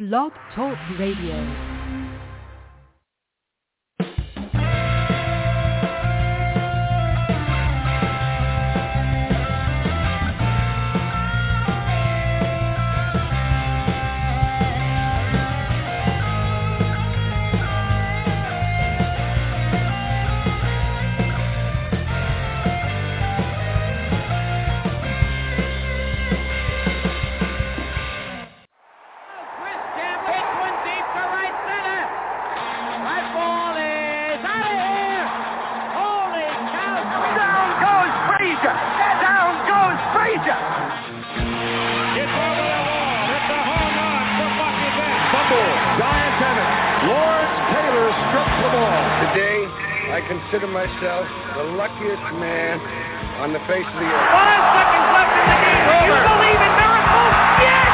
Blog Talk Radio. Consider myself the luckiest man on the face of the earth. 5 seconds left in the game. Do you believe in miracles? Yes!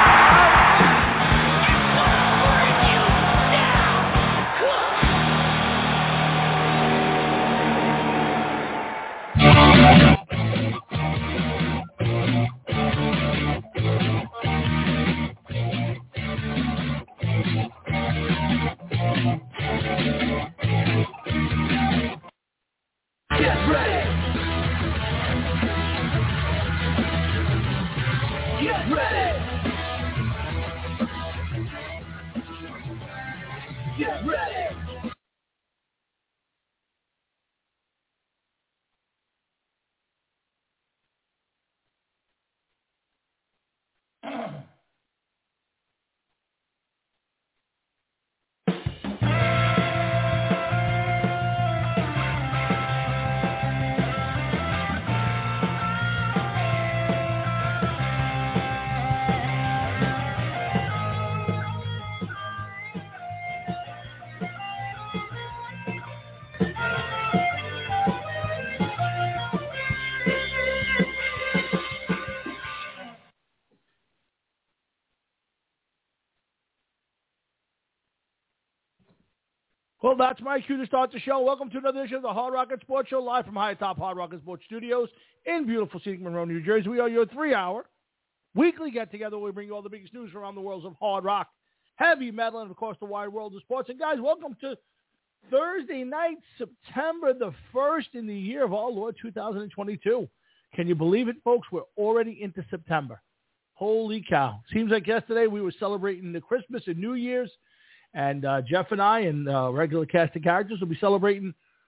Well, that's my cue to start the show. Welcome to another edition of the Hard Rocket Sports Show, live from high top Hard Rocket Sports Studios in beautiful scenic Monroe, New Jersey. We are your 3-hour weekly get-together where we bring you all the biggest news around the worlds of hard rock, heavy metal, and, of course, the wide world of sports. And, guys, welcome to Thursday night, September the 1st in the year of our Lord 2022. Can you believe it, folks? We're already into September. Holy cow. Seems like yesterday we were celebrating the Christmas and New Year's. And Jeff and I and regular cast of characters will be celebrating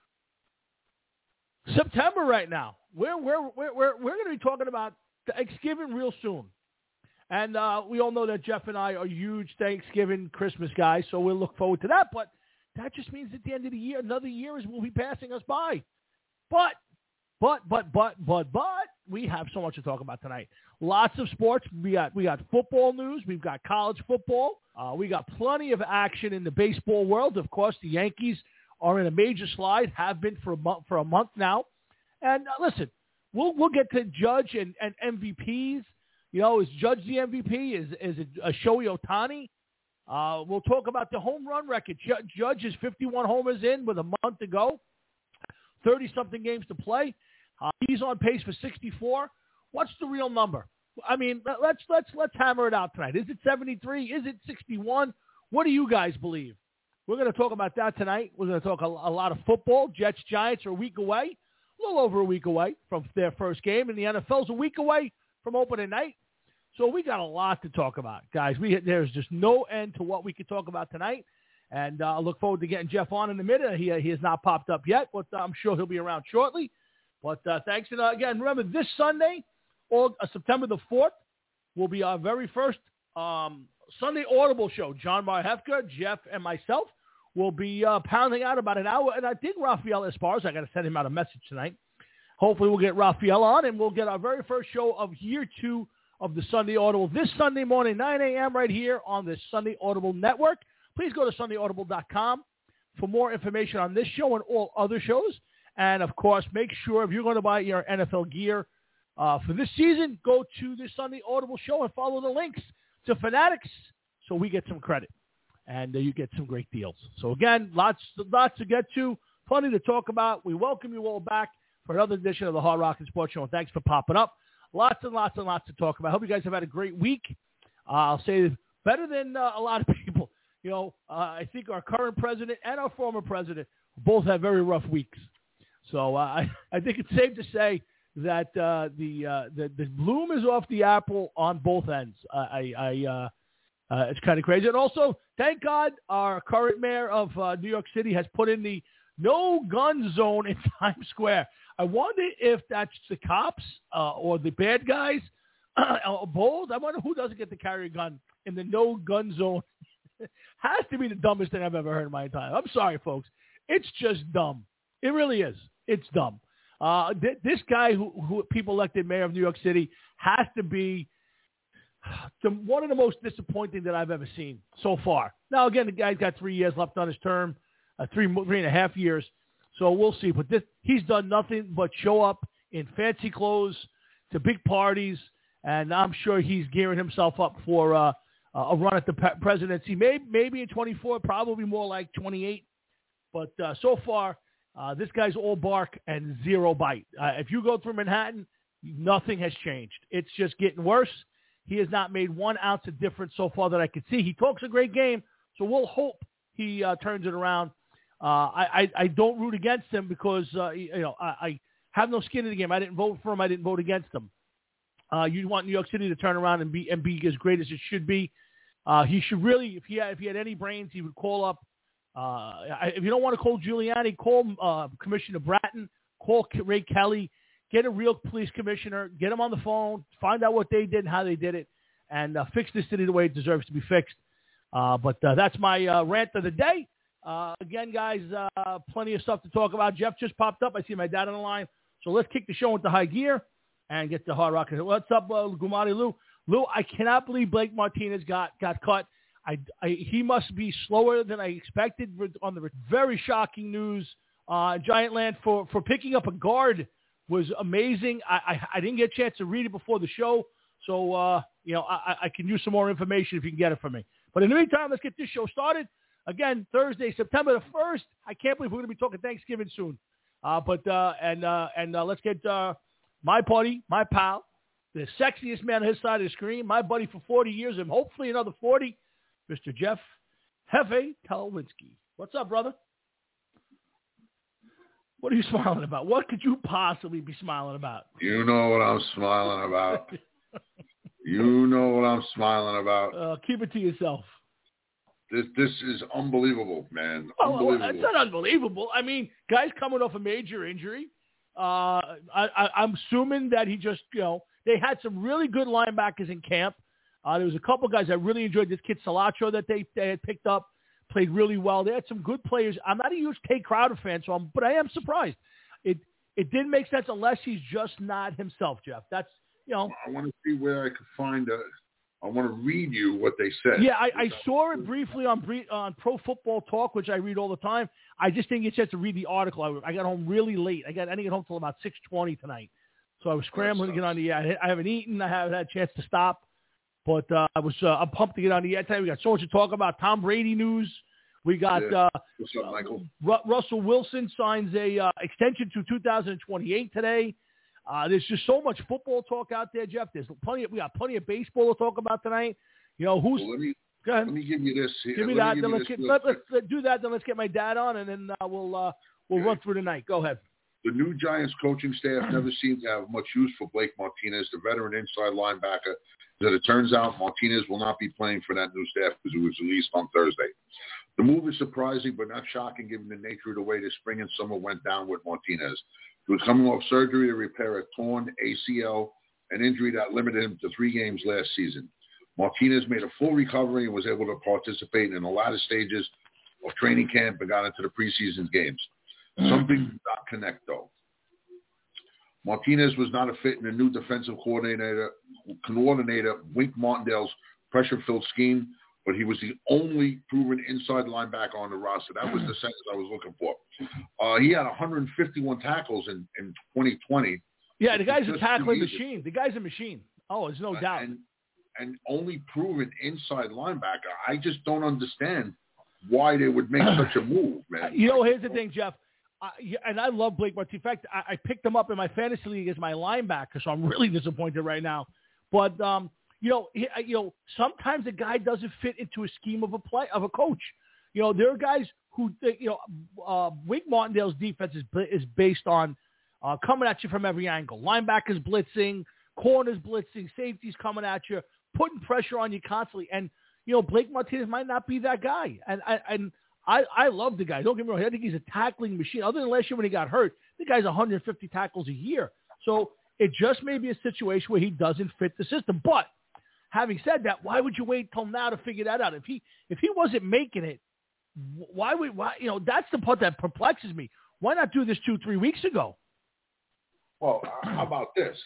September right now. We're going to be talking about Thanksgiving real soon. And we all know that Jeff and I are huge Thanksgiving, Christmas guys, so we'll look forward to that. But that just means at the end of the year, another year will be passing us by. But we have so much to talk about tonight. Lots of sports. We got football news. We've got college football. We got plenty of action in the baseball world. Of course, the Yankees are in a major slide, have been for a month now. And listen, we'll get to Judge and MVPs. You know, is Judge the MVP? Is it Shohei Ohtani? We'll talk about the home run record. Judge is 51 homers in with a month to go, 30-something games to play. He's on pace for 64. What's the real number? I mean, let's hammer it out tonight. Is it 73? Is it 61? What do you guys believe? We're going to talk about that tonight. We're going to talk a lot of football. Jets, Giants are a week away, a little over a week away from their first game, and the NFL's a week away from opening night. So we got a lot to talk about, guys. There's just no end to what we could talk about tonight, and I look forward to getting Jeff on in a minute. He has not popped up yet, but I'm sure he'll be around shortly. But thanks. And again, remember, this Sunday, September the 4th, will be our very first Sunday Audible show. John Marhefka, Jeff, and myself will be pounding out about an hour. And I think Rafael Esparza, I got to send him out a message tonight. Hopefully we'll get Rafael on, and we'll get our very first show of year 2 of the Sunday Audible this Sunday morning, 9 a.m. right here on the Sunday Audible Network. Please go to SundayAudible.com for more information on this show and all other shows. And, of course, make sure if you're going to buy your NFL gear for this season, go to the Sunday Audible show and follow the links to Fanatics so we get some credit and you get some great deals. So, again, lots to get to, plenty to talk about. We welcome you all back for another edition of the Hard Rock and Sports Show, and thanks for popping up. Lots and lots and lots to talk about. I hope you guys have had a great week. I'll say better than a lot of people. I think our current president and our former president both have very rough weeks. So I think it's safe to say that the bloom is off the apple on both ends. It's kind of crazy. And also, thank God, our current mayor of New York City has put in the no-gun zone in Times Square. I wonder if that's the cops or the bad guys, or both. I wonder who doesn't get to carry a gun in the no-gun zone. Has to be the dumbest thing I've ever heard in my entire life. I'm sorry, folks. It's just dumb. It really is. It's dumb. This guy who people elected mayor of New York City has to be one of the most disappointing that I've ever seen so far. Now, again, the guy's got 3 years left on his term, 3.5 years. So we'll see. But he's done nothing but show up in fancy clothes to big parties, and I'm sure he's gearing himself up for a run at the presidency. Maybe in 24, probably more like 28. But so far, this guy's all bark and zero bite. If you go through Manhattan, nothing has changed. It's just getting worse. He has not made 1 ounce of difference so far that I could see. He talks a great game, so we'll hope he turns it around. I don't root against him because I have no skin in the game. I didn't vote for him. I didn't vote against him. You want New York City to turn around and be as great as it should be. He should really, if he had any brains, he would call up. If you don't want to call Giuliani, call Commissioner Bratton, call Ray Kelly, get a real police commissioner, get him on the phone, find out what they did and how they did it, and fix this city the way it deserves to be fixed. But that's my rant of the day. Again, guys, plenty of stuff to talk about. Jeff just popped up. I see my dad on the line. So let's kick the show into high gear and get to Hard Rock. What's up, Gumari Lou? Lou, I cannot believe Blake Martinez got cut. He must be slower than I expected on the very shocking news. Giantland for picking up a guard was amazing. I didn't get a chance to read it before the show, so I can use some more information if you can get it from me. But in the meantime, let's get this show started. Again, Thursday, September the 1st. I can't believe we're going to be talking Thanksgiving soon. Let's get my buddy, my pal, the sexiest man on his side of the screen, my buddy for 40 years and hopefully another 40, Mr. Jeff Hefe Talwinski. What's up, brother? What are you smiling about? What could you possibly be smiling about? You know what I'm smiling about. You know what I'm smiling about. Keep it to yourself. This is unbelievable, man. Unbelievable. Unbelievable. It's not unbelievable. I mean, guy's coming off a major injury. I'm assuming that he just, they had some really good linebackers in camp. There was a couple guys I really enjoyed. This kid Salaccio that they had picked up, played really well. They had some good players. I'm not a huge Tay Crowder fan, but I am surprised. It didn't make sense unless he's just not himself, Jeff. That's, I want to see where I could find I want to read you what they said. Yeah, I saw it briefly on Pro Football Talk, which I read all the time. I just didn't get a chance to read the article. I got home really late. I didn't get home till about 6:20 tonight. So I was scrambling to get on the air. I haven't eaten. I haven't had a chance to stop. But I'm pumped to get on the air tonight. We got so much to talk about. Tom Brady news. We got what's up, Michael? Russell Wilson signs a extension to 2028 today. There's just so much football talk out there, Jeff. We got plenty of baseball to talk about tonight. Go ahead. Let me give you this. Give me that. Then let's do that. Then let's get my dad on, and then we'll run through the night. Go ahead. The new Giants coaching staff never seemed to have much use for Blake Martinez, the veteran inside linebacker. As it turns out, Martinez will not be playing for that new staff because it was released on Thursday. The move is surprising but not shocking given the nature of the way the spring and summer went down with Martinez. He was coming off surgery to repair a torn ACL, an injury that limited him to 3 games last season. Martinez made a full recovery and was able to participate in the latter stages of training camp and got into the preseason games. Something did not connect, though. Martinez was not a fit in the new defensive coordinator Wink Martindale's pressure-filled scheme, but he was the only proven inside linebacker on the roster. That was the sentence I was looking for. He had 151 tackles in 2020. Yeah, the guy's a tackling machine. The guy's a machine. Oh, there's no doubt. And only proven inside linebacker. I just don't understand why they would make such a move, man. Here's the thing, Jeff. And I love Blake Martinez. In fact, I picked him up in my fantasy league as my linebacker, so I'm really disappointed right now. But, sometimes a guy doesn't fit into a scheme of a coach. There are guys who, Wink Martindale's defense is based on coming at you from every angle. Linebackers blitzing, corners blitzing, safeties coming at you, putting pressure on you constantly. And, Blake Martinez might not be that guy. And I love the guy. Don't get me wrong. I think he's a tackling machine. Other than last year when he got hurt, the guy's 150 tackles a year. So it just may be a situation where he doesn't fit the system. But having said that, why would you wait till now to figure that out? If he wasn't making it, why? That's the part that perplexes me. Why not do this 2-3 weeks ago? Well, how about this?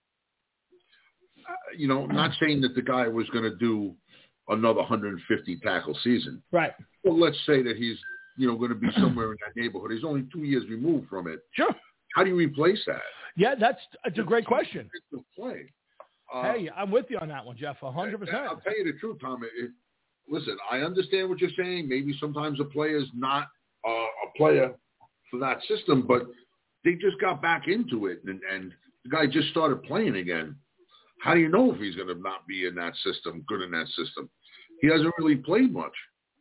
Not saying that the guy was going to do another 150 tackle season. Right. Well, let's say that he's, going to be somewhere in that neighborhood. He's only 2 years removed from it. Sure. How do you replace that? Yeah, it's a great question. Play. Hey, I'm with you on that one, Jeff, 100%. I'll tell you the truth, Tom. Listen, I understand what you're saying. Maybe sometimes a player's not a player for that system, but they just got back into it, and the guy just started playing again. How do you know if he's going to not be in that system, good in that system? He hasn't really played much.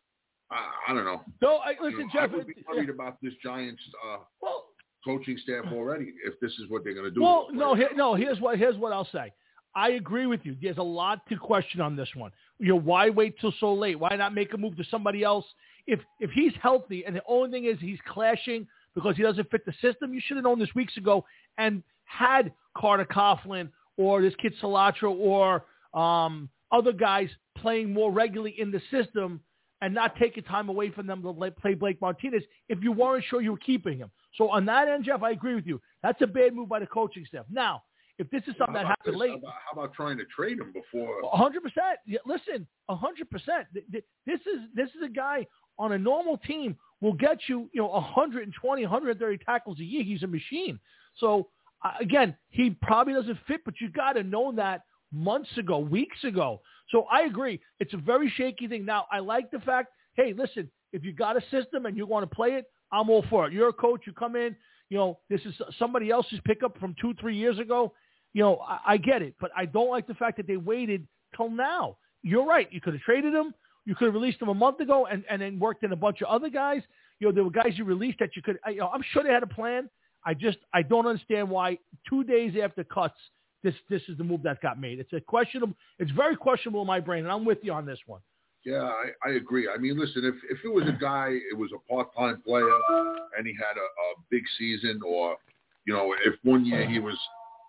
I don't know. No, listen, Jeff. I would be worried about this Giants coaching staff already if this is what they're going to do. Well, here's what I'll say. I agree with you. There's a lot to question on this one. Why wait till so late? Why not make a move to somebody else? If he's healthy and the only thing is he's clashing because he doesn't fit the system, you should have known this weeks ago and had Carter Coughlin or this kid Salatra or other guys playing more regularly in the system and not taking time away from them to play Blake Martinez if you weren't sure you were keeping him. So on that end, Jeff, I agree with you. That's a bad move by the coaching staff. Now, if this is something that happened late. How about trying to trade him before? 100%. Listen, 100%. This is a guy on a normal team will get you, 120, 130 tackles a year. He's a machine. So, again, he probably doesn't fit, but you got to know that months ago, weeks ago. So I agree. It's a very shaky thing. Now, I like the fact, hey, listen, if you got a system and you want to play it, I'm all for it. You're a coach. You come in, this is somebody else's pickup from 2-3 years ago. I get it, but I don't like the fact that they waited till now. You're right. You could have traded him. You could have released him a month ago and then worked in a bunch of other guys. There were guys you released that you could, I'm sure they had a plan. I don't understand why 2 days after cuts, this is the move that got made. It's very questionable in my brain, and I'm with you on this one. Yeah, I agree. I mean, listen, if it was a guy, it was a part-time player, and he had a big season, or, if one year he was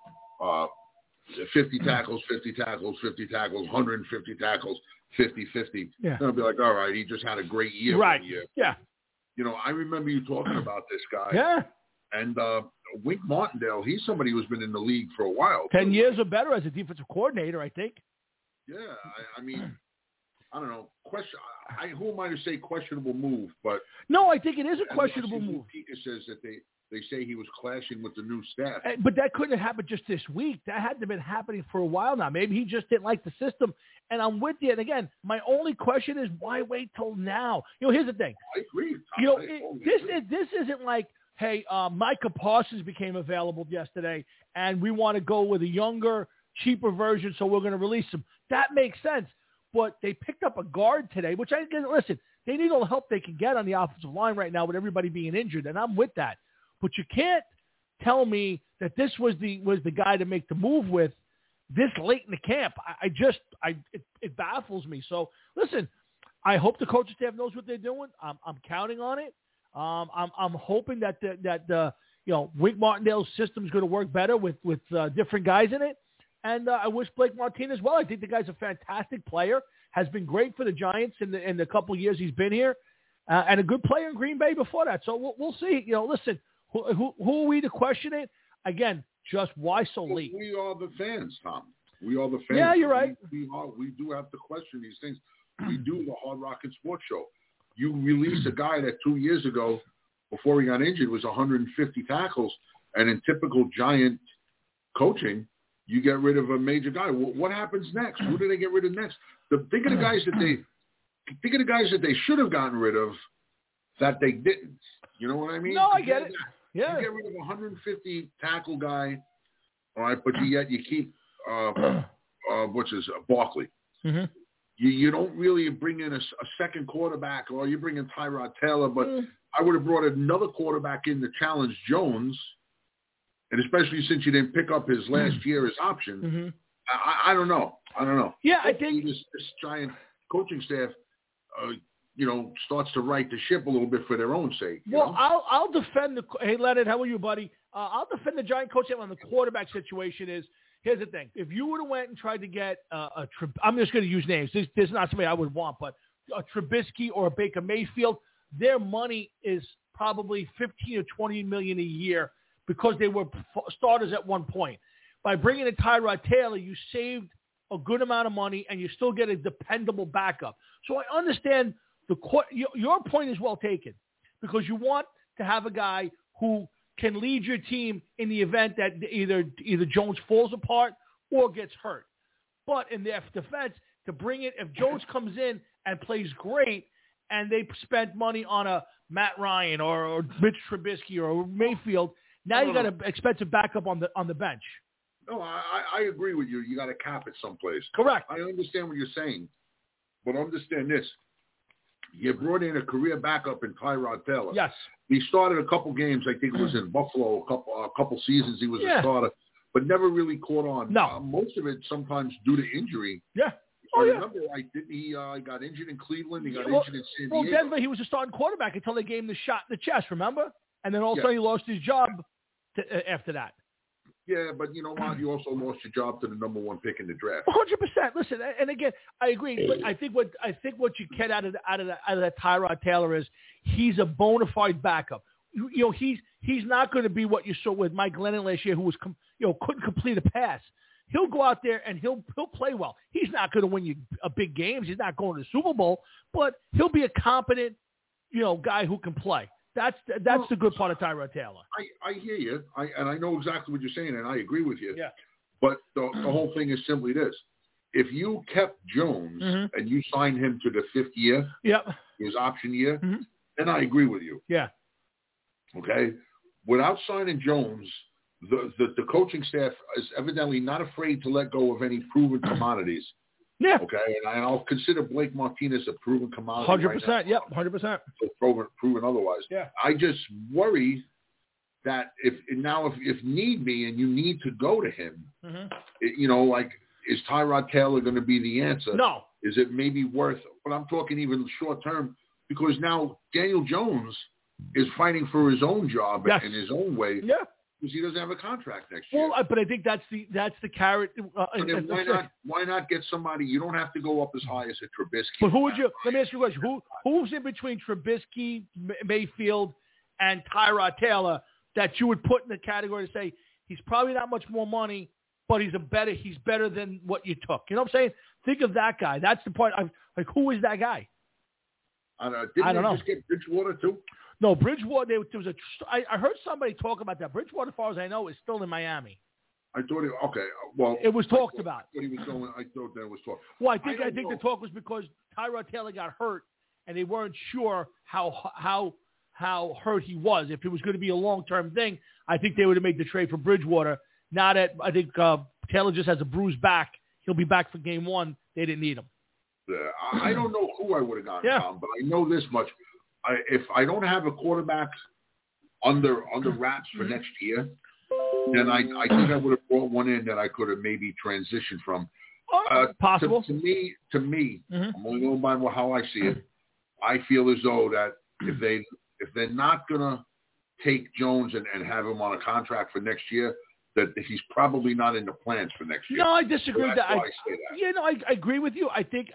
50 tackles, 50 tackles, 50 tackles, 150 tackles, 50-50, then I'll be like, all right, he just had a great year. Right. One year. Yeah. I remember you talking about this guy. Yeah. And Wink Martindale, he's somebody who's been in the league for a while. 10 years or better as a defensive coordinator, I think. Yeah, I mean, I don't know. Who am I to say questionable move? But no, I think it is a questionable move. Pika says that they say he was clashing with the new staff. But that couldn't have happened just this week. That had to have been happening for a while now. Maybe he just didn't like the system. And I'm with you. And again, my only question is why wait till now? Here's the thing. I agree. This isn't like, hey, Micah Parsons became available yesterday, and we want to go with a younger, cheaper version, so we're going to release him. That makes sense. But they picked up a guard today, which listen, they need all the help they can get on the offensive line right now with everybody being injured, and I'm with that. But you can't tell me that this was the guy to make the move with this late in the camp. It baffles me. So listen, I hope the coaching staff knows what they're doing. I'm counting on it. I'm hoping that the Wink Martindale's system is going to work better with different guys in it. And I wish Blake Martinez well. I think the guy's a fantastic player, has been great for the Giants in the couple of years he's been here, and a good player in Green Bay before that. So we'll see. Listen, who are we to question it? Again, just why so late? We are the fans, Tom. We are the fans. Yeah, you're right. We do have to question these things. We do the Hard Rock and Sports Show. You released a guy that 2 years ago, before he got injured, was 150 tackles, and in typical Giant coaching, you get rid of a major guy. What happens next? Who do they get rid of next? Think of the guys that they should have gotten rid of that they didn't. You know what I mean? No, I get it. Yeah. You get rid of a 150 tackle guy, all right, but yet you keep Barkley. Mm-hmm. You don't really bring in a second quarterback, or you bring in Tyrod Taylor, but I would have brought another quarterback in to challenge Jones, and especially since you didn't pick up his last year as option. Mm-hmm. I don't know. Yeah, I think this giant coaching staff, starts to right the ship a little bit for their own sake. Well, I'll defend the. Hey, Leonard, how are you, buddy? I'll defend the giant coach on the quarterback situation. Here's the thing: if you would have went and tried to get I'm just going to use names. This is not somebody I would want, but a Trubisky or a Baker Mayfield, their money is probably $15 or $20 million a year because they were starters at one point. By bringing in Tyrod Taylor, you saved a good amount of money, and you still get a dependable backup. So I understand your point is well taken, because you want to have a guy who can lead your team in the event that either Jones falls apart or gets hurt. But in their defense, to bring it, if Jones comes in and plays great, and they spent money on a Matt Ryan or Mitch Trubisky or Mayfield, now you got an expensive backup on the bench. No, I agree with you. You got to cap it someplace. Correct. I understand what you're saying, but understand this. You brought in a career backup in Tyrod Taylor. Yes. He started a couple games. I think it was in Buffalo. A couple seasons he was a starter, but never really caught on. No. Most of it sometimes due to injury. Yeah. I remember, he got injured in Cleveland. He got injured in San Diego. Well, Denver, he was a starting quarterback until they gave him the shot in the chest, remember? And then all of a sudden he lost his job after that. Yeah, but you know what? You also lost your job to the number one pick in the draft. 100%. Listen, and again, I agree. But I think what you get out of that Tyrod Taylor is he's a bona fide backup. He's not going to be what you saw with Mike Glennon last year, who was couldn't complete a pass. He'll go out there and he'll play well. He's not going to win you big games. He's not going to the Super Bowl, but he'll be a competent, guy who can play. That's the good part of Tyrod Taylor. I hear you, and I know exactly what you're saying, and I agree with you. Yeah. But the whole thing is simply this: if you kept Jones and you signed him to the 5th year, his option year, then I agree with you. Yeah. Okay. Without signing Jones, the coaching staff is evidently not afraid to let go of any proven commodities. Yeah. Okay, and I'll consider Blake Martinez a proven commodity. 100%. Right, yep. 100%. Proven otherwise. Yeah. I just worry that if need be and you need to go to him, is Tyrod Taylor going to be the answer? No. Is it maybe worth? But I'm talking even short term, because now Daniel Jones is fighting for his own job in his own way. Yeah. Because he doesn't have a contract next year. Well, but I think that's the carrot. Why not get somebody? You don't have to go up as high as a Trubisky. But who would you? Let me ask you a question. Who's in between Trubisky, Mayfield, and Tyrod Taylor that you would put in the category to say he's probably not much more money, but he's better than what you took? You know what I'm saying? Think of that guy. That's the part. Who is that guy? I don't know. Just get Bridgewater too? No, Bridgewater. I heard somebody talk about that. Bridgewater, as far as I know, is still in Miami. I thought well, it was talked about. I thought that was talked. Well, I think the talk was because Tyrod Taylor got hurt, and they weren't sure how hurt he was. If it was going to be a long-term thing, I think they would have made the trade for Bridgewater. Now that I think Taylor just has a bruised back, he'll be back for game 1. They didn't need him. I don't know who I would have gotten, Tom, but I know this much. If I don't have a quarterback under wraps for next year, then I think I would have brought one in that I could have maybe transitioned from. Possible. To me, I'm only going by how I see it. I feel as though that if they're not going to take Jones and have him on a contract for next year, that he's probably not in the plans for next year. No, I disagree with that. I say that. Yeah, no, I agree with you. I think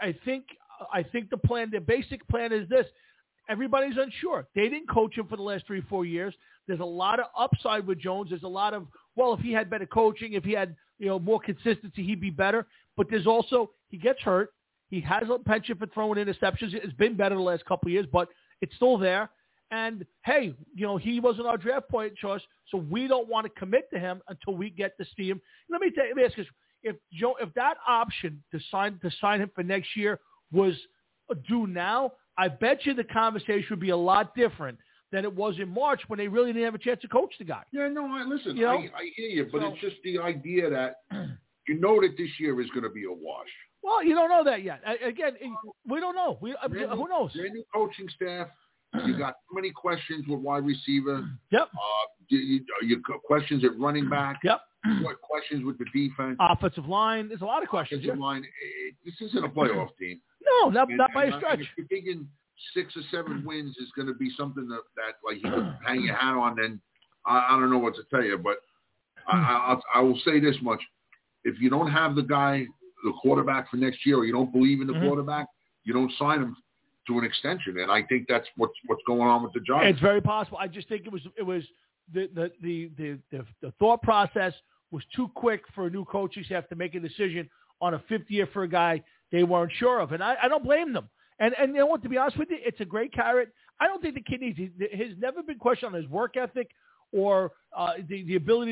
the basic plan is this. Everybody's unsure. They didn't coach him for the last 3-4 years. There's a lot of upside with Jones. There's a lot of, if he had better coaching, if he had, more consistency, he'd be better. But there's also, he gets hurt. He has a penchant for throwing interceptions. It's been better the last couple of years, but it's still there. And, hey, he wasn't our draft point choice, so we don't want to commit to him until we get to see him. Let me ask you this. If that option to sign him for next year was due now, I bet you the conversation would be a lot different than it was in March when they really didn't have a chance to coach the guy. Yeah, no, listen, I hear you, but it's just the idea that you know that this year is going to be a wash. Well, you don't know that yet. Again, we don't know. Who knows? Brand new coaching staff. You got so many questions with wide receiver. Yep. You questions at running back. Yep. What questions with the defense? Offensive line. There's a lot of questions. Offensive line. This isn't a playoff team. No, not by a stretch. If you're thinking 6 or 7 wins is going to be something that like you can hang your hat on, then I don't know what to tell you. But I will say this much: if you don't have the quarterback for next year, or you don't believe in the quarterback, you don't sign him to an extension. And I think that's what's going on with the Giants. It's very possible. I just think it was the thought process was too quick for a new coaching staff to make a decision on a 5th year for a guy they weren't sure of. And I don't blame them. And you know what, to be honest with you, it's a great carrot. I don't think the kid needs has never been questioned on his work ethic or the ability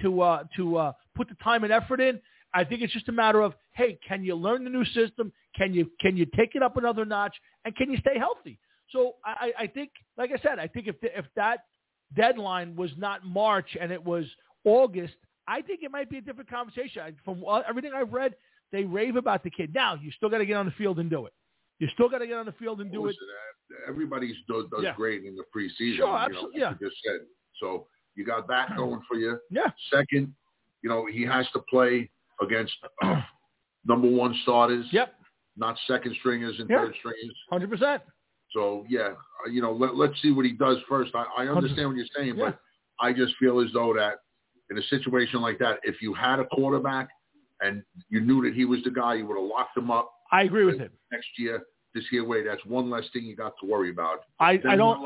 to put the time and effort in. I think it's just a matter of, hey, can you learn the new system? Can you take it up another notch? And can you stay healthy? So I think, like I said, I think if that deadline was not March and it was August, I think it might be a different conversation. From everything I've read, they rave about the kid. Now, you still got to get on the field and do it. You still got to get on the field and do it. Everybody does great in the preseason. Sure, absolutely. Like you just said. So you got that going for you. Yeah. Second, he has to play against number 1 starters. Yep. Not second stringers and third stringers. 100%. So, let's see what he does first. I understand what you're saying, but I just feel as though that in a situation like that, if you had a quarterback and you knew that he was the guy, you would have locked him up. I agree with him. Next year, this year, that's one less thing you got to worry about. I don't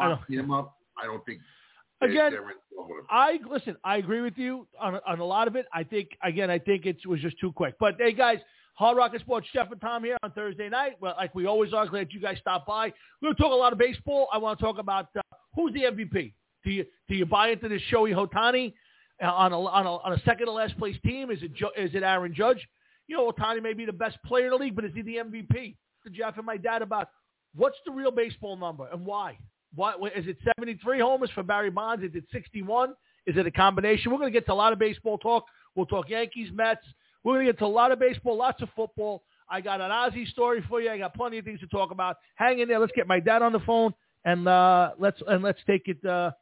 think again, they're in trouble with him. I agree with you on a lot of it. I think it was just too quick. But hey, guys, Hard Rocket Sports, Jeff and Tom here on Thursday night. Well, like we always are, glad you guys stopped by. We're going to talk a lot of baseball. I want to talk about who's the MVP. Do you buy into this Shohei Ohtani on a second to last place team? Is it Aaron Judge? Ohtani may be the best player in the league, but is he the MVP? Jeff and my dad about what's the real baseball number and why? Is it 73 homers for Barry Bonds? Is it 61? Is it a combination? We're going to get to a lot of baseball talk. We'll talk Yankees, Mets. We're going to get to a lot of baseball, lots of football. I got an Ozzie story for you. I got plenty of things to talk about. Hang in there. Let's get my dad on the phone and let's take it.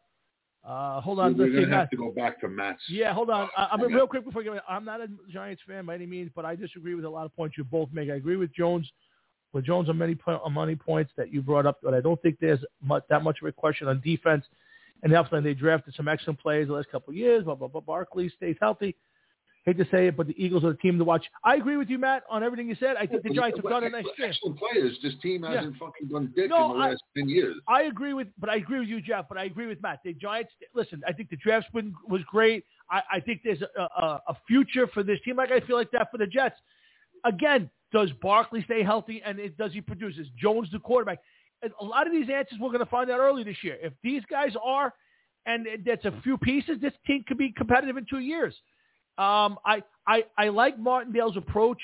Hold on. We're going to have to go back to Matt's. Yeah, hold on. Real quick before I'm not a Giants fan by any means, but I disagree with a lot of points you both make. I agree with Jones. With Jones on many points that you brought up, but I don't think there's that much of a question on defense. And definitely they drafted some excellent players the last couple of years. But Barkley stays healthy. Hate to say it, but the Eagles are the team to watch. I agree with you, Matt, on everything you said. I think the Giants have done a nice job. Excellent players. This team hasn't fucking done dick in the last 10 years. I agree with you, Jeff, but I agree with Matt. The Giants, listen, I think the draft was great. I think there's a future for this team. Like I feel like that for the Jets. Again, does Barkley stay healthy, and does he produce? Is Jones the quarterback? And a lot of these answers we're going to find out early this year. If these guys are, and that's a few pieces, this team could be competitive in 2 years. I like Martindale's approach.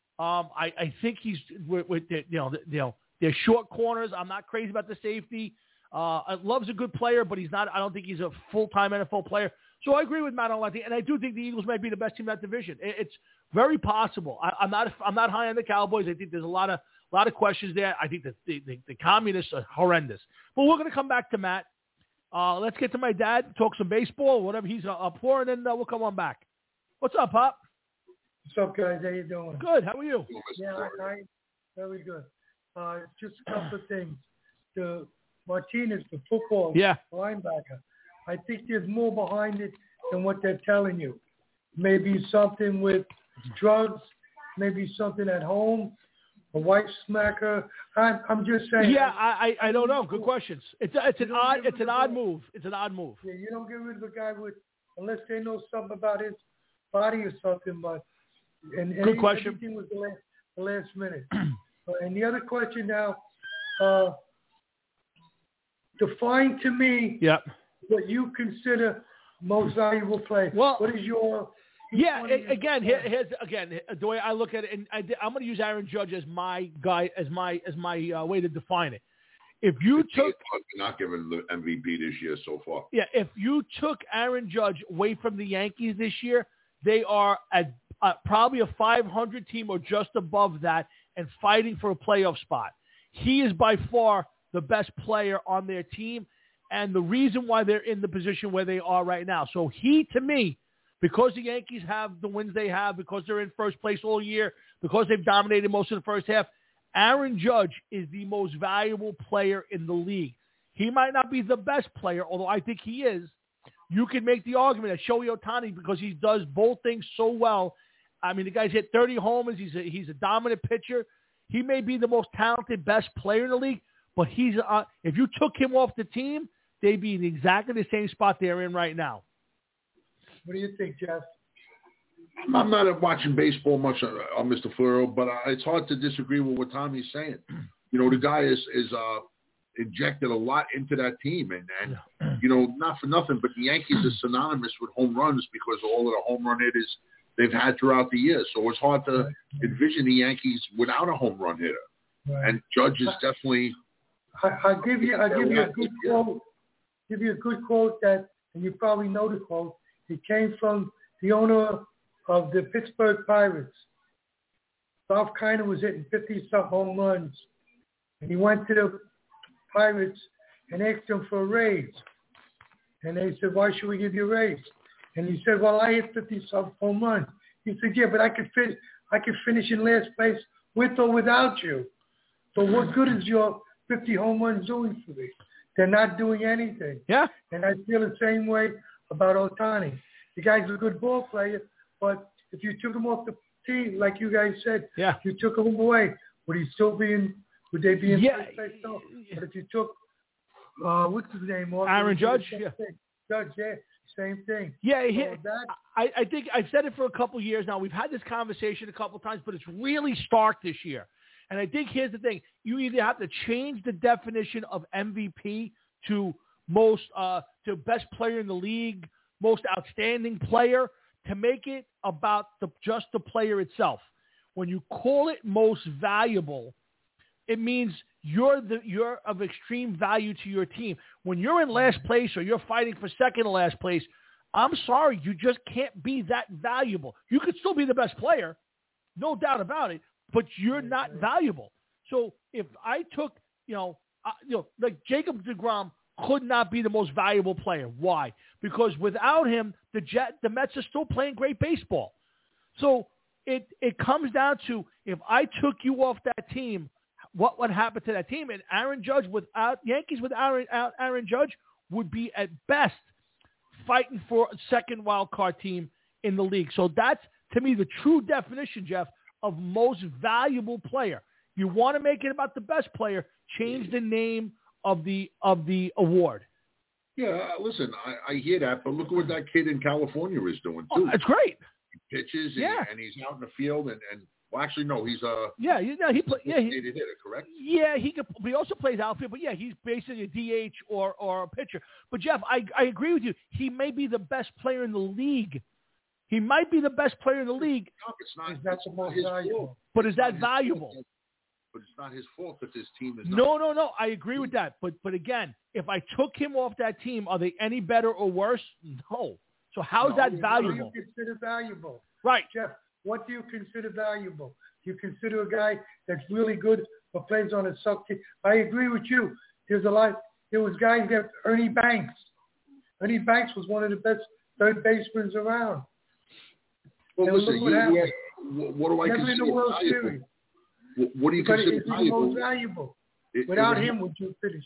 I think he's with they're short corners. I'm not crazy about the safety. Love's a good player, but he's not. I don't think he's a full-time NFL player. So I agree with Matt on that, and I do think the Eagles might be the best team in that division. It's very possible. I'm not high on the Cowboys. I think there's a lot of questions there. I think that the communists are horrendous. But we're going to come back to Matt. Let's get to my dad, talk some baseball, whatever he's up for, and then we'll come on back. What's up, Pop? What's up, guys? How you doing? Good. How are you? Yeah, very good. Just a couple of things. The Martinez, the football linebacker, I think there's more behind it than what they're telling you. Maybe something with drugs, maybe something at home, a wife smacker. I'm just saying. Yeah, I don't know. Good questions. It's an odd move. It's an odd move. Yeah, you don't get rid of a guy unless they know something about his body or something. But good question. Everything was the last minute. And the other question now, define to me what you consider most valuable play. Well, what is your here's the way I look at it, and I'm going to use Aaron Judge as my guy, as my way to define it. If you took not given the MVP this year so far, if you took Aaron Judge away from the Yankees this year, they are probably a 500 team or just above that and fighting for a playoff spot. He is by far the best player on their team and the reason why they're in the position where they are right now. So he, to me, because the Yankees have the wins they have, because they're in first place all year, because they've dominated most of the first half, Aaron Judge is the most valuable player in the league. He might not be the best player, although I think he is. You can make the argument that Shohei Ohtani, because he does both things so well. I mean, the guy's hit 30 homers. He's a dominant pitcher. He may be the most talented, best player in the league, but if you took him off the team, they'd be in exactly the same spot they're in right now. What do you think, Jeff? I'm not watching baseball much on Mr. Floro, but it's hard to disagree with what Tommy's saying. You know, the guy is injected a lot into that team, and you know, not for nothing, but the Yankees are synonymous with home runs because of all of the home run hitters they've had throughout the year. So it's hard to envision the Yankees without a home run hitter. Right. And Judge is definitely. I'll give you a good quote. Give you a good quote that, and you probably know the quote. It came from the owner of the Pittsburgh Pirates. Ralph Kiner was hitting 50-some home runs, and he went to the Pirates and asked them for a raise. And they said, "Why should we give you a raise?" And he said, "Well, I hit 50-some home runs." He said, "Yeah, but I could finish in last place with or without you. So what good is your 50 home runs doing for me? They're not doing anything." Yeah. And I feel the same way about Ohtani. The guy's a good ball player, but if you took him off the team, like you guys said, if you took him away, would they be in first place? No. But if you took, what's his name? Aaron Judge? Yeah. Judge, yeah, same thing. Yeah, So I think I've said it for a couple of years now. We've had this conversation a couple of times, but it's really stark this year. And I think here's the thing. You either have to change the definition of MVP to to best player in the league, most outstanding player, to make it about just the player itself. When you call it most valuable, it means you're of extreme value to your team. When you're in last place or you're fighting for second to last place, I'm sorry, you just can't be that valuable. You could still be the best player, no doubt about it, but you're not valuable. So if I took, like Jacob deGrom could not be the most valuable player. Why? Because without him, the Mets are still playing great baseball. So it comes down to, if I took you off that team, what would happen to that team? And Aaron Judge Yankees without Aaron Judge would be at best fighting for a second wild card team in the league. So that's, to me, the true definition, Jeff, of most valuable player. You want to make it about the best player, change the name of the award. Yeah, listen, I hear that, but look at what that kid in California is doing too. Oh, it's great. He pitches and he's out in the field and well, actually no, he's he hitter, correct? Yeah, he also plays outfield, but yeah, he's basically a DH or a pitcher. But Jeff, I agree with you. He may be the best player in the league. He might be the best player in the league. No, it's not. That's the most valuable. But is that valuable? But it's not his fault that his team is. No. I agree with that. But again, if I took him off that team, are they any better or worse? No. So how is that valuable? What do you consider valuable? Right, Jeff. What do you consider valuable? Do you consider a guy that's really good but plays on a suck team? I agree with you. There was guys that Ernie Banks. Ernie Banks was one of the best third basemen around. Well, listen, what do I consider valuable? What do you consider valuable? Most valuable. Without him, would you finish?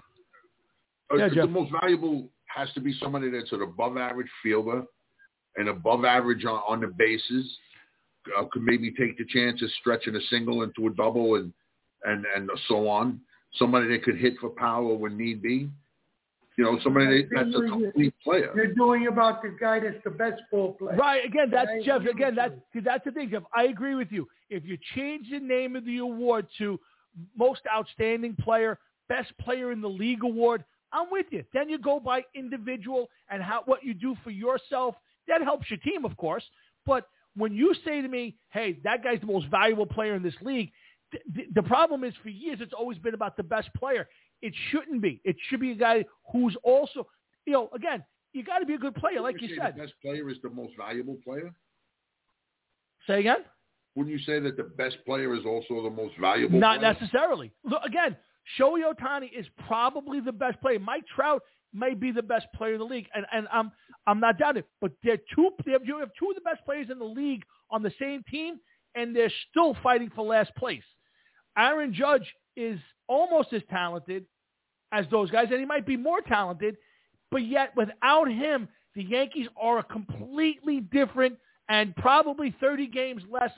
The most valuable has to be somebody that's an above-average fielder and above average on the bases. Could maybe take the chance of stretching a single into a double and so on. Somebody that could hit for power when need be. Somebody that's a complete player. You're doing about the guy that's the best ball player. Right. Again, that's Jeff. Again, that's the thing, Jeff. I agree with you. If you change the name of the award to most outstanding player, best player in the league award, I'm with you. Then you go by individual and what you do for yourself. That helps your team, of course. But when you say to me, hey, that guy's the most valuable player in this league, the problem is for years it's always been about the best player. It shouldn't be. It should be a guy who's also, again, you got to be a good player, like you said. The best player is the most valuable player? Say again? Wouldn't you say that the best player is also the most valuable Not player? necessarily. Look, again, Shohei Ohtani is probably the best player. Mike Trout may be the best player in the league, and I'm not doubting it. But you have two of the best players in the league on the same team, and they're still fighting for last place. Aaron Judge is almost as talented as those guys, and he might be more talented, but yet without him, the Yankees are a completely different and probably 30 games less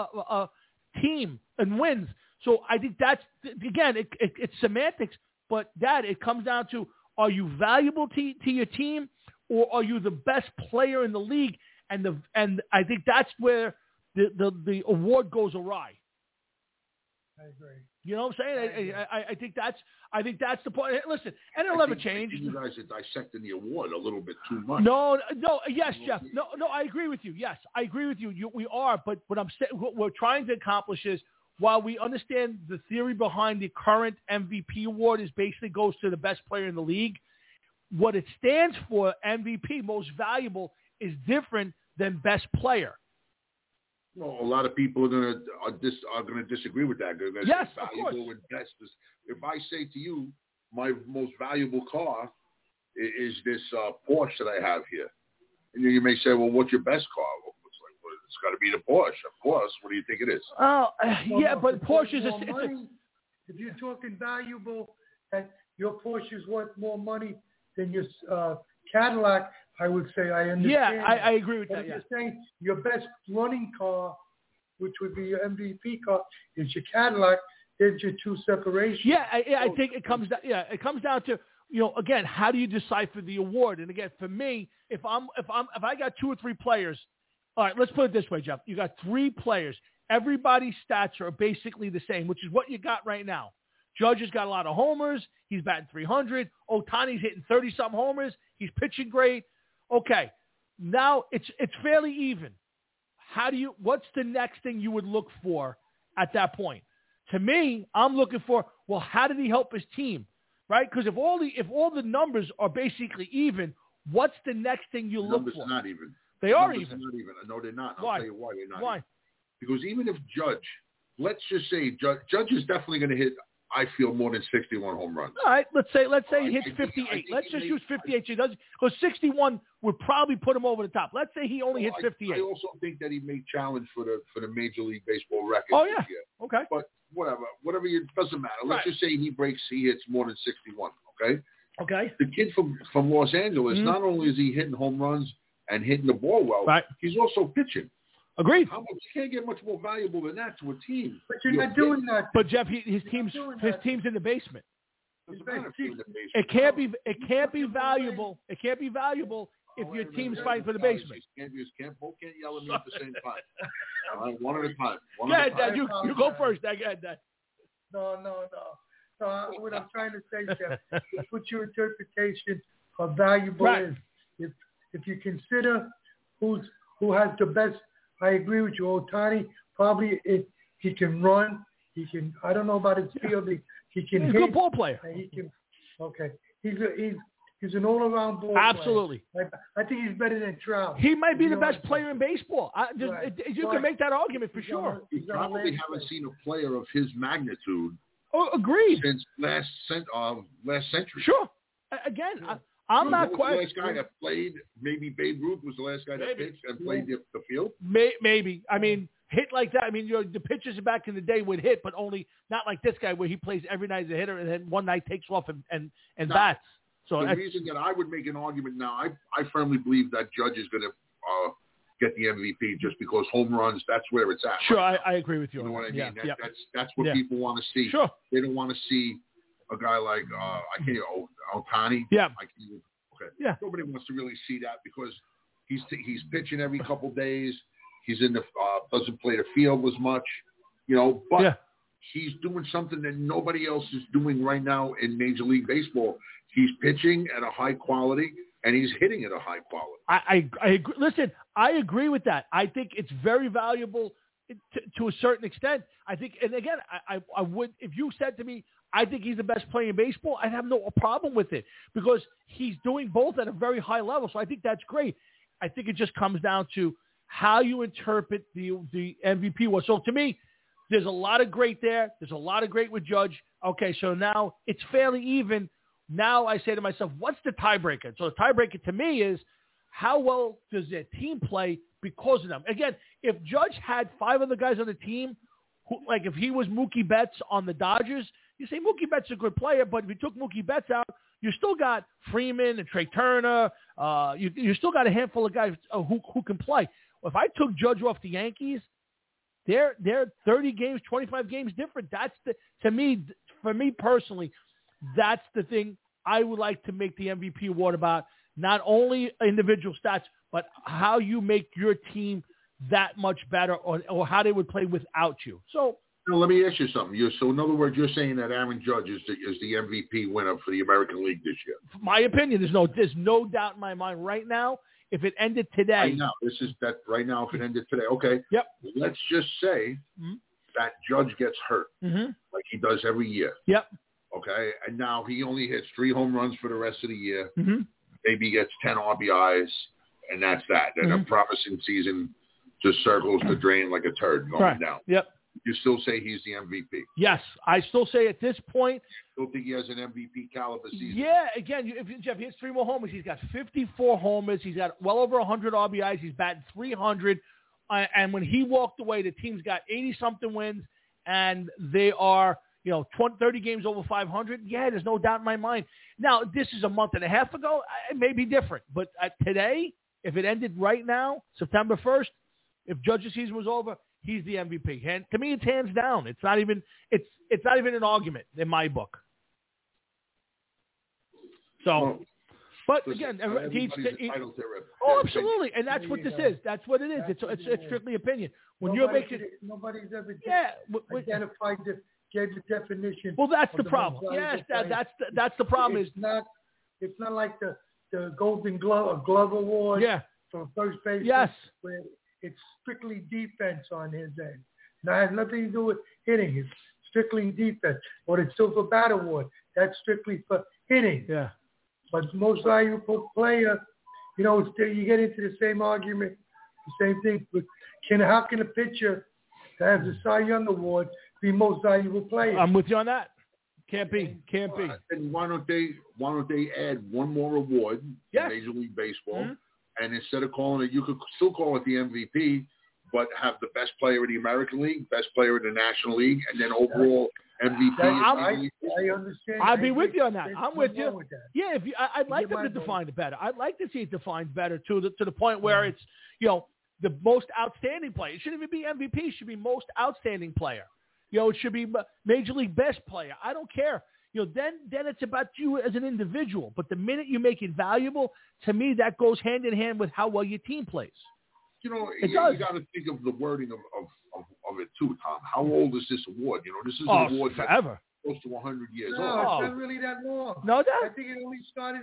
team and wins. So I think that's, again, it's semantics, but Dad, it comes down to, are you valuable to your team, or are you the best player in the league? And I think that's where the award goes awry. I agree. You know what I'm saying? I think that's the point. Listen, and it'll never change. I think you guys are dissecting the award a little bit too much. No, yes, Jeff. No, I agree with you. Yes, I agree with you. We are, but what we're trying to accomplish is, while we understand the theory behind the current MVP award is basically goes to the best player in the league, what it stands for, MVP, most valuable, is different than best player. Well, a lot of people are going to disagree with that. Yes, valuable of course. and best. If I say to you, my most valuable car is this Porsche that I have here, and you may say, well, what's your best car? Well, it's got to be the Porsche, of course. What do you think it is? Yeah, but Porsche is if you're talking valuable, and your Porsche is worth more money than your Cadillac, I would say I understand. Yeah, I agree with that. If you're saying your best running car, which would be your MVP car, is your Cadillac, there's your two separations. Yeah, I think it comes down. Yeah, it comes down to, again, how do you decipher the award? And again, for me, if I got two or three players, all right, let's put it this way, Jeff. You got three players. Everybody's stats are basically the same, which is what you got right now. Judge has got a lot of homers. He's batting 300. Ohtani's hitting 30-something homers. He's pitching great. Okay, now it's fairly even. What's the next thing you would look for at that point? To me, I'm looking for, well, how did he help his team, right? Because if all the numbers are basically even, what's the next thing you look for? Numbers are not even. They are even. Not even. No, they're not. Why? I'll tell you why they're not. Why? Even. Because even if Judge, let's just say Judge is definitely going to hit, I feel, more than 61 home runs. All right, let's say he hits 58. Let's just use 58. He does, because 61 would probably put him over the top. Let's say he only hits 58. I also think that he may challenge for the Major League Baseball record. Oh yeah. This year. Okay. But whatever, it doesn't matter. Let's just say he hits more than 61. Okay. Okay. The kid from Los Angeles, not only is he hitting home runs and hitting the ball well, right, he's also pitching. Agreed. You can't get much more valuable than that to a team. But you're not doing that. But Jeff, his team's in the basement. It can't be valuable. It can't be valuable if your team's fighting for the basement. Both can't yell at me at the same time. All right, one at a time. Dad, you go first. Go ahead, Dad. No. What I'm trying to say, Jeff, is what your interpretation of valuable is. If you consider who has the best, I agree with you. Ohtani, probably he can run. He can. I don't know about his field. He can hit. He's a good ball player. He can. Okay. He's an all-around ball Absolutely. player. I think he's better than Trout. He might be the best player in baseball. You can make that argument for sure. You probably haven't seen a player of his magnitude. Oh, agreed. Since last century. Sure. Again, I'm not quite. The last guy that played, maybe Babe Ruth was the last guy that pitched and played the field. Maybe. I mean, hit like that. I mean, the pitchers back in the day would hit, but only not like this guy where he plays every night as a hitter and then one night takes off and bats. So the reason that I would make an argument now, I firmly believe that Judge is going to get the MVP just because home runs, that's where it's at. Sure, I agree with you. You know what I mean? Yeah, that's what people want to see. Sure. They don't want to see a guy like Ohtani. Yeah. Yeah. Nobody wants to really see that because he's pitching every couple days. He's in the doesn't play the field as much, but he's doing something that nobody else is doing right now in Major League Baseball. He's pitching at a high quality and he's hitting at a high quality. I agree. Listen, I agree with that. I think it's very valuable to a certain extent. I think, and again, I would, if you said to me, I think he's the best player in baseball, I'd have no problem with it because he's doing both at a very high level. So I think that's great. I think it just comes down to how you interpret the MVP award. So to me, there's a lot of great there. There's a lot of great with Judge. Okay, so now it's fairly even. Now I say to myself, what's the tiebreaker? So the tiebreaker to me is how well does their team play because of them? Again, if Judge had 5 other guys on the team, who, like if he was Mookie Betts on the Dodgers, you say Mookie Betts is a good player, but if you took Mookie Betts out, you still got Freeman and Trey Turner. You still got a handful of guys who can play. If I took Judge off the Yankees, they're 30 games, 25 games different. That's for me personally, that's the thing I would like to make the MVP award about. Not only individual stats, but how you make your team that much better, or how they would play without you. So now, let me ask you something. So in other words, you're saying that Aaron Judge is the MVP winner for the American League this year? My opinion, there's no doubt in my mind right now. If it ended today, right now, if it ended today, okay. Yep. Let's just say that Judge gets hurt, like he does every year. Yep. Okay, and now he only hits 3 home runs for the rest of the year. Maybe gets 10 RBIs, and that's that. And a promising season just circles the drain like a turd going down. Yep. You still say he's the MVP? Yes, I still say at this point. Still think he has an MVP caliber season? Yeah, again, if Jeff hits 3 more homers, he's got 54 homers. He's got well over 100 RBIs. He's batting 300. And when he walked away, the team's got 80-something wins, and they are 30 games over 500. Yeah, there's no doubt in my mind. Now, this is a month and a half ago. It may be different. But today, if it ended right now, September 1st, if Judge's season was over, he's the MVP. And to me, it's hands down. It's not even an argument in my book. So, but again, absolutely, and that's what this is. That's what it is. It's strictly opinion. When you're making, nobody's ever identified the definition. Well, that's the problem. Yes, that's the problem. It's not like the Golden Glove Award. Yeah. For first base. Yes. Where it's strictly defense on his end. Now, it has nothing to do with hitting. It's strictly defense. Or the Silver Bat Award, that's strictly for hitting. Yeah. But most valuable player, you get into the same argument, the same thing. But how can a pitcher that has the Cy Young Award be most valuable player? I'm with you on that. Can't be. And why don't they add one more award in Major League Baseball? And instead of calling it, you could still call it the MVP, but have the best player in the American League, best player in the National League, and then overall MVP. I understand. I'll be with you on that. I'm with you. Yeah, I'd like them to define it better. I'd like to see it defined better to the point where it's the most outstanding player. It shouldn't even be MVP. It should be most outstanding player. It should be Major League best player. I don't care. Then it's about you as an individual. But the minute you make it valuable, to me, that goes hand in hand with how well your team plays. You got to think of the wording of it too, Tom. How old is this award? This is an award forever. Close to 100 years old. No, it's not really that long. No, I think it only started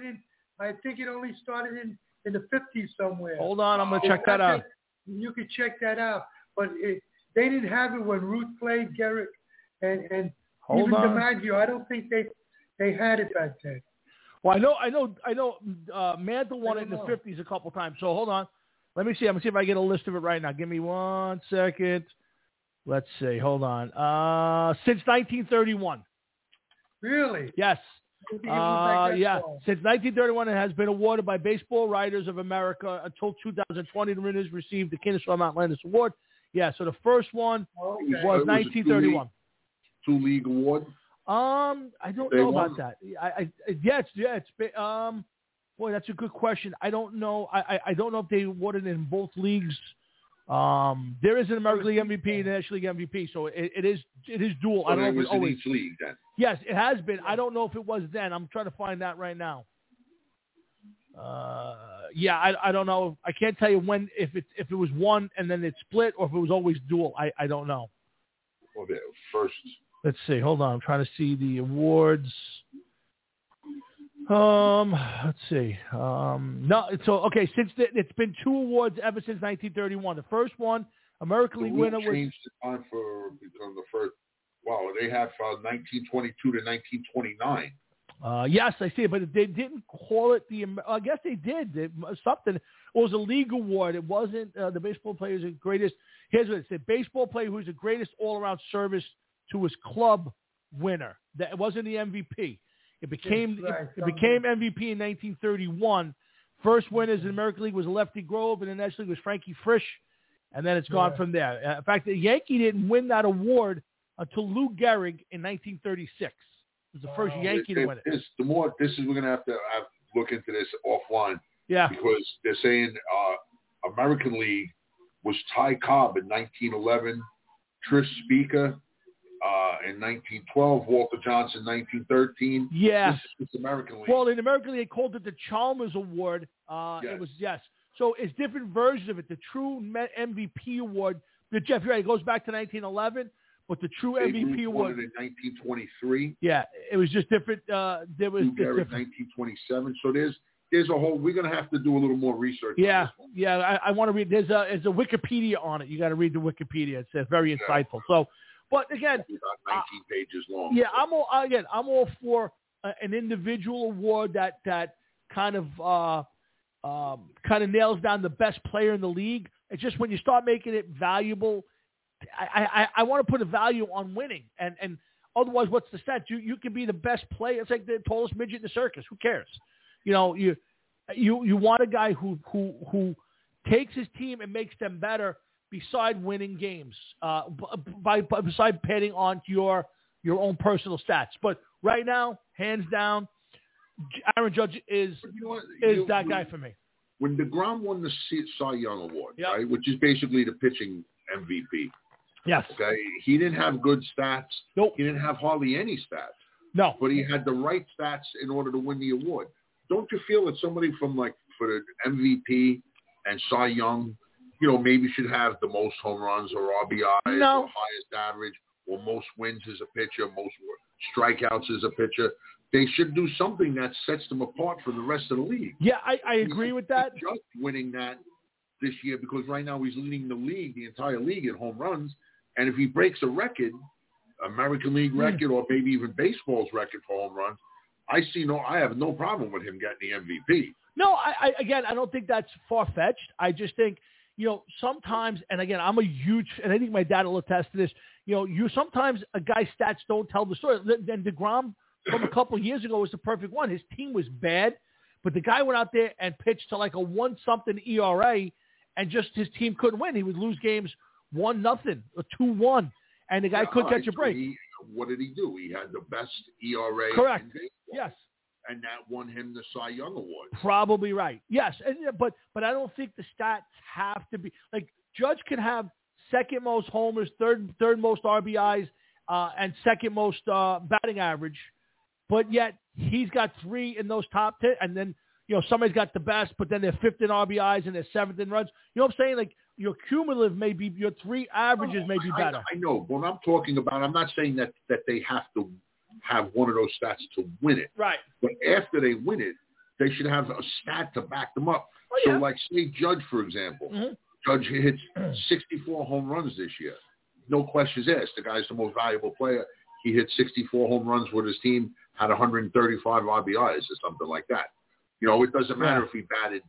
in the 50s somewhere. Hold on, I'm going to check that out. You could check that out. But they didn't have it when Ruth played, Garrett, and even DiMaggio. I don't think they had it back then. Well, I know. Mantle won it in the 50s a couple times. So hold on. Let me see. I'm going to see if I get a list of it right now. Give me 1 second. Let's see. Hold on. Since 1931. Really? Yes. Since 1931, it has been awarded by Baseball Writers of America until 2020. The winners received the Kennesaw Mountain Landis Award. Yeah, so the first one was 1931. Two-league award? I don't know about that. It's been, boy, that's a good question. I don't know. I don't know if they awarded it in both leagues. There is an American League MVP and an National League MVP, so it is dual. So I don't know if it's always in each league then. Yes, it has been. I don't know if it was then. I'm trying to find that right now. I don't know. I can't tell you when if it was one and then it split or if it was always dual. I don't know. Well, the first. Let's see. Hold on. I'm trying to see the awards. Let's see. No. So okay. It's been 2 awards ever since 1931. The first one, American League winner was. Changed the time because the first. Wow, they have 1922 to 1929. Yes, I see it, but they didn't call it the. I guess they did. Something. It was a league award. It wasn't the baseball player who's the greatest. Here's what it said: baseball player who's the greatest all-around service to his club winner. That it wasn't the MVP. It became it became MVP in 1931. First winners in the American League was Lefty Grove, and the National League was Frankie Frisch, and then it's gone from there. In fact, the Yankee didn't win that award until Lou Gehrig in 1936. It was the first Yankee to win it. We're going to have to look into this offline. Yeah. Because they're saying American League was Ty Cobb in 1911, Tris Speaker in 1912, Walter Johnson 1913. Yes. It's American League. Well, in American League, they called it the Chalmers Award. Yes. It was, So it's different versions of it. The true MVP award, Jeff, you're right, it goes back to 1911, but the true MVP award. In 1923. Yeah, it was just different. There was different. 1927. So there's a whole. We're going to have to do a little more research. Yeah, I want to read. There's a Wikipedia on it. You got to read the Wikipedia. It's very insightful. So, but again, about 19 pages long. Yeah, I'm all for an individual award that kind of nails down the best player in the league. It's just when you start making it valuable, I want to put a value on winning, and otherwise, what's the sense? You can be the best player. It's like the tallest midget in the circus. Who cares? You know, you want a guy who takes his team and makes them better beside winning games, beside padding on your own personal stats. But right now, hands down, Aaron Judge is that guy for me. When DeGrom won the Cy Young Award, right, which is basically the pitching MVP. Yes. Okay, he didn't have good stats. Nope. He didn't have hardly any stats. No. But he had the right stats in order to win the award. Don't you feel that somebody for the MVP and Cy Young, maybe should have the most home runs or RBIs or highest average or most wins as a pitcher, most strikeouts as a pitcher? They should do something that sets them apart from the rest of the league. Yeah, I agree with that. Just winning that this year because right now he's leading the entire league in home runs. And if he breaks a record, American League record or maybe even baseball's record for home runs, I have no problem with him getting the MVP. No, I don't think that's far-fetched. I just think, sometimes, and again, I'm a huge, and I think my dad will attest to this, sometimes a guy's stats don't tell the story. Then DeGrom from a couple of years ago was the perfect one. His team was bad, but the guy went out there and pitched to like a 1-something ERA, and just his team couldn't win. He would lose games 1-0 or 2-1, and the guy couldn't catch a break. What did he do? He had the best ERA. Correct. In baseball. Yes. And that won him the Cy Young Award. Probably right. Yes, but I don't think the stats have to be like Judge can have second most homers, third most RBIs, and second most batting average, but yet he's got 3 in those top 10, and then somebody's got the best, but then they're 5th in RBIs and they're 7th in runs. You know what I'm saying? Like your cumulative may be your 3 averages may be better. I know, but I'm talking about. I'm not saying that they have to have one of those stats to win it. Right. But after they win it, they should have a stat to back them up. Oh, yeah. So like say Judge, for example. Mm-hmm. Judge hits 64 home runs this year. No questions asked. The guy's the most valuable player. He hit 64 home runs with his team, had 135 RBIs or something like that. It doesn't matter if he batted,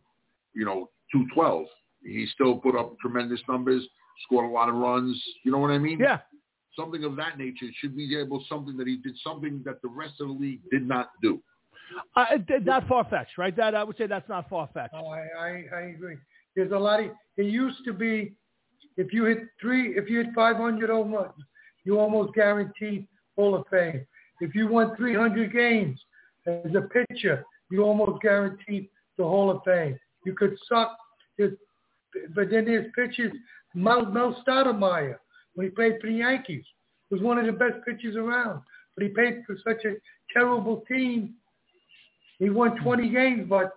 212. He still put up tremendous numbers, scored a lot of runs. You know what I mean? Yeah. Something of that nature should be something that he did, something that the rest of the league did not do. Not far-fetched, right? That I would say that's not far-fetched. Oh, I agree. There's a lot of. It used to be, if you hit 500 home runs, you almost guaranteed Hall of Fame. If you won 300 games as a pitcher, you almost guaranteed the Hall of Fame. You could suck, but then there's pitchers. Mel Stoudemire, when he played for the Yankees, was one of the best pitchers around. But he played for such a terrible team. He won 20 games, but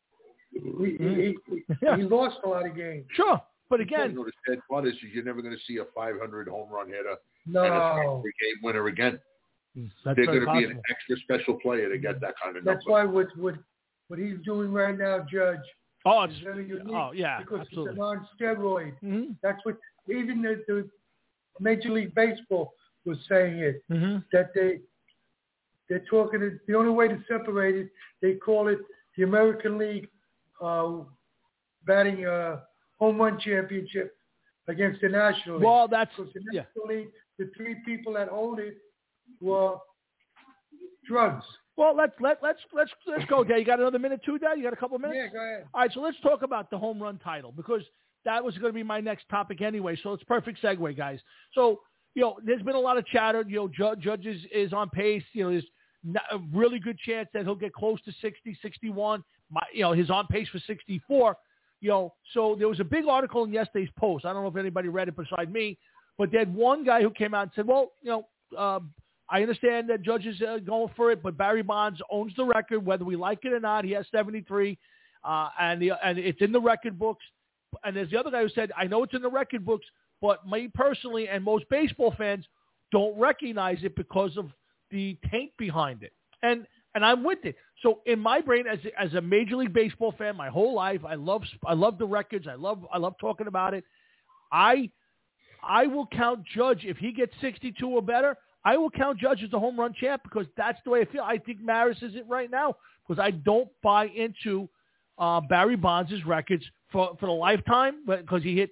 he lost a lot of games. Sure, but again, the sad part is you're never going to see a 500 home run hitter and a 3-game winner again. That's They're going to be possible. an extra special player to get that kind of number. That's why what he's doing right now, Judge. Oh, is very unique because absolutely. it's on steroid. Mm-hmm. That's what even the Major League Baseball was saying it, that they're talking. The only way to separate it, they call it the American League batting home run championship against the National League. Well, that's the National League. The three people that owned it were drugs. Well, let's go, Dad. You got another minute, too, Dad? You got a couple of minutes? Yeah, go ahead. All right, so let's talk about the home run title because that was going to be my next topic anyway. So it's perfect segue, guys. So there's been a lot of chatter. Judge is on pace. There's a really good chance that he'll get close to 60, 61. He's on pace for 64. So there was a big article in yesterday's Post. I don't know if anybody read it beside me, but they had one guy who came out and said, well, I understand that Judge is going for it, but Barry Bonds owns the record, whether we like it or not. He has 73, and it's in the record books. And there's the other guy who said, I know it's in the record books, but me personally and most baseball fans don't recognize it because of the taint behind it. And I'm with it. So in my brain, as a Major League Baseball fan, my whole life, I love the records. I love talking about it. I will count Judge if he gets 62 or better. I will count Judge as the home run champ because that's the way I feel. I think Maris is it right now because I don't buy into Barry Bonds' records for the lifetime because he hit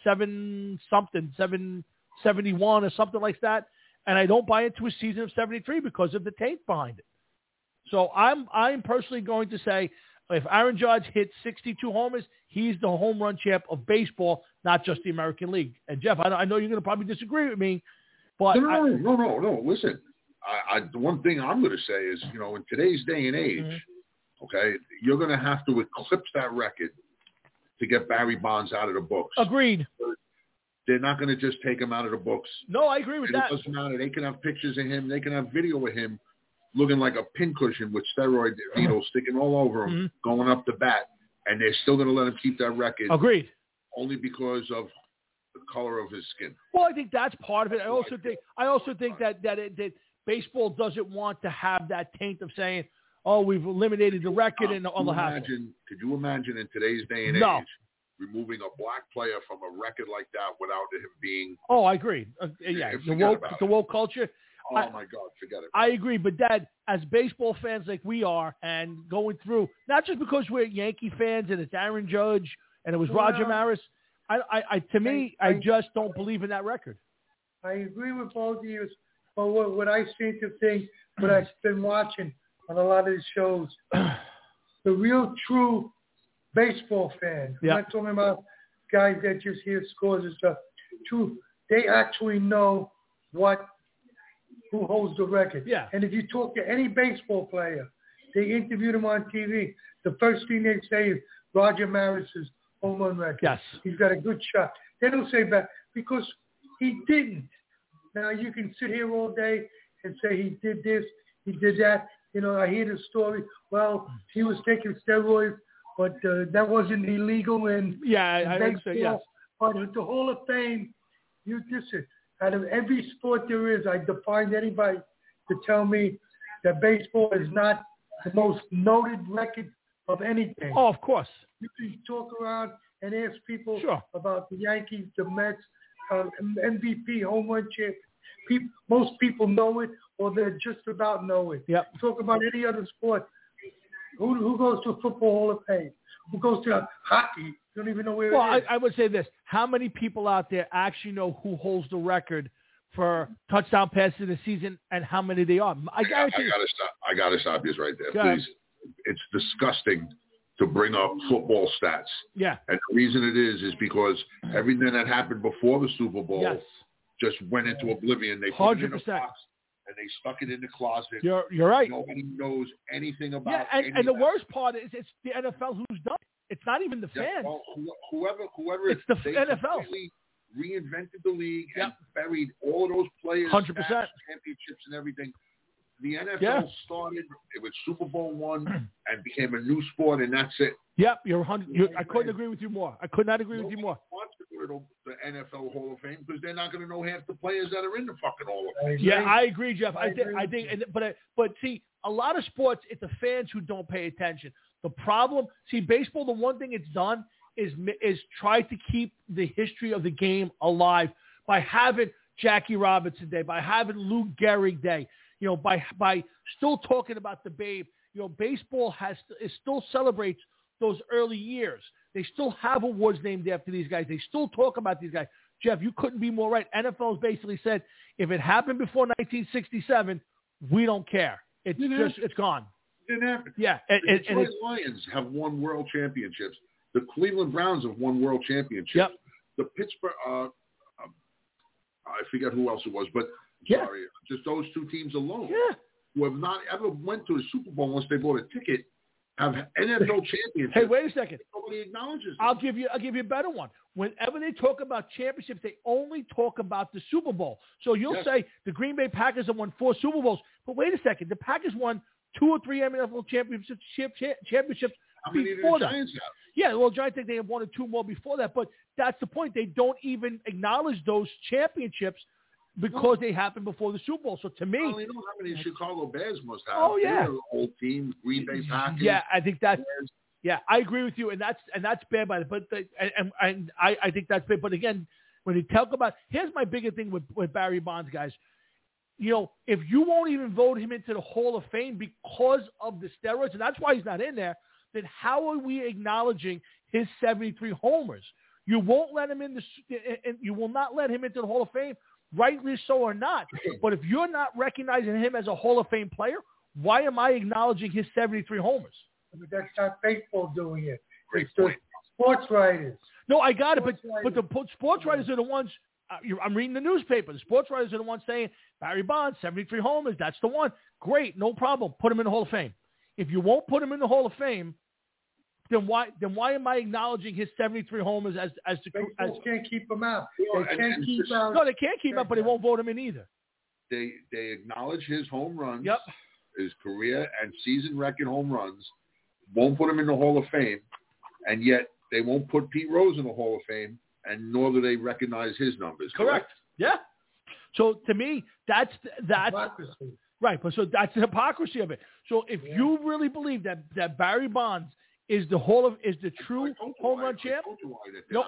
771 or something like that, and I don't buy into a season of 73 because of the taint behind it. So I'm personally going to say if Aaron Judge hits 62 homers, he's the home run champ of baseball, not just the American League. And Jeff, I know you're going to probably disagree with me. But no. Listen, the one thing I'm going to say is, in today's day and age, okay, you're going to have to eclipse that record to get Barry Bonds out of the books. Agreed. They're not going to just take him out of the books. No, I agree with that. It doesn't matter. They can have pictures of him. They can have video of him looking like a pincushion with steroid needles sticking all over him, going up the bat, and they're still going to let him keep that record. Agreed. Only because of the color of his skin. Well, I think that's part of it. I also think that baseball doesn't want to have that taint of saying, "Oh, we've eliminated the record and all the hassle." Could you imagine in today's day and age removing a black player from a record like that without him being? Oh, I agree. The woke culture. Oh my God, forget it. I agree, but Dad, as baseball fans like we are, and going through not just because we're Yankee fans and it's Aaron Judge and it was Roger Maris. I just don't believe in that record. I agree with both of you, but what I seem to think, what I've been watching on a lot of these shows, the real true baseball fan, I'm not talking about guys that just hear scores and stuff, they actually know who holds the record. Yeah. And if you talk to any baseball player, they interview them on TV, the first thing they say is Roger Maris's home run record. Yes. He's got a good shot. They don't say that because he didn't. Now, you can sit here all day and say he did this, he did that. I hear the story. Well, he was taking steroids, but that wasn't illegal. And I think so, yes. But with the Hall of Fame, listen, out of every sport there is, I define anybody to tell me that baseball is not the most noted record of anything. Oh, of course. You can talk around and ask people about the Yankees, the Mets, MVP, home run champ. Most people know it, or they're just about know it. Yep. Talk about any other sport. Who goes to Football Hall of Fame? Who goes to hockey? You don't even know where it is. I would say this. How many people out there actually know who holds the record for touchdown passes in the season and how many they are? I got to stop you right there, please. It's disgusting to bring up football stats. Yeah. And the reason it is because everything that happened before the Super Bowl just went into oblivion. They put it in a box and they stuck it in the closet. You're right. Nobody knows anything about it. And the worst part is it's the NFL who's done it. It's not even the fans. Well, whoever it's the NFL. Reinvented the league and buried all of those players, 100%, championships and everything. The NFL started with Super Bowl I and became a new sport, and that's it. Yep, I couldn't agree with you more. I could not agree with you more. Wants to go to the NFL Hall of Fame because they're not going to know half the players that are in the fucking Hall of Fame. Yeah, I agree, Jeff. I think, but see, a lot of sports, it's the fans who don't pay attention. The problem, baseball, the one thing it's done is try to keep the history of the game alive by having Jackie Robinson Day, by having Lou Gehrig Day. by still talking about the Babe. Baseball still celebrates those early years. They still have awards named after these guys. They still talk about these guys. Jeff, you couldn't be more right. NFL has basically said, if it happened before 1967, we don't care. It's gone. It didn't happen. Yeah. The Detroit Lions have won world championships. The Cleveland Browns have won world championships. Yep. The Pittsburgh, I forget who else it was, but sorry, just those two teams alone who have not ever went to a Super Bowl unless they bought a ticket, have NFL championships. Hey, wait a second. Nobody acknowledges them. I'll give you a better one. Whenever they talk about championships, they only talk about the Super Bowl. So you'll say the Green Bay Packers have won 4 Super Bowls. But wait a second. The Packers won 2 or 3 NFL championships How many before did the that. Giants have? Yeah, well, Giants think they have 1 or 2 more before that. But that's the point. They don't even acknowledge those championships because they happened before the Super Bowl. So to me, I only know how many Chicago Bears must have. Oh yeah, they're an old team. Green Bay Packers. Yeah, I think that's. Bears. Yeah, I agree with you, and that's bad by it. But I think that's bad. But again, when you talk about, here's my bigger thing with Barry Bonds, guys. If you won't even vote him into the Hall of Fame because of the steroids, and that's why he's not in there, then how are we acknowledging his 73 homers? You won't let him in and you will not let him into the Hall of Fame, rightly so or not. But if you're not recognizing him as a Hall of Fame player, why am I acknowledging his 73 homers? But that's not baseball doing it. Great It's the point. sports writers. No, I got it, but the Sports sports writers are the ones. I'm reading the newspaper. The sports writers are the ones saying Barry Bonds, 73 homers. That's the one. Great, no problem. Put him in the Hall of Fame. If you won't put him in the Hall of Fame, then why am I acknowledging his 73 homers as Baseball can't keep him out. Well, They can't keep out. No, they can't keep up, but they won't vote him in either. They acknowledge his home runs, Yep. his career and season record home runs. Won't put him in the Hall of Fame, and yet they won't put Pete Rose in the Hall of Fame, and nor do they recognize his numbers. Correct? Yeah. So to me, that's Democracy. right. But so that's the hypocrisy of it. So if you really believe that Barry Bonds is the true home run champ, no,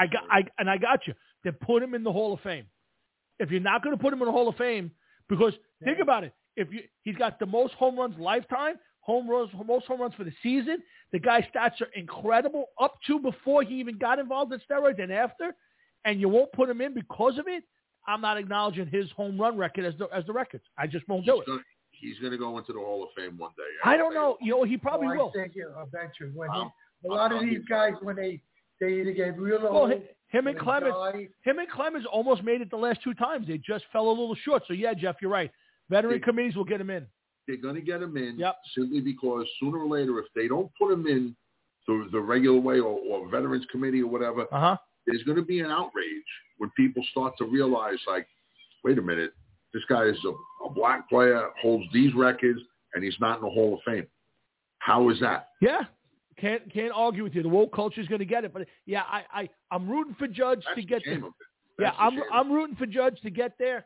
I got you. Then put him in the Hall of Fame. If you're not going to put him in the Hall of Fame, because think about it, he's got the most home runs lifetime. Most home runs for the season. The guy's stats are incredible up to before he even got involved in steroids and after, and you won't put him in because of it. I'm not acknowledging his home run record as the records. I just won't do it. He's going to go into the Hall of Fame one day. I don't know. He probably will. I think eventually. A lot of these guys, when they either get real old. Him and Clemens almost made it the last 2 times. They just fell a little short. So yeah, Jeff, you're right. Veteran committees will get him in. They're going to get him in simply because sooner or later, if they don't put him in the regular way or Veterans Committee or whatever, there's going to be an outrage when people start to realize, like, wait a minute, this guy is a black player, holds these records, and he's not in the Hall of Fame. How is that? Yeah. Can't argue with you. The woke culture is going to get it. But, yeah, I'm rooting for Judge to get there. Yeah, I'm rooting for Judge to get there.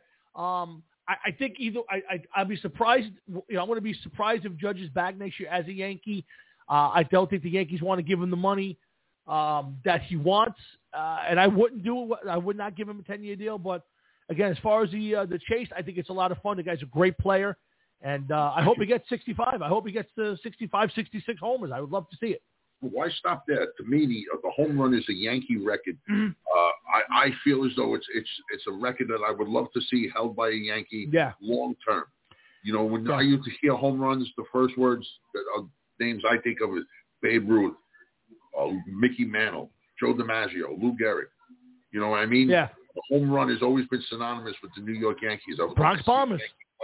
I think I'd be surprised. I'm going to be surprised if Judge is back next year as a Yankee. I don't think the Yankees want to give him the money that he wants, and I wouldn't do it. I would not give him a 10-year deal. But again, as far as the chase, I think it's a lot of fun. The guy's a great player, and I hope he gets 65. I hope he gets to 65, 66 homers. I would love to see it. Why stop there? To me, the home run is a Yankee record. I feel as though it's a record that I would love to see held by a Yankee long term. When I used to hear home runs, the first names I think of is Babe Ruth, Mickey Mantle, Joe DiMaggio, Lou Gehrig. You know what I mean? Yeah. The home run has always been synonymous with the New York Yankees. Bronx Bombers.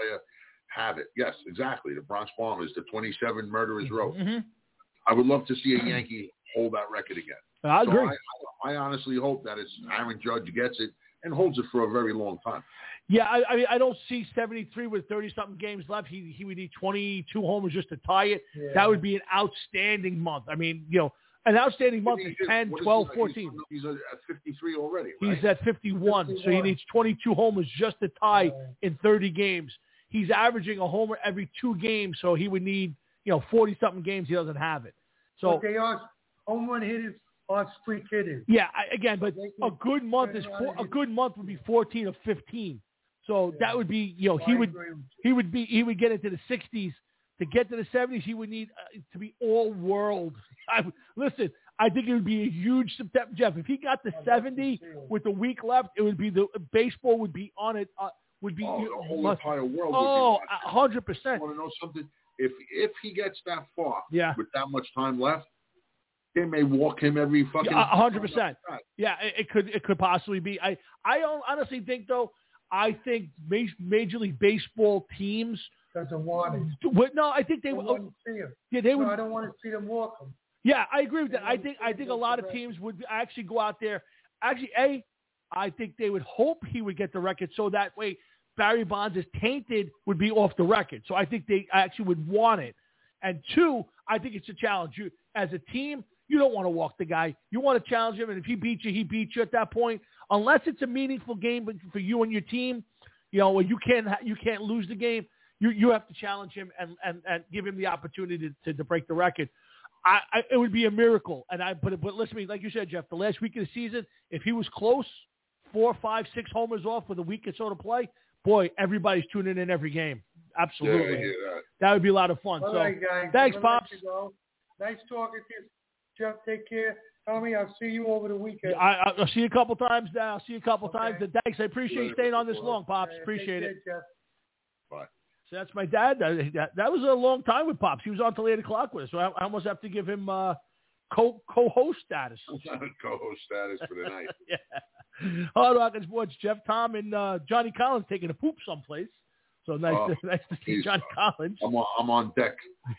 Have it. Yes, exactly. The Bronx Bombers, the 27 Murderers Row. Mm-hmm. I would love to see a Yankee hold that record again. I agree. I honestly hope that it's Aaron Judge gets it and holds it for a very long time. Yeah, I mean, I don't see 73 with 30-something games left. He would need 22 homers just to tie it. Yeah. That would be an outstanding month. I mean, an outstanding month is 10, 12, 14. He's at 53 already, right? He's at 51, so he needs 22 homers just to tie in 30 games. He's averaging a homer every 2 games, so he would need, 40-something games. He doesn't have it. So but they are home run hitters or streak hitters. Yeah, but a good month would be 14 or 15. So that would be, he would get into the 60s. To get to the 70s, he would need to be all world. Listen, I think it would be a huge September, Jeff. If he got to 70 with a week left, it would be baseball would be on it. Would be the whole entire world. Oh, 100%. You want to know something? If he gets that far, with that much time left, they may walk him every fucking 100%. Yeah, it could possibly be. I honestly think though. I think Major League Baseball teams doesn't want it. No, I think they would. See him. Yeah, they would. I don't want to see them walk him. Yeah, I agree with that. I think a lot of teams would actually go out there. Actually, I think they would hope he would get the record so that way Barry Bonds is tainted would be off the record. So I think they actually would want it. And two, I think it's a challenge. You as a team, you don't want to walk the guy. You want to challenge him, and if he beats you, he beats you at that point. Unless it's a meaningful game for you and your team, where you can't lose the game. You have to challenge him and give him the opportunity to break the record. It would be a miracle. But listen to me, like you said, Jeff, the last week of the season, if he was close, 4, 5, 6 homers off with a week or so to play, boy, everybody's tuning in every game. Absolutely. Yeah. That would be a lot of fun. All right, guys. Thanks, Pops. Nice talking to you. Jeff, take care. Tommy, I'll see you over the weekend. I'll see you a couple times now. I'll see you a couple times. Thanks. I appreciate you staying on this long, Pops. Appreciate it. Jeff. Bye. So that's my dad. That was a long time with Pops. He was on till 8 o'clock with us, so I almost have to give him co-host status. Co-host status for the night. Yeah. Hard Rock and Sports. Jeff, Tom, and Johnny Collins taking a poop someplace. So nice to see Johnny Collins. I'm on deck.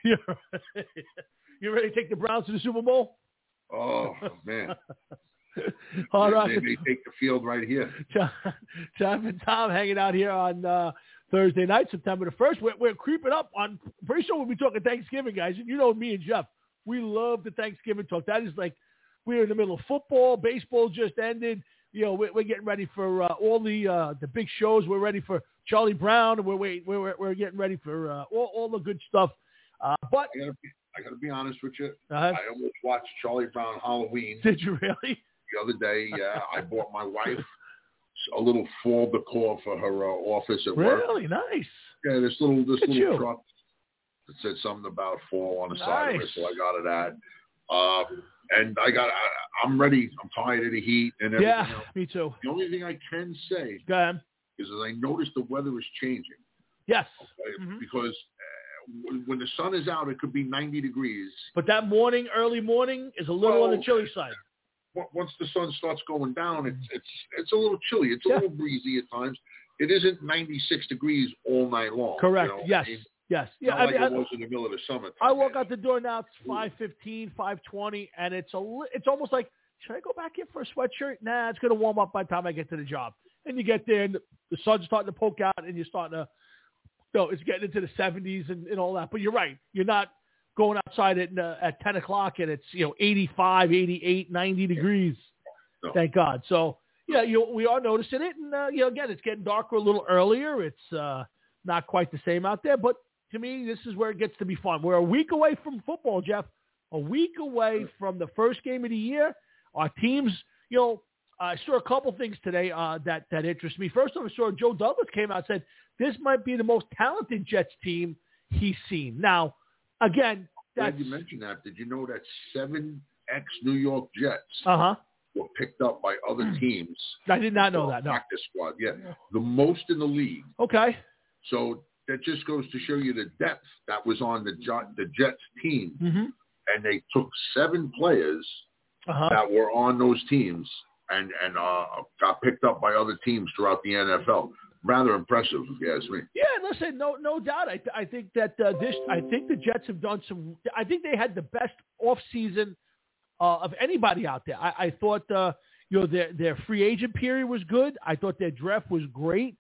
You ready to take the Browns to the Super Bowl? Oh, man. Hard Rock. They may take the field right here. John and Tom hanging out here on Thursday night, September the 1st. We're creeping up on, pretty sure we'll be talking Thanksgiving, guys. You know me and Jeff. We love the Thanksgiving talk. That is like, we're in the middle of football. Baseball just ended. We're getting ready for all the big shows. We're ready for Charlie Brown. We're getting ready for all the good stuff. But I got to be honest with you. Uh-huh. I almost watched Charlie Brown Halloween. Did you really? The other day, yeah. I bought my wife a little fall decor for her office at work. Really? Nice. Yeah, this little truck that said something about fall on the side of it, so I got it at. And I'm ready. I'm tired of the heat and everything else. Me too. The only thing I can say is that I noticed the weather is changing. Yes. Okay? Mm-hmm. Because when the sun is out, it could be 90 degrees. But that early morning, is a little on the chilly side. Once the sun starts going down, it's a little chilly. It's a little breezy at times. It isn't 96 degrees all night long. Correct. Yes. Yes. Yeah. It was in the middle of the summer. I walk out the door now. It's 5:15, 5:20, and it's almost like, should I go back in for a sweatshirt? Nah, it's going to warm up by the time I get to the job. And you get there, and the sun's starting to poke out, and you're starting to. No, it's getting into the 70s and all that. But you're right. You're not going outside at 10 o'clock and it's 85, 88, 90 degrees. No. Thank God. So we are noticing it, and again, it's getting darker a little earlier. It's not quite the same out there, but to me, this is where it gets to be fun. We're a week away from football, Jeff. A week away from the first game of the year. Our teams, I saw a couple things today that interest me. First of all, I saw Joe Douglas came out and said this might be the most talented Jets team he's seen. Now, again, glad you mentioned that. Did you know that 7 ex-New York Jets were picked up by other teams? I did not know that. No. Practice squad, yeah. The most in the league. Okay. So that just goes to show you the depth that was on the Jets team. Mm-hmm. And they took 7 players that were on those teams and got picked up by other teams throughout the NFL. Rather impressive, if you ask me. Yeah, listen, no doubt. I think that I think the Jets have done some. I think they had the best offseason of anybody out there. I thought their free agent period was good. I thought their draft was great.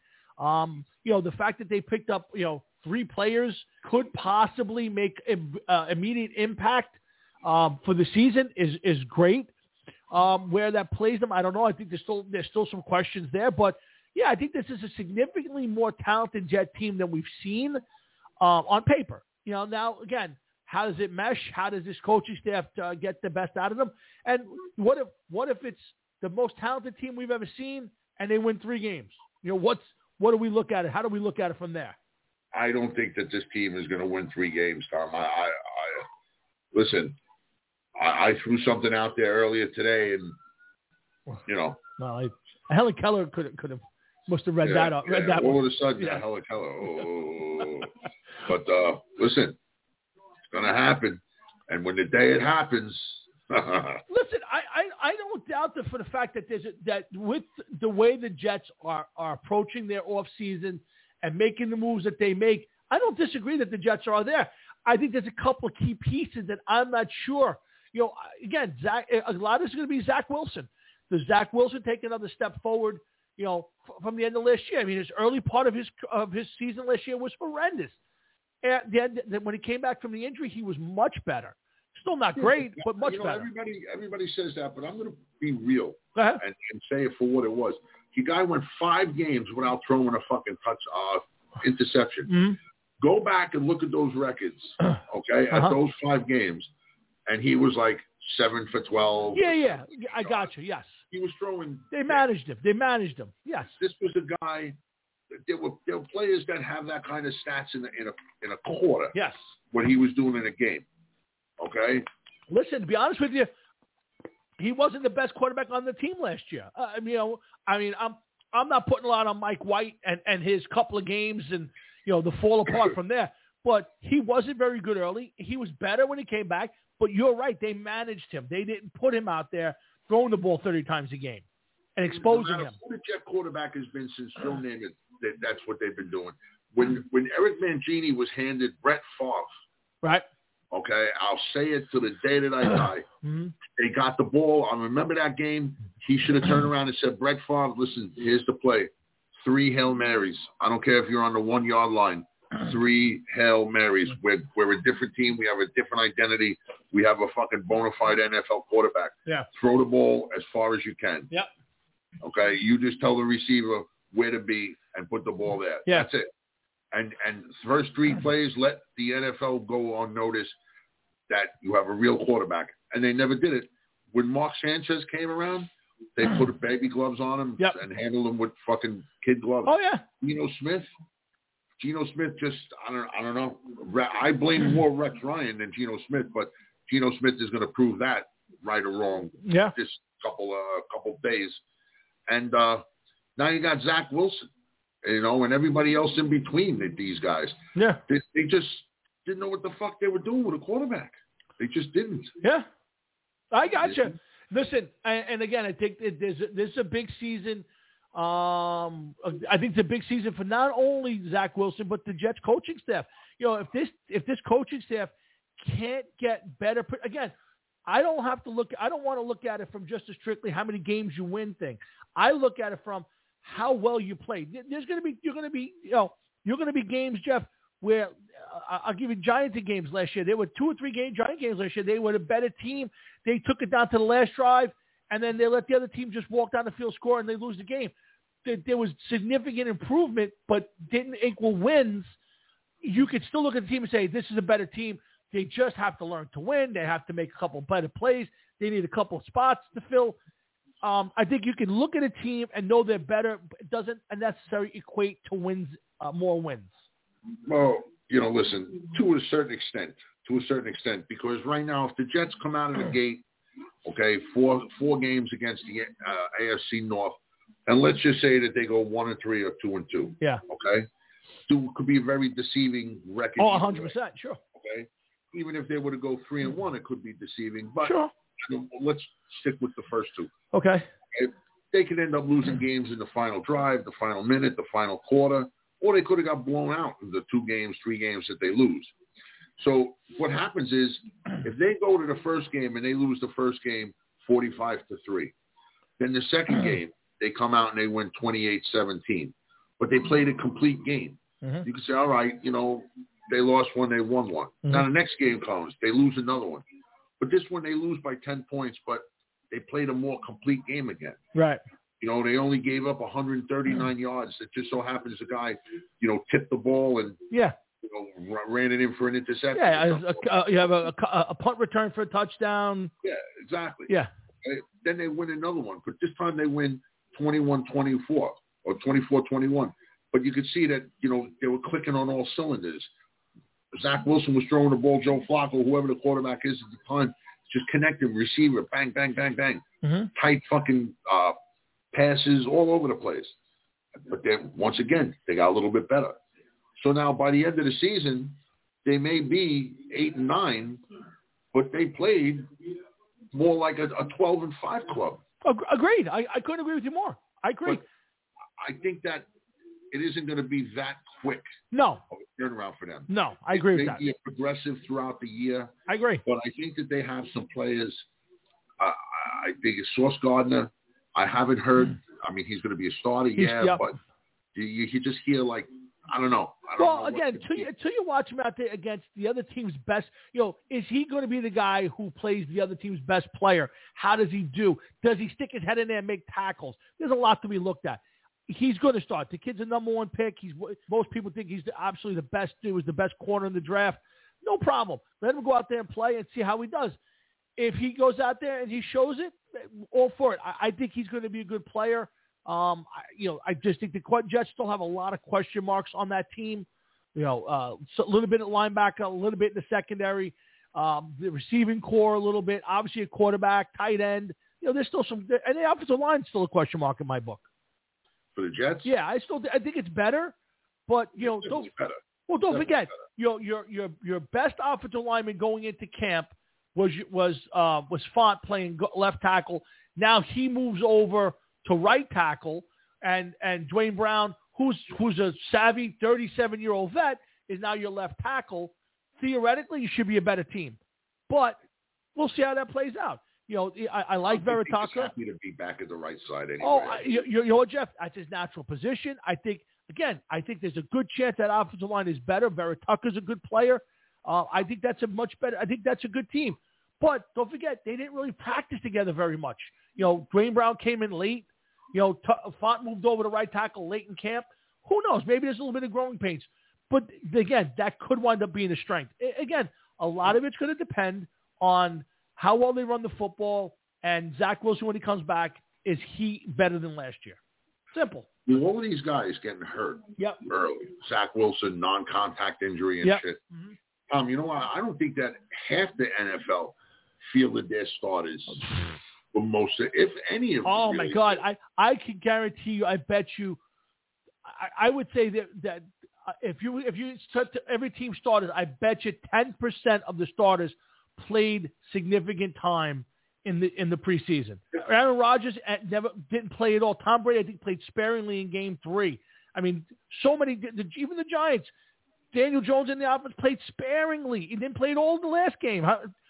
The fact that they picked up 3 players could possibly make immediate impact for the season is great. Where that plays them, I don't know. I think there's still some questions there, but. Yeah, I think this is a significantly more talented Jet team than we've seen on paper. Now, again, how does it mesh? How does this coaching staff get the best out of them? And what if it's the most talented team we've ever seen and they win 3 games? What's what do we look at it? How do we look at it from there? I don't think that this team is going to win 3 games, Tom. Listen, I threw something out there earlier today, and Well, Helen Keller must have read that up. Read that all one. of a sudden, Helen Keller. Oh. But listen, it's going to happen, and when the day it happens. Listen, I don't doubt that for the fact that that with the way the Jets are approaching their off season and making the moves that they make, I don't disagree that the Jets are there. I think there's a couple of key pieces that I'm not sure. Again, a lot of this is going to be Zach Wilson. Does Zach Wilson take another step forward? From the end of last year. I mean, his early part of his season last year was horrendous. And then when he came back from the injury, he was much better. Still not great, but much better. Everybody says that, but I'm going to be real and say it for what it was. The guy went 5 games without throwing a fucking interception. Mm-hmm. Go back and look at those records, okay, at those 5 games, and he was like 7 for 12. Yeah, I got you. Yes, he was throwing. They managed him. Yes, this was a guy. There were players that have that kind of stats in a quarter. Yes, what he was doing in a game. Okay. Listen, to be honest with you, he wasn't the best quarterback on the team last year. I'm not putting a lot on Mike White and his couple of games and the fall apart from there. But he wasn't very good early. He was better when he came back. But you're right, they managed him. They didn't put him out there throwing the ball 30 times a game and exposing him. Who the Jet quarterback has been since Joe Namath, that's what they've been doing. When Eric Mangini was handed Brett Favre, right? Okay, I'll say it to the day that I die. Mm-hmm. They got the ball. I remember that game. He should have turned around and said, Brett Favre, listen, here's the play. 3 Hail Marys. I don't care if you're on the 1-yard line. 3 Hail Marys. We're a different team. We have a different identity. We have a fucking bona fide NFL quarterback. Yeah. Throw the ball as far as you can. Yep. Okay, you just tell the receiver where to be and put the ball there. Yeah. That's it. And first 3 plays, let the NFL go on notice that you have a real quarterback. And they never did it. When Mark Sanchez came around, they put baby gloves on him and handled him with fucking kid gloves. Oh, yeah. Geno Smith just, I don't know. I blame more Rex Ryan than Geno Smith, but Geno Smith is going to prove that right or wrong this couple days. And now you got Zach Wilson, and everybody else in between these guys. Yeah. They just didn't know what the fuck they were doing with a quarterback. They just didn't. Yeah. I got you. Listen, and again, I think this is a big season. I think it's a big season for not only Zach Wilson but the Jets coaching staff. If this coaching staff can't get better, again, I don't want to look at it from just a strictly how many games you win thing. I look at it from how well you play. You're going to be games, Jeff, where I'll give you Giants games last year. There were 2 or 3 Giant games last year. They were a better team. They took it down to the last drive, and then they let the other team just walk down the field, score, and they lose the game. There was significant improvement, but didn't equal wins. You could still look at the team and say, this is a better team. They just have to learn to win. They have to make a couple better plays. They need a couple of spots to fill. I think you can look at a team and know they're better, but it doesn't necessarily equate to wins, more wins. Well, listen, to a certain extent, because right now, if the Jets come out of the gate, okay, four games against the AFC North, and let's just say that they go 1-3 or 2-2. Yeah. Okay. It could be a very deceiving record. Oh, 100%, sure. Okay. Even if they were to go 3-1, it could be deceiving. But sure. Let's stick with the first 2. Okay. They could end up losing games in the final drive, the final minute, the final quarter, or they could have got blown out in the 2 games, 3 games that they lose. So what happens is if they go to the first game and they lose the first game 45-3, then the second game they come out and they win 28-17, but they played a complete game. Mm-hmm. You can say, all right, they lost one, they won one. Mm-hmm. Now the next game comes, they lose another one. But this one they lose by 10 points, but they played a more complete game again. Right. They only gave up 139 yards. It just so happens the guy, tipped the ball and ran it in for an interception. Yeah, you have a punt return for a touchdown. Yeah, exactly. Yeah. Then they win another one, but this time they win 21-24 or 24-21. but you could see that, they were clicking on all cylinders. Zach Wilson was throwing the ball, Joe Flacco, whoever the quarterback is at the time, just connecting, receiver, bang, bang, bang, bang. Mm-hmm. Tight fucking passes all over the place. But then, once again, they got a little bit better. So now, by the end of the season, they may be 8-9, but they played more like a 12-5 club. Agreed. I couldn't agree with you more. I agree. But I think that it isn't going to be that quick. No. Of a turnaround for them. No, I agree with that. It may be progressive throughout the year. I agree. But I think that they have some players. I think it's Sauce Gardner. I haven't heard. I mean, he's going to be a starter, but you just hear like, I don't know. Well, again, until you watch him out there against the other team's best, is he going to be the guy who plays the other team's best player? How does he do? Does he stick his head in there and make tackles? There's a lot to be looked at. He's going to start. The kid's a number one pick. Most people think he's absolutely the best dude, was the best corner in the draft. No problem. Let him go out there and play and see how he does. If he goes out there and he shows it, all for it. I think he's going to be a good player. I just think the Jets still have a lot of question marks on that team. So a little bit at linebacker, a little bit in the secondary, the receiving core a little bit. Obviously, a quarterback, tight end. There's still some, and the offensive line is still a question mark in my book. For the Jets? Yeah, I think it's better, but don't forget your best offensive lineman going into camp was Font playing left tackle. Now he moves over to right tackle, and Dwayne Brown, who's a savvy 37-year-old vet, is now your left tackle. Theoretically, you should be a better team, but we'll see how that plays out. I like Veritaka. He's happy to be back at the right side anyway. Oh, you know what, Jeff? That's his natural position. I think there's a good chance that offensive line is better. Veritaka's a good player. I think that's a much better. I think that's a good team. But don't forget, they didn't really practice together very much. Dwayne Brown came in late. Font moved over to right tackle late in camp. Who knows? Maybe there's a little bit of growing pains. But again, that could wind up being a strength. Again, a lot of it's going to depend on how well they run the football, and Zach Wilson, when he comes back, is he better than last year? Simple. All of these guys getting hurt early. Zach Wilson, non-contact injury and shit. Mm-hmm. You know what? I don't think that half the NFL fielded their starters for most, if any of them. Oh, really. my God. I can guarantee you, I bet you, I would say that if you set every team starters, I bet you 10% of the starters played significant time in the preseason. Aaron Rodgers didn't play at all. Tom Brady, I think, played sparingly in Game 3. I mean, so many, even the Giants. Daniel Jones in the offense played sparingly. He didn't play at all in the last game.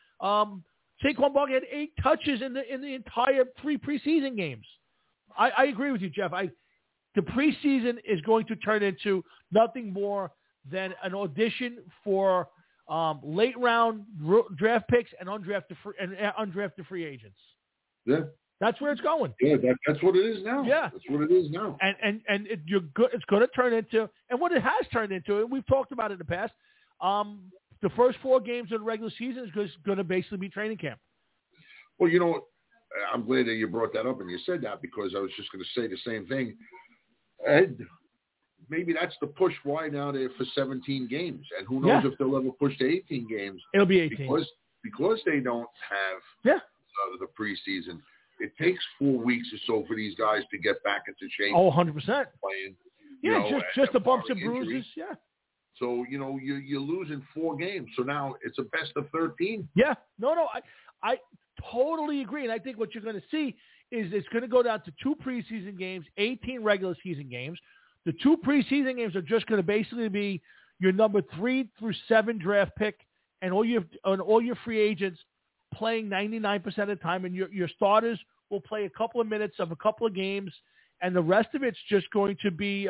Saquon Barkley had 8 touches in the entire 3 preseason games. I agree with you, Jeff. The preseason is going to turn into nothing more than an audition for late round draft picks and undrafted free agents. Yeah, that's where it's going. Yeah, that's what it is now. Yeah, that's what it is now. And it's going to turn into, and what it has turned into, and we've talked about it in the past. The first 4 games of the regular season is going to basically be training camp. Well, you know what? I'm glad that you brought that up and you said that, because I was just going to say the same thing. And maybe that's the push why now they're for 17 games. And who knows if they'll ever push to 18 games. It'll be 18. Because they don't have the preseason. It takes 4 weeks or so for these guys to get back into shape. Oh, 100%. Playing, just the bumps and bruises. Injuries. Yeah. So, you're losing 4 games. So now it's a best of 13. Yeah. No, I totally agree. And I think what you're going to see is it's going to go down to 2 preseason games, 18 regular season games. The 2 preseason games are just going to basically be your number 3 through 7 draft pick and all your free agents playing 99% of the time. And your starters will play a couple of minutes of a couple of games. And the rest of it's just going to be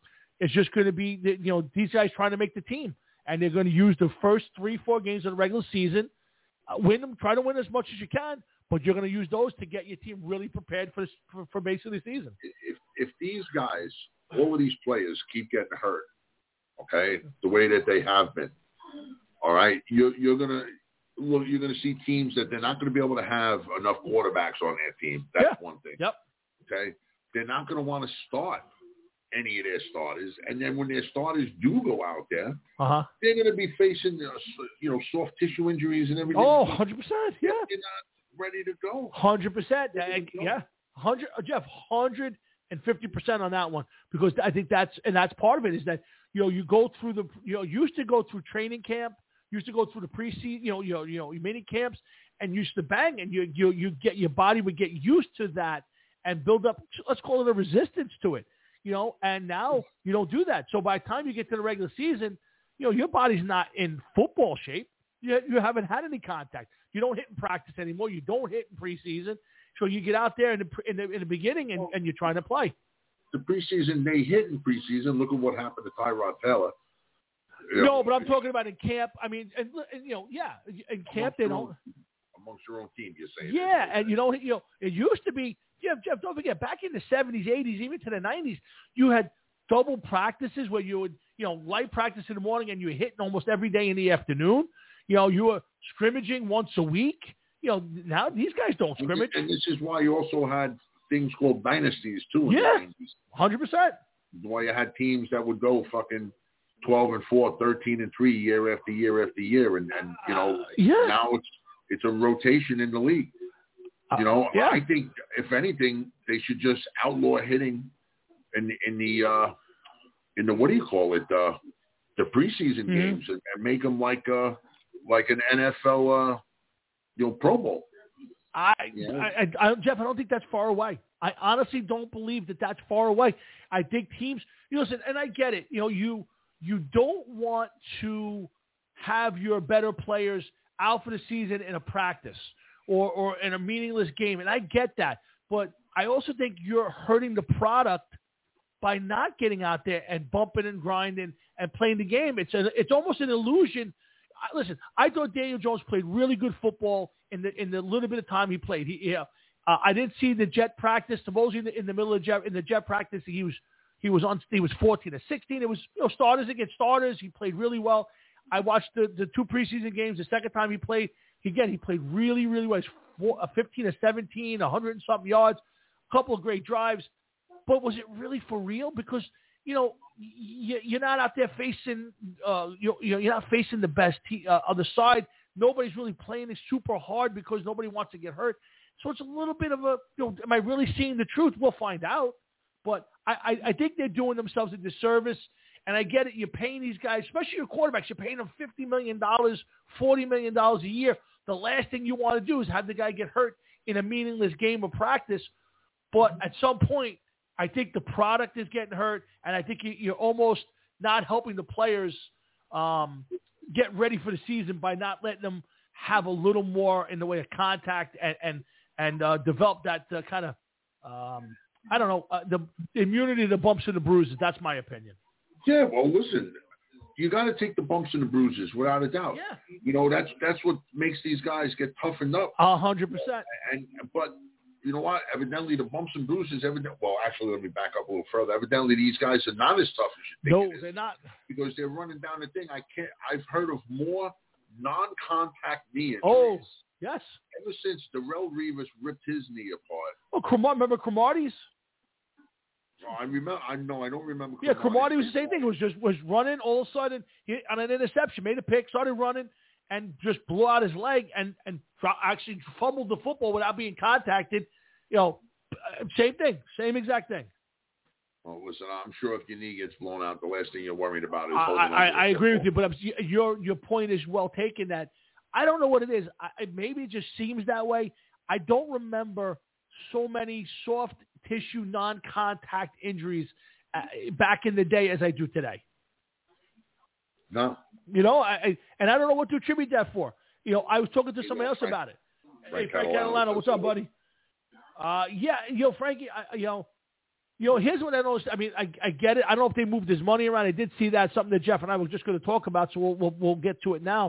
these guys trying to make the team. And they're going to use the first 3-4 games of the regular season, win them, try to win as much as you can, but you're going to use those to get your team really prepared for basically the season. If these guys, all of these players keep getting hurt, okay, the way that they have been, all right, you're going to see teams that they're not going to be able to have enough quarterbacks on their team. That's one thing. Yep. Okay? They're not going to want to start any of their starters. And then when their starters do go out there, they're going to be facing, soft tissue injuries and everything. Oh, 100%. Yeah. They're not ready to go. 100%. Yeah. 100, Jeff, 150% on that one, because I think that's part of it is that, you go through used to go through training camp, used to go through the preseason, your mini camps, and used to bang, and your body would get used to that and build up, let's call it a resistance to it, and now you don't do that. So by the time you get to the regular season, your body's not in football shape. You haven't had any contact. You don't hit in practice anymore. You don't hit in preseason. So you get out there in the beginning and you're trying to play. The preseason, they hit in preseason. Look at what happened to Tyrod Taylor. No, but I'm talking about in camp. I mean, in camp they don't. Amongst your own team, you're saying. Yeah, and it used to be, Jeff, don't forget, back in the 70s, 80s, even to the 90s, you had double practices where you would, light practice in the morning and you were hitting almost every day in the afternoon. You were scrimmaging once a week. Now these guys don't scrimmage. And this is why you also had things called dynasties, too. Yeah, 100%. Why you had teams that would go fucking 12-4, 13-3 year after year after year. And now it's a rotation in the league. I think, if anything, they should just outlaw hitting in the what do you call it, the preseason games, and make them like an NFL Pro Bowl. Jeff, I don't think that's far away. I honestly don't believe that that's far away. I think teams, listen, and I get it. You don't want to have your better players out for the season in a practice or in a meaningless game, and I get that. But I also think you're hurting the product by not getting out there and bumping and grinding and playing the game. It's almost an illusion. Listen, I thought Daniel Jones played really good football in the little bit of time he played. I didn't see the Jet practice. Supposedly in the middle of the Jet practice, he was 14 to 16. It was starters against starters. He played really well. I watched the two preseason games. The second time he played, he played really, really well. He's 15 to 17, 100 and something yards, a couple of great drives. But was it really for real? Because you're not out there facing you're not facing the best other side. Nobody's really playing it super hard because nobody wants to get hurt. So it's a little bit of a am I really seeing the truth? We'll find out. But I think they're doing themselves a disservice. And I get it. You're paying these guys, especially your quarterbacks, you're paying them $50 million, $40 million a year. The last thing you want to do is have the guy get hurt in a meaningless game of practice. But at some point, I think the product is getting hurt, and I think you're almost not helping the players get ready for the season by not letting them have a little more in the way of contact and develop that kind of, the immunity to the bumps and the bruises. That's my opinion. Yeah, well, listen, you got to take the bumps and the bruises without a doubt. Yeah. That's what makes these guys get toughened up. 100%. But you know what? Evidently, the bumps and bruises. Well, actually, let me back up a little further. Evidently, these guys are not as tough as you think. No, they're not. Because they're running down the thing. I've heard of more non-contact knee injuries. Oh, yes. Ever since Darrelle Revis ripped his knee apart. Oh, remember Cromartie's? I remember. I don't remember. Yeah, Cromartie was the same thing. It was running all of a sudden on an interception, made a pick, started running, and just blew out his leg and actually fumbled the football without being contacted. Same thing, same exact thing. Well, listen, I'm sure if your knee gets blown out, the last thing you're worried about is holding on. I agree with you, but your point is well taken. That I don't know what it is. Maybe it just seems that way. I don't remember so many soft tissue non-contact injuries back in the day as I do today. No. I don't know what to attribute that for. I was talking to somebody else about it. Hey, Frank Catalano, what's up, buddy? Frankie, here's what I noticed. I mean, I get it. I don't know if they moved his money around. I did see that, something that Jeff and I were just going to talk about, so we'll get to it now.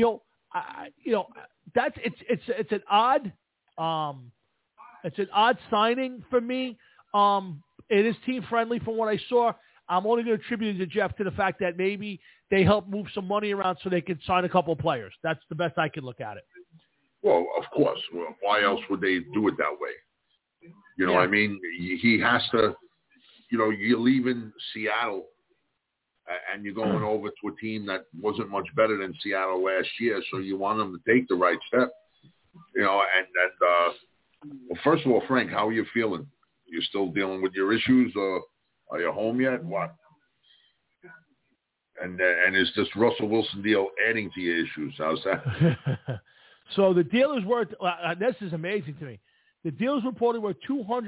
It's an odd it's an odd signing for me. It is team friendly from what I saw. I'm only going to attribute it to Jeff to the fact that maybe they helped move some money around so they could sign a couple of players. That's the best I can look at it. Well, of course. Well, why else would they do it that way? You know what I mean? He has to you're leaving Seattle and you're going over to a team that wasn't much better than Seattle last year, so you want them to take the right step. Well, first of all, Frank, how are you feeling? You still dealing with your issues, or are you home yet? What? And is this Russell Wilson deal adding to your issues? How's that? So the deal is worth. This is amazing to me. The deal is reported worth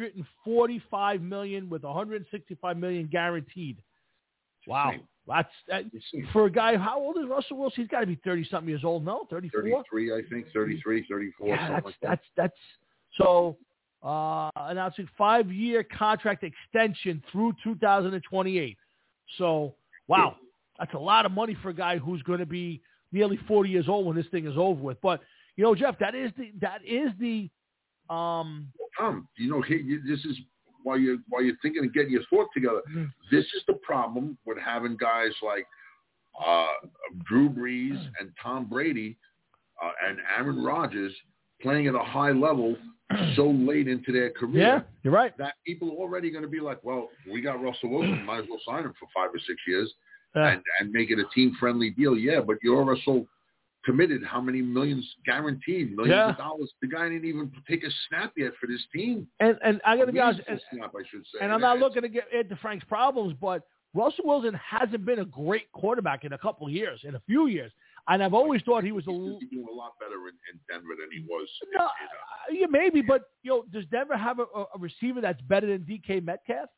$245 million with $165 million guaranteed. Wow, that's for a guy. How old is Russell Wilson? He's got to be 30-something years old. No, 34. 33, I think. 33, 34. Yeah, that's so. Announcing 5-year contract extension through 2028. So, wow, that's a lot of money for a guy who's going to be nearly 40 years old when this thing is over with. But Jeff, that is the. Tom, this is while you're thinking of getting your thoughts together. Mm-hmm. This is the problem with having guys like Drew Brees and Tom Brady and Aaron Rodgers playing at a high level so late into their career. Yeah, you're right. That people are already going to be like, well, we got Russell Wilson, might as well sign him for 5 or 6 years and make it a team-friendly deal. Yeah, but you're also committed. How many millions guaranteed? Millions of dollars. The guy didn't even take a snap yet for this team. And I got to be honest. Snap, I should say. And I'm not looking to get into Frank's problems, but Russell Wilson hasn't been a great quarterback in a couple of years, in a few years. And I've always thought he was doing a lot better in Denver than he was. Yeah, maybe, but does Denver have a receiver that's better than DK Metcalf?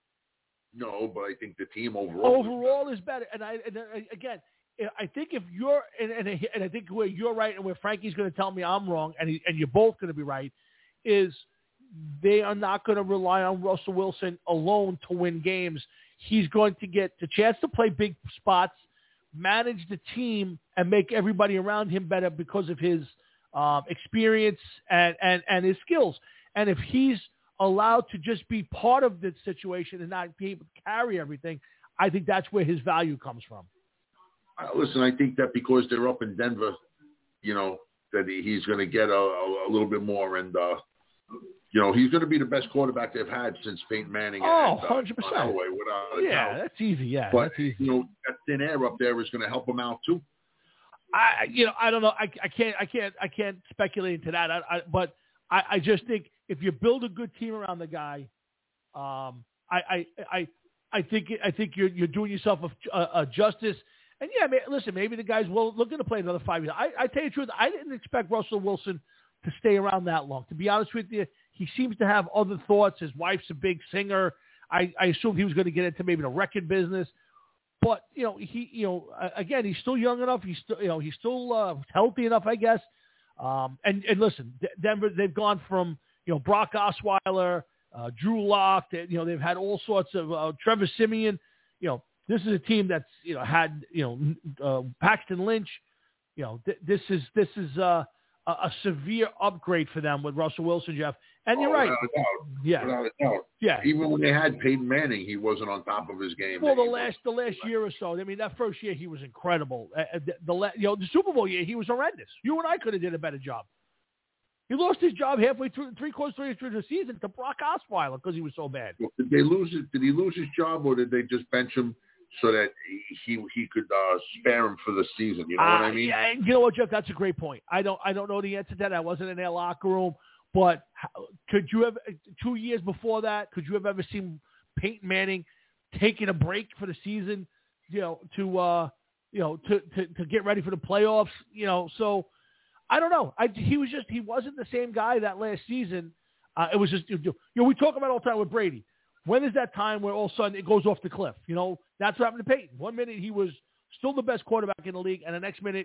No, but I think the team overall is better. And again, I think if you're and I think where you're right and where Frankie's going to tell me I'm wrong, and you're both going to be right, is they are not going to rely on Russell Wilson alone to win games. He's going to get the chance to play big spots, manage the team, and make everybody around him better because of his experience and his skills. And if he's allowed to just be part of the situation and not be able to carry everything, I think that's where his value comes from. Listen, I think that because they're up in Denver, that he's going to get a little bit more, and he's going to be the best quarterback they've had since Peyton Manning. 100%. Without a doubt. That's easy. Yeah, but that's easy. That thin air up there is going to help him out too. I don't know. I can't speculate into that. But I just think if you build a good team around the guy, I think you're doing yourself a justice. And yeah, listen, maybe the guy's looking to play another 5 years. I tell you the truth, I didn't expect Russell Wilson to stay around that long. To be honest with you, he seems to have other thoughts. His wife's a big singer. I assumed he was going to get into maybe the record business. But again, he's still young enough. He's still healthy enough, I guess. And listen, Denver, they've gone from Brock Osweiler, Drew Lock. They've had all sorts of Trevor Siemian. This is a team that's had Paxton Lynch. This is a severe upgrade for them with Russell Wilson, Jeff. And you're right. Without a doubt. Yeah. Without a doubt. Yeah. Even when they had Peyton Manning, he wasn't on top of his game. Well, the last year or so, I mean, that first year he was incredible. The Super Bowl year, he was horrendous. You and I could have did a better job. He lost his job halfway through, three-quarters through the season to Brock Osweiler because he was so bad. Well, did he lose his job, or did they just bench him so that he could spare him for the season? You know what I mean? Yeah, you know what, Jeff? That's a great point. I don't know the answer to that. I wasn't in their locker room. But could you have 2 years before that? Could you have ever seen Peyton Manning taking a break for the season? To get ready for the playoffs. So I don't know. He wasn't the same guy that last season. It was just we talk about it all the time with Brady. When is that time where all of a sudden it goes off the cliff? That's what happened to Peyton. 1 minute he was still the best quarterback in the league, and the next minute,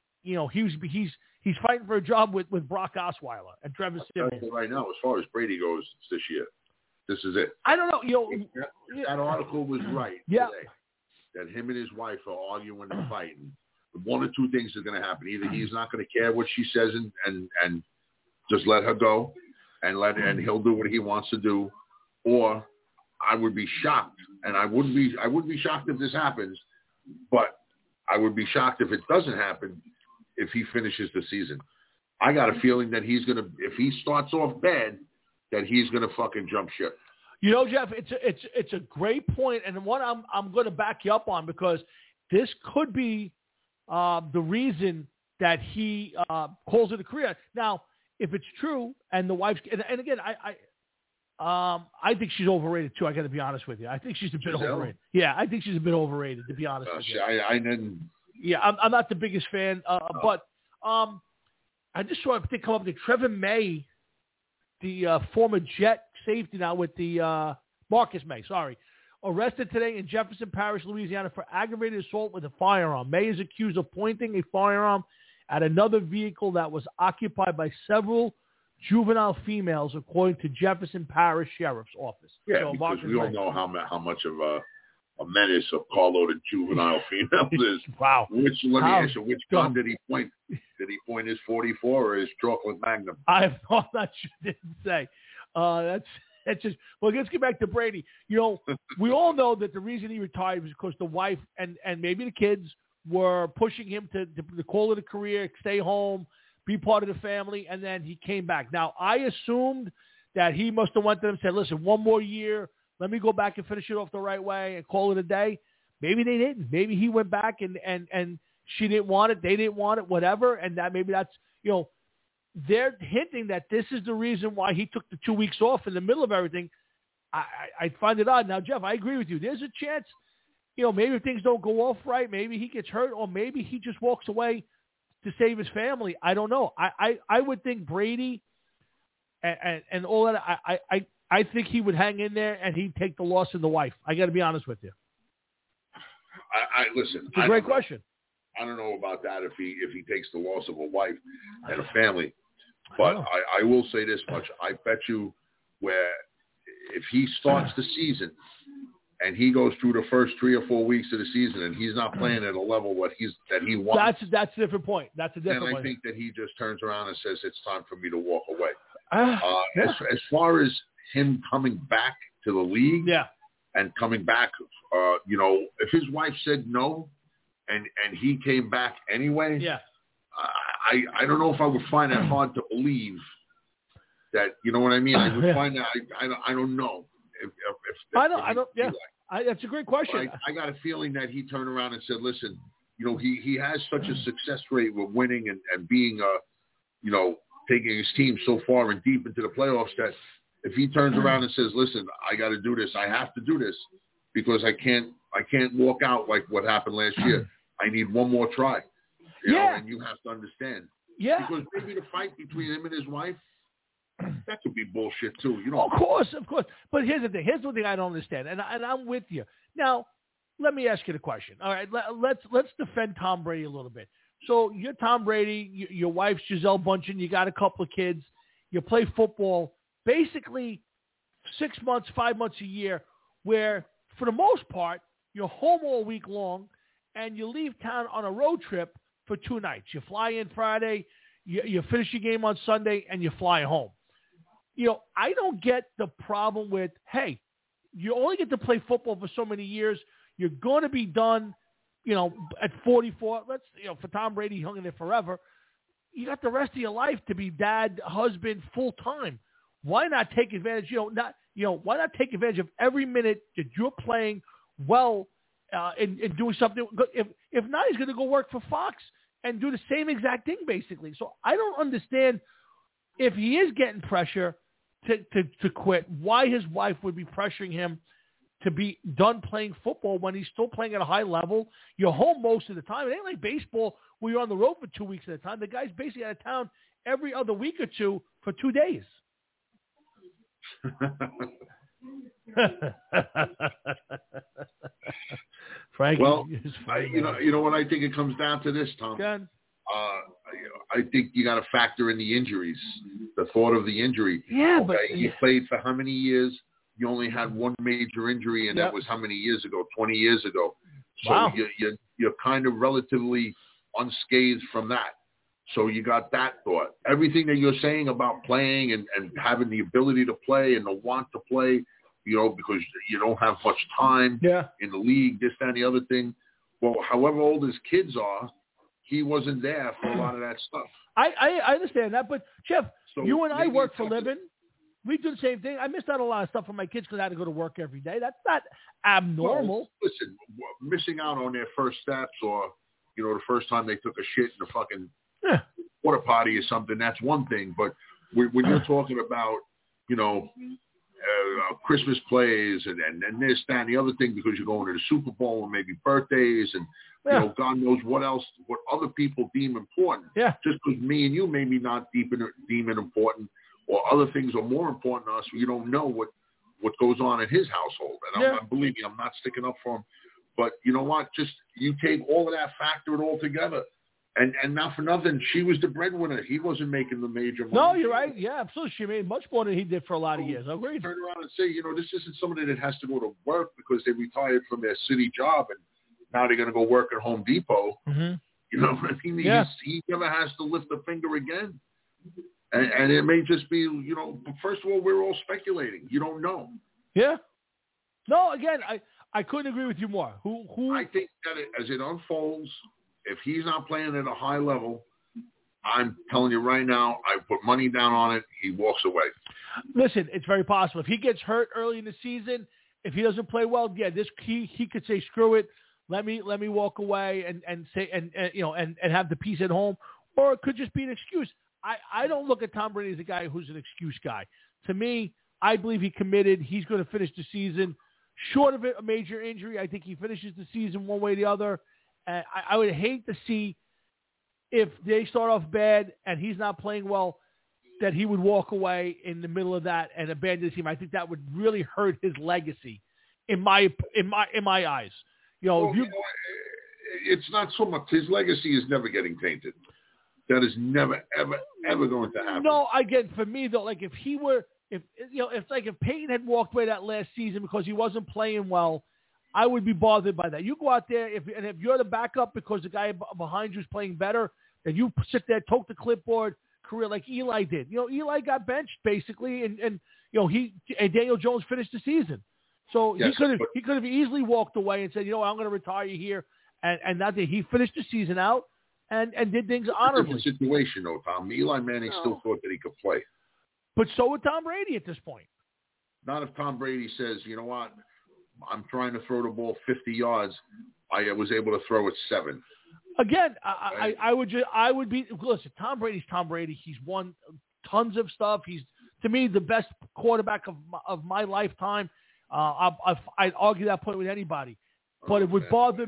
he's fighting for a job with Brock Osweiler and Trevor Siemian. Right now, as far as Brady goes this year, this is it. I don't know. That article was right today. That him and his wife are arguing and fighting. One or two things are going to happen. Either he's not going to care what she says and just let her go, and he'll do what he wants to do, or I would be shocked, and I wouldn't be shocked if this happens, but I would be shocked if it doesn't happen if he finishes the season. I got a feeling that if he starts off bad, that he's going to fucking jump ship. You know, Jeff, it's a great point, and one I'm going to back you up on, because this could be the reason that he calls it a career. Now, if it's true, and the wife's and again, I think she's overrated too. I got to be honest with you. I think she's a bit overrated. Yeah, I think she's a bit overrated, to be honest with you. I didn't. Yeah, I'm not the biggest fan, but I just saw a thing come up with Trevor May, the former Jet safety now with the Marcus May, arrested today in Jefferson Parish, Louisiana for aggravated assault with a firearm. May is accused of pointing a firearm at another vehicle that was occupied by several juvenile females, according to Jefferson Parish Sheriff's Office. Yeah, so because Marcus we all know how much of a menace a carload of juvenile females is. Wow. Let me ask you, which gun did he point? Did he point his 44 or his chocolate Magnum? I'm not sure. Didn't say. That's just. Well, let's get back to Brady. You know, we all know that the reason he retired was because the wife and maybe the kids were pushing him to call it a career, stay home, be part of the family, and then he came back. Now, I assumed that he must have went to them and said, listen, one more year, let me go back and finish it off the right way and call it a day. Maybe they didn't. Maybe he went back and she didn't want it, they didn't want it, whatever, and that maybe that's, you know, they're hinting that this is the reason why he took the 2 weeks off in the middle of everything. I find it odd. Now, Jeff, I agree with you. There's a chance, you know, maybe if things don't go off right, maybe he gets hurt, or maybe he just walks away to save his family. I don't know. I would think Brady and all that, I think he would hang in there and he'd take the loss of the wife. I got to be honest with you. Listen. It's a great question. I don't know about that if he takes the loss of a wife and a family. But I will say this much. I bet you where if he starts the season and he goes through the first 3 or 4 weeks of the season and he's not playing at a level that he wants. That's a different point. That's a different point. And I think that he just turns around and says, it's time for me to walk away. As far as him coming back to the league and coming back, you know, if his wife said no and he came back anyway, I don't know if I would find that hard to believe that, you know what I mean? I would find that, I don't know. That's a great question. I got a feeling that he turned around and said, listen, you know, he has such a success rate with winning and being, you know, taking his team so far and deep into the playoffs that if he turns around and says, listen, I got to do this. I have to do this because I can't walk out like what happened last year. I need one more try. You know, and you have to understand. Yeah. Because maybe the fight between him and his wife, that could be bullshit too. You know. Of course. But here's the thing. Here's the thing I don't understand, and I'm with you. Now, let me ask you the question. All right, let's defend Tom Brady a little bit. So you're Tom Brady. Your wife's Gisele Bundchen. You got a couple of kids. You play football basically 6 months, 5 months a year, where for the most part you're home all week long, and you leave town on a road trip for 2 nights. You fly in Friday, you finish your game on Sunday, and you fly home. You know, I don't get the problem with, hey, you only get to play football for so many years. You're going to be done, you know, at 44. For Tom Brady, he hung in there forever. You got the rest of your life to be dad, husband, full time. Why not take advantage? Why not take advantage of every minute that you're playing well and doing something? If not, he's going to go work for Fox and do the same exact thing, basically. So I don't understand if he is getting pressure to quit, why his wife would be pressuring him to be done playing football when he's still playing at a high level. You're home most of the time. It ain't like baseball where you're on the road for 2 weeks at a time. The guy's basically out of town every other week or two for 2 days. Frankie, well, you know what I think it comes down to this, Tom. I think you got to factor in the injuries, the thought of the injury. Yeah, okay? But you played for how many years? You only had one major injury, and that was how many years ago? 20 years ago. So you're kind of relatively unscathed from that. So you got that thought. Everything that you're saying about playing and having the ability to play and the want to play, you know, because you don't have much time in the league, this, that, and the other thing. Well, however old his kids are, he wasn't there for a lot of that stuff. I understand that, but Jeff, you and I work for a living. We do the same thing. I missed out on a lot of stuff from my kids because I had to go to work every day. That's not abnormal. Well, listen, missing out on their first steps or, the first time they took a shit in a fucking water potty or something, that's one thing. But when you're talking about, Christmas plays and this, that, and the other thing because you're going to the Super Bowl and maybe birthdays and, God knows what else, what other people deem important. Yeah. Just because me and you maybe not deem it important or other things are more important to us, you don't know what goes on in his household. And believe me, I'm not sticking up for him. But you know what? Just you take all of that, factor it all together. And not for nothing, she was the breadwinner. He wasn't making the major money. No, you're right. Yeah, absolutely. She made much more than he did for a lot of years. I agree. Turn around and say, this isn't somebody that has to go to work because they retired from their city job and now they're going to go work at Home Depot. Mm-hmm. You know what I mean? Yeah. He never has to lift a finger again. And it may just be, but first of all, we're all speculating. You don't know. Yeah. No, again, I couldn't agree with you more. Who? I think that as it unfolds, if he's not playing at a high level, I'm telling you right now, I put money down on it. He walks away. Listen, it's very possible. If he gets hurt early in the season, if he doesn't play well, he could say, screw it. Let me walk away and say and have the peace at home, or it could just be an excuse. I don't look at Tom Brady as a guy who's an excuse guy. To me, I believe he committed. He's going to finish the season. Short of a major injury, I think he finishes the season one way or the other. I would hate to see if they start off bad and he's not playing well, that he would walk away in the middle of that and abandon the team. I think that would really hurt his legacy in my eyes. It's not so much. His legacy is never getting tainted. That is never, ever, ever going to happen. No, again, for me though, like if Peyton had walked away that last season because he wasn't playing well, I would be bothered by that. You go out there, if you're the backup because the guy behind you is playing better, then you sit there, toke the clipboard, career like Eli did. Eli got benched basically, and Daniel Jones finished the season. So yes, he could have easily walked away and said, I'm going to retire here, and that day he finished the season out and did things honorably. It's a different situation, though, Tom. Eli Manning still thought that he could play. But so would Tom Brady at this point. Not if Tom Brady says, you know what, I'm trying to throw the ball 50 yards. I was able to throw it 7. Again, I would be. Listen, Tom Brady's Tom Brady. He's won tons of stuff. He's, to me, the best quarterback of my lifetime. I'd argue that point with anybody. But it would bother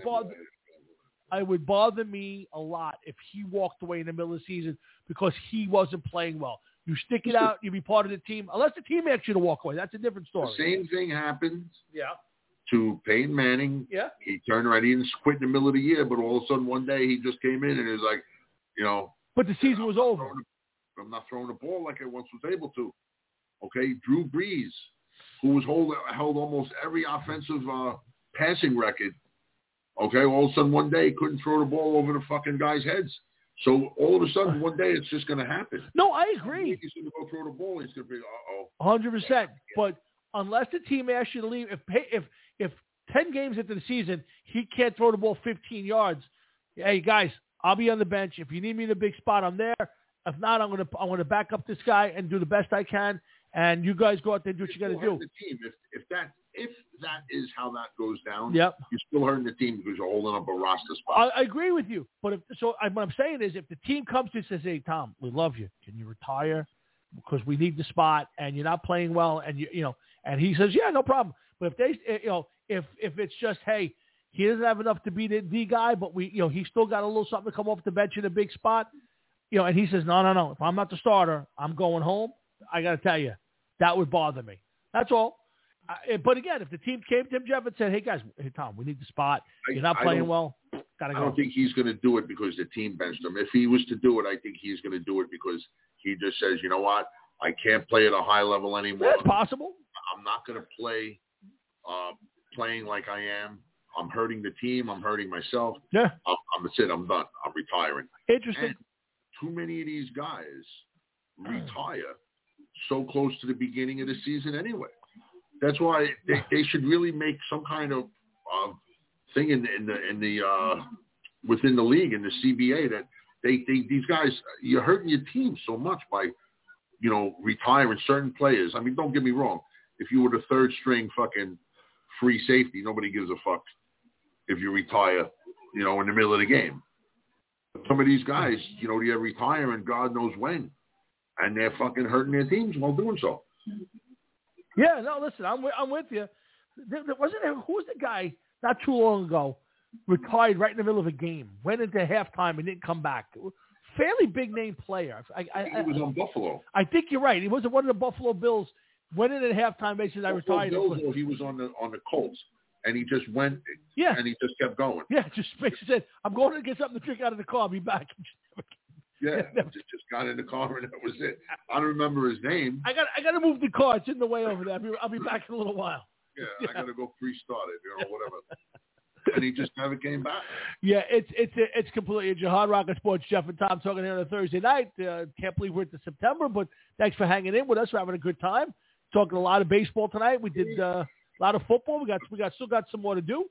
me a lot if he walked away in the middle of the season because he wasn't playing well. You stick it out, you be part of the team. Unless the team asks you to walk away. That's a different story. The same thing happened Yeah. to Peyton Manning. Yeah. He turned around. He didn't quit in the middle of the year, but all of a sudden one day he just came in and it was like, But the season was over. I'm not throwing the ball like I once was able to. Okay, Drew Brees, who was held almost every offensive passing record. Okay, all of a sudden one day couldn't throw the ball over the fucking guys' heads. So all of a sudden one day it's just going to happen. No, I agree. He's going to go throw the ball. He's going to be 100%. But unless the team asks you to leave, if 10 games into the season he can't throw the ball 15 yards, hey guys, I'll be on the bench. If you need me in a big spot, I'm there. If not, I'm going to back up this guy and do the best I can. And you guys go out there and do what you got to do. The team, if that is how that goes down, yep, you're still hurting the team because you're holding up a roster spot. I agree with you. But what I'm saying is, if the team comes to you and says, "Hey, Tom, we love you. Can you retire? Because we need the spot, and you're not playing well," and and he says, "Yeah, no problem." But if they, if it's just, hey, he doesn't have enough to be the guy, but he's still got a little something to come off the bench in a big spot, and he says, no, if I'm not the starter, I'm going home. I got to tell you, that would bother me. That's all. But again, if the team came to him, Jeff, and said, hey, guys, Tom, we need the spot. You're not playing well. Got to go. I don't think he's going to do it because the team benched him. If he was to do it, I think he's going to do it because he just says, you know what, I can't play at a high level anymore. That's possible. I'm not going to play playing like I am. I'm hurting the team. I'm hurting myself. Yeah. That's it. I'm done. I'm retiring. Interesting. And too many of these guys retire so close to the beginning of the season anyway. That's why they should really make some kind of thing in the within the league in the CBA that these guys, you're hurting your team so much by retiring certain players. I mean, don't get me wrong. If you were the third string fucking free safety, nobody gives a fuck if you retire, in the middle of the game. But some of these guys, they retire and God knows when, and they're fucking hurting their teams while doing so. Yeah, no, listen, I'm with you. Who was the guy not too long ago retired right in the middle of a game, went into halftime and didn't come back? Fairly big name player. He was on Buffalo. I think you're right. He was one of the Buffalo Bills. Went in at halftime, basically. I retired. Bills, or he was on the Colts, and he just went. Yeah. And he just kept going. Yeah, just basically said, "I'm going to get something to drink out of the car. I'll be back." Yeah, just got in the car and that was it. I don't remember his name. I got to move the car. It's in the way over there. I'll be back in a little while. Yeah. I got to go pre-start it, whatever. And he just never came back. Yeah, it's completely Jihad Rocket Sports. Jeff and Tom talking here on a Thursday night. Can't believe we're into September, but thanks for hanging in with us. We're having a good time. Talking a lot of baseball tonight. We did a lot of football. We still got some more to do.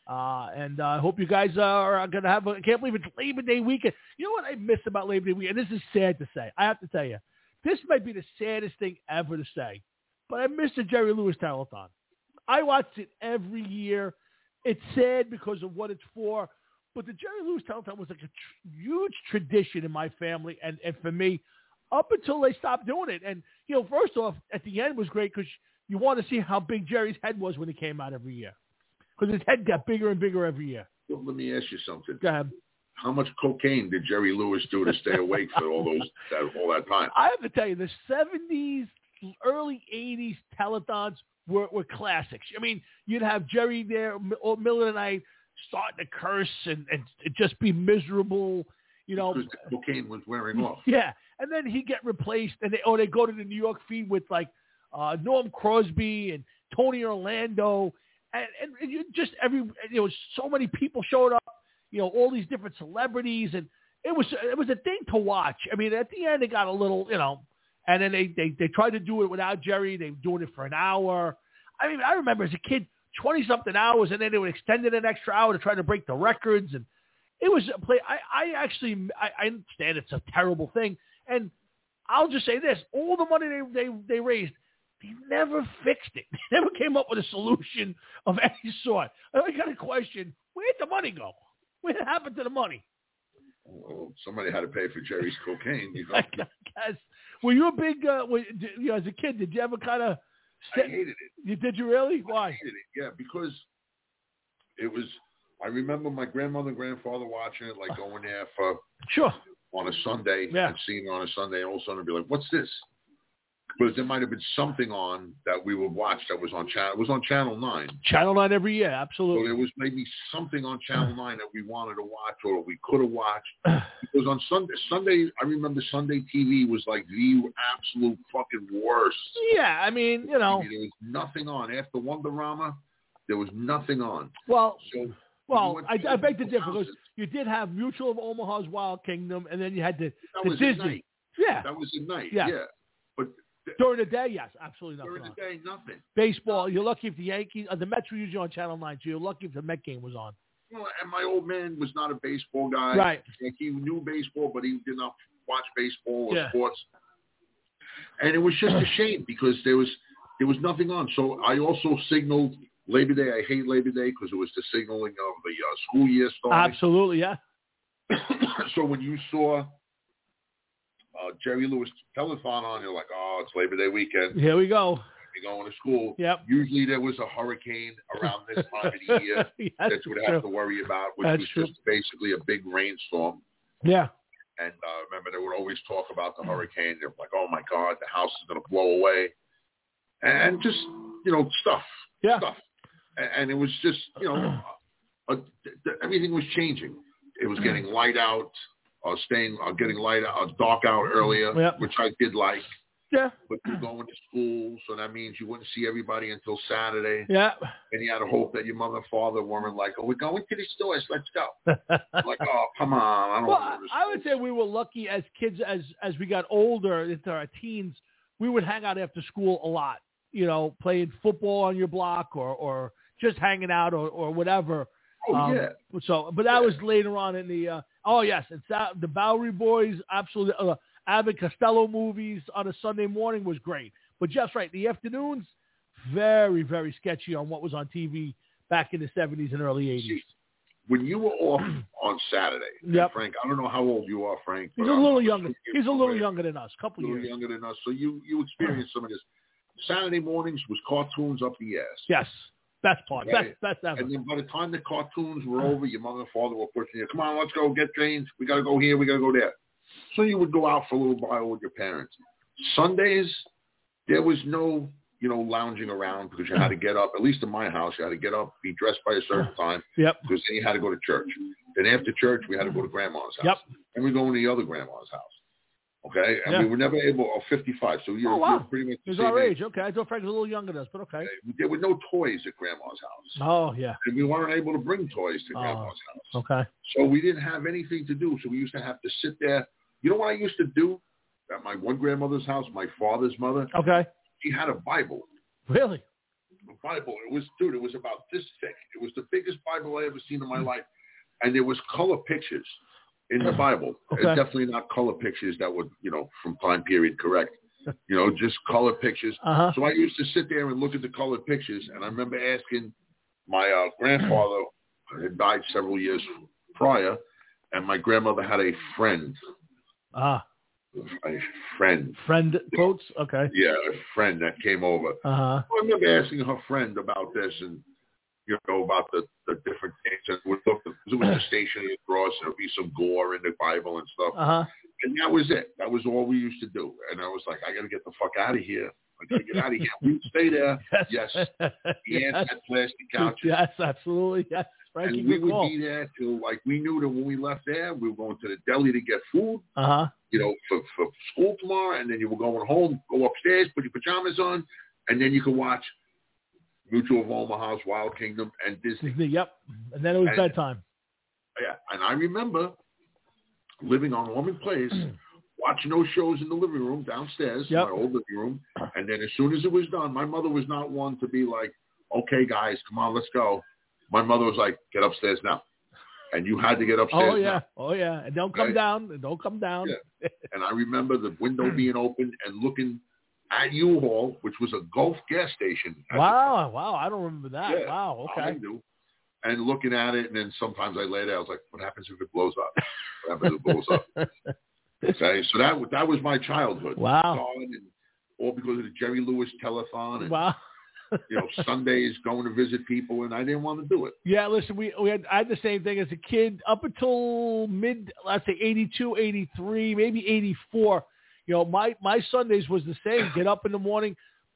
And I hope you guys are going to have I can't believe it's Labor Day weekend. You know what I miss about Labor Day weekend? This is sad to say. I have to tell you. This might be the saddest thing ever to say. But I miss the Jerry Lewis Telethon. I watch it every year. It's sad because of what it's for. But the Jerry Lewis Telethon was like a huge tradition in my family and for me up until they stopped doing it. And, first off, at the end was great because you want to see how big Jerry's head was when he came out every year. Because his head got bigger and bigger every year. Well, let me ask you something. Go ahead. How much cocaine did Jerry Lewis do to stay awake for all that time? I have to tell you, the 70s, early 80s telethons were classics. I mean, you'd have Jerry there, middle of the night, starting to curse and just be miserable. Because the cocaine was wearing off. Yeah, and then he'd get replaced, and they go to the New York feed with like Norm Crosby and Tony Orlando, and just so many people showed up. All these different celebrities, and it was a thing to watch. I mean, at the end, it got a little, and then they tried to do it without Jerry. They were doing it for an hour. I mean, I remember as a kid, 20-something hours, and then they would extend it an extra hour to try to break the records. And it was a play. I understand it's a terrible thing. And I'll just say this. All the money they raised, they never fixed it. They never came up with a solution of any sort. I got a question. Where'd the money go? What happened to the money? Well, somebody had to pay for Jerry's cocaine. I guess. Were you a big, as a kid, did you ever kind of... I hated it. Did you really? Why? I hated it, yeah, because it was... I remember my grandmother and grandfather watching it, like going there on a Sunday and seeing it on a Sunday, and all of a sudden be like, what's this? Because there might have been something on that we would watch that was on channel. It was on Channel 9. Channel 9 every year, absolutely. So there was maybe something on Channel 9 that we wanted to watch or we could have watched. Because on Sunday, I remember Sunday TV was like the absolute fucking worst. Yeah, I mean, there was nothing on. After Wonderama, there was nothing on. Well, I beg to differ because you did have Mutual of Omaha's Wild Kingdom, and then you had the Disney. Yeah. That was at night, yeah. But during the day, yes, absolutely nothing. During the day, nothing. Baseball, you're lucky if the Yankees, the Mets were usually on Channel 9, so you're lucky if the Met game was on. Well, and my old man was not a baseball guy. Right. Like he knew baseball, but he did not watch baseball or sports. And it was just a shame because there was nothing on. So I also signaled Labor Day. I hate Labor Day because it was the signaling of the school year starting. Absolutely, yeah. So when you saw Jerry Lewis Telethon on, you're like, oh, it's Labor Day weekend. Here we go. You're going to school. Yep. Usually there was a hurricane around this time of the year that you would have to worry about, which was just basically a big rainstorm. Yeah. And remember, they would always talk about the hurricane. They're like, oh, my God, the house is going to blow away. And just, stuff. Yeah. Stuff. And it was just, everything was changing. It was getting light out. Getting light out, dark out earlier, which I did like. Yeah. But you're going to school, so that means you wouldn't see everybody until Saturday. Yeah. And you had to hope that your mother and father weren't like, oh, we're going to the stores, let's go. Like, oh, come on. I don't want to go to I would say we were lucky as kids, as we got older, into our teens, we would hang out after school a lot, playing football on your block or just hanging out or whatever. Oh, yeah. So, but that was later on in the, and the Bowery Boys absolutely Abbott Costello movies on a Sunday morning was great. But Jeff's right. The afternoons, very, very sketchy on what was on TV back in the 70s and early 80s. See, when you were off on Saturday, yep. Frank, I don't know how old you are, Frank. He's a little younger. He's a little younger than us, a couple years. A little younger than us. So you experienced some of this. Saturday mornings was cartoons up the ass. Yes. Best part. Okay. Best ever. And then by the time the cartoons were over, your mother and father were pushing you, come on, let's go, get changed. We got to go here. We got to go there. So you would go out for a little while with your parents. Sundays, there was no, lounging around because you had to get up. At least in my house, you had to get up, be dressed by a certain time. Yep. Because then you had to go to church. Then after church, we had to go to Grandma's house. Yep. And we go to the other Grandma's house. Okay? And we were never able, 55. So you're pretty much the He's same our age. age. Okay. I thought Frank was a little younger than us, but okay. There were no toys at Grandma's house. Oh, yeah. And we weren't able to bring toys to Grandma's house. Okay. So we didn't have anything to do. So we used to have to sit there. You know what I used to do at my one grandmother's house, my father's mother? Okay. She had a Bible. Really? A Bible. It was about this thick. It was the biggest Bible I ever seen in my life. And there was color pictures in the Bible. Okay. Definitely not color pictures that would, from time period correct. Just color pictures. Uh-huh. So I used to sit there and look at the colored pictures. And I remember asking my grandfather, who had died several years prior, and my grandmother had a friend. Ah. A friend. Friend quotes? Okay. Yeah, a friend that came over. Uh-huh. I remember asking her friend about this and, about the different things. And it was the station across, and there would be some gore in the Bible and stuff. Uh-huh. And that was it. That was all we used to do. And I was like, I got to get the fuck out of here. I got to get out of here. We would stay there. Yes. The ants had plastic couches. Yes, absolutely. Yes. Frankie, and we would be there till, we knew that when we left there, we were going to the deli to get food. Uh-huh. For school tomorrow, and then you were going home, go upstairs, put your pajamas on, and then you could watch Mutual of Omaha's Wild Kingdom and Disney. Yep. And then it was bedtime. Yeah, and I remember living on Ormond Place, watching those shows in the living room downstairs, my old living room, and then as soon as it was done, my mother was not one to be like, okay, guys, come on, let's go. My mother was like, get upstairs now. And you had to get upstairs. Oh, yeah. now. Oh, yeah. And don't come down. And don't come down. Yeah. And I remember the window being open and looking at U-Haul, which was a Gulf gas station. Wow. I don't remember that. Yeah, wow. Okay. I do. And looking at it, and then sometimes I lay there, I was like, what happens if it blows up? What happens if it blows up? Okay, so that was my childhood. Wow. And all because of the Jerry Lewis telethon. And, wow. Sundays going to visit people, and I didn't want to do it. Yeah, listen, I had the same thing as a kid up until let's say 82, 83, maybe 84. My Sundays was the same. Get up in the morning,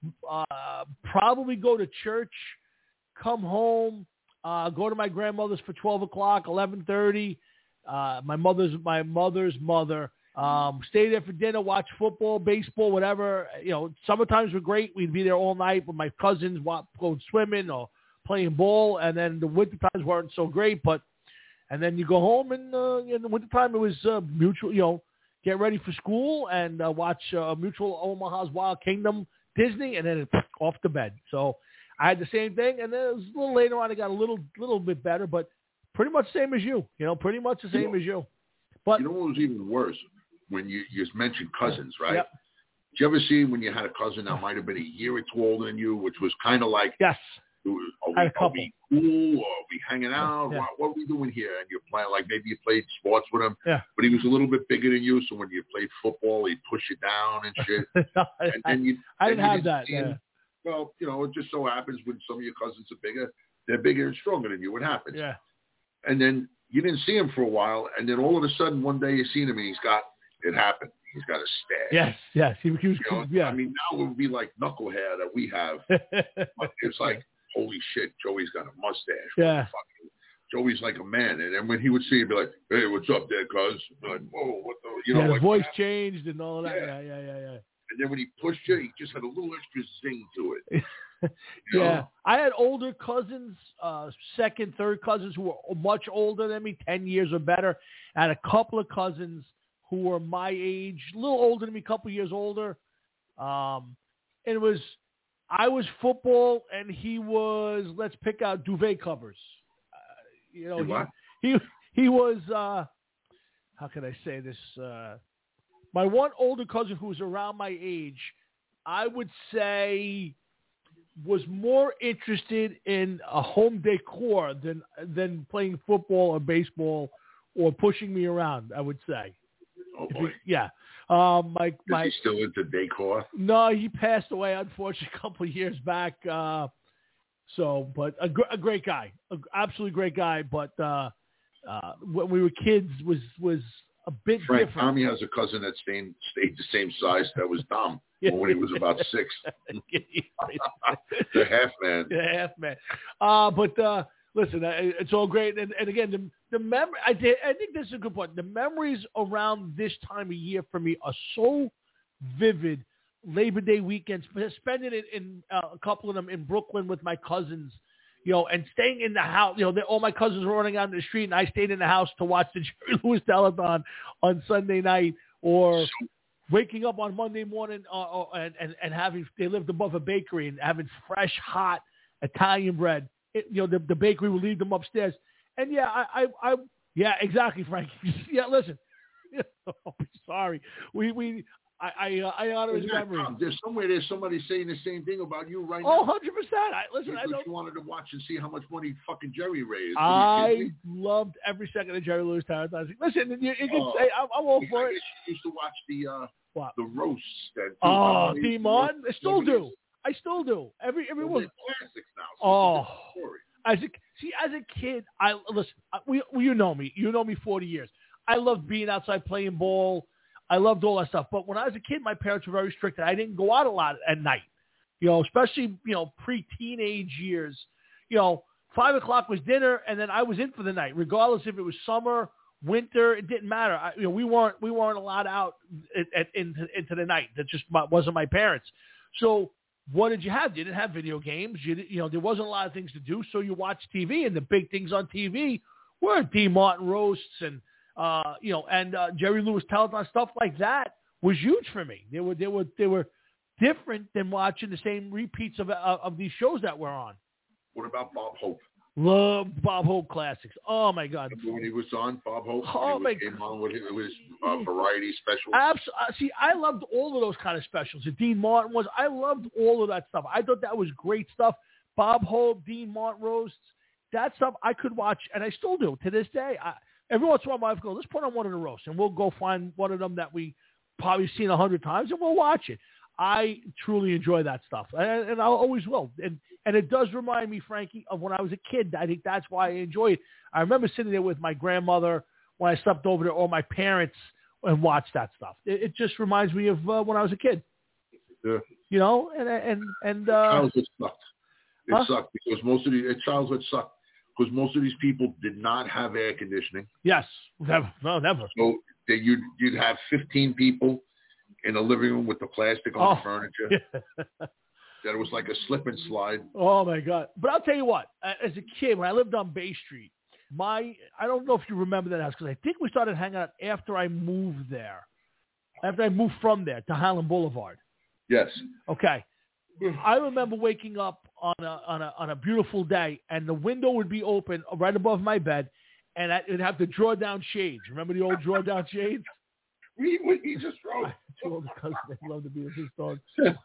probably go to church, come home, go to my grandmother's for 12 o'clock, 11:30. My mother's mother. Stay there for dinner, watch football, baseball, whatever. Summer times were great. We'd be there all night with my cousins, going swimming or playing ball. And then the winter times weren't so great. And then you go home, and in the winter time it was Mutual. Get ready for school and watch Mutual Omaha's Wild Kingdom, Disney, and then off to bed. So I had the same thing. And then it was a little later on, I got a little bit better, but pretty much the same as you. Pretty much the same as you. But what was even worse? When you just mentioned cousins, right? Yep. Did you ever see when you had a cousin that might have been a year or two older than you, which was kind of like, yes, are we cool? Or are we hanging out? Yeah. What are we doing here? And you're playing, maybe you played sports with him, but he was a little bit bigger than you, so when you played football, he'd push you down and shit. And then I didn't have that. Yeah. Well, it just so happens when some of your cousins are bigger, they're bigger and stronger than you. It happens. Yeah. And then you didn't see him for a while, and then all of a sudden one day you seen him, and it happened. He's got a stash. Yes. He was, yeah. I mean, now it would be like knuckle hair that we have. But it's like, holy shit, Joey's got a mustache. Yeah. Joey's like a man. And then when he would see it, he'd be like, hey, what's up there, cuz? Like, whoa, what the, the voice changed and all that. Yeah. And then when he pushed you, he just had a little extra zing to it. Yeah. I had older cousins, second, third cousins who were much older than me, 10 years or better. I had a couple of cousins who were my age, a little older than me, a couple of years older. And I was football, and he was, let's pick out duvet covers. He was, how can I say this? My one older cousin who was around my age, I would say, was more interested in a home decor than playing football or baseball or pushing me around, I would say. Oh, boy. Yeah. Is he still into decor? No, he passed away, unfortunately, a couple of years back. But a great guy, absolutely great guy. But when we were kids, was a bit Frank, different. Tommy has a cousin that stayed the same size. That was Dom when he was about 6. The half man. The half man. But listen, it's all great. And again, the memory. I think this is a good point. The memories around this time of year for me are so vivid. Labor Day weekends, spending it in a couple of them in Brooklyn with my cousins, and staying in the house. All my cousins were running out in the street, and I stayed in the house to watch the Jerry Lewis telethon on Sunday night, or waking up on Monday morning and having, they lived above a bakery and having fresh, hot Italian bread. The bakery would leave them upstairs. And yeah, exactly, Frank. Yeah, listen. Sorry. I honor his memory. There's somebody saying the same thing about you right now. Oh, 100%. Listen, I you wanted to watch and see how much money fucking Jerry raised. I loved every second of Jerry Lewis telethon. Listen, you can say I'm all for it. I used to watch the roasts. Dean Martin. I still do. Everyone. Classics now. Oh. As a kid, you know me. You know me 40 years. I loved being outside playing ball. I loved all that stuff. But when I was a kid, my parents were very strict, and I didn't go out a lot at night. Especially pre-teenage years. 5 o'clock was dinner, and then I was in for the night, regardless if it was summer, winter. It didn't matter. We weren't allowed out into the night. That just wasn't my parents. So what did you have? You didn't have video games. There wasn't a lot of things to do, so you watched TV, and the big things on TV were Dean Martin roasts and Jerry Lewis telethon, stuff like that was huge for me. They were different than watching the same repeats of these shows that we're on. What about Bob Hope? Love Bob Hope classics. Oh my God! When he was on Bob Hope, came on with his variety specials. See, I loved all of those kind of specials. The Dean Martin was. I loved all of that stuff. I thought that was great stuff. Bob Hope, Dean Martin roasts, that stuff I could watch, and I still do to this day. Every once in a while, my wife goes, let's put on one of the roasts, and we'll go find one of them that we probably seen 100 times, and we'll watch it. I truly enjoy that stuff, and I always will. And it does remind me, Frankie, of when I was a kid. I think that's why I enjoy it. I remember sitting there with my grandmother when I slept over there, or my parents, and watched that stuff. It just reminds me of when I was a kid. Yeah. Childhood sucked. It sucked because childhood sucked. Because most of these people did not have air conditioning. Yes, never. So you'd have 15 people in a living room with the plastic on the furniture. That it was like a slip and slide. Oh my God! But I'll tell you what. As a kid, when I lived on Bay Street, I don't know if you remember that house, because I think we started hanging out after I moved there. After I moved from there to Highland Boulevard. Yes. Okay. I remember waking up on a beautiful day, and the window would be open right above my bed, and it'd have the draw down shades. Remember the old draw down shades? What he just wrote. Two older cousins, they love to be with his dog.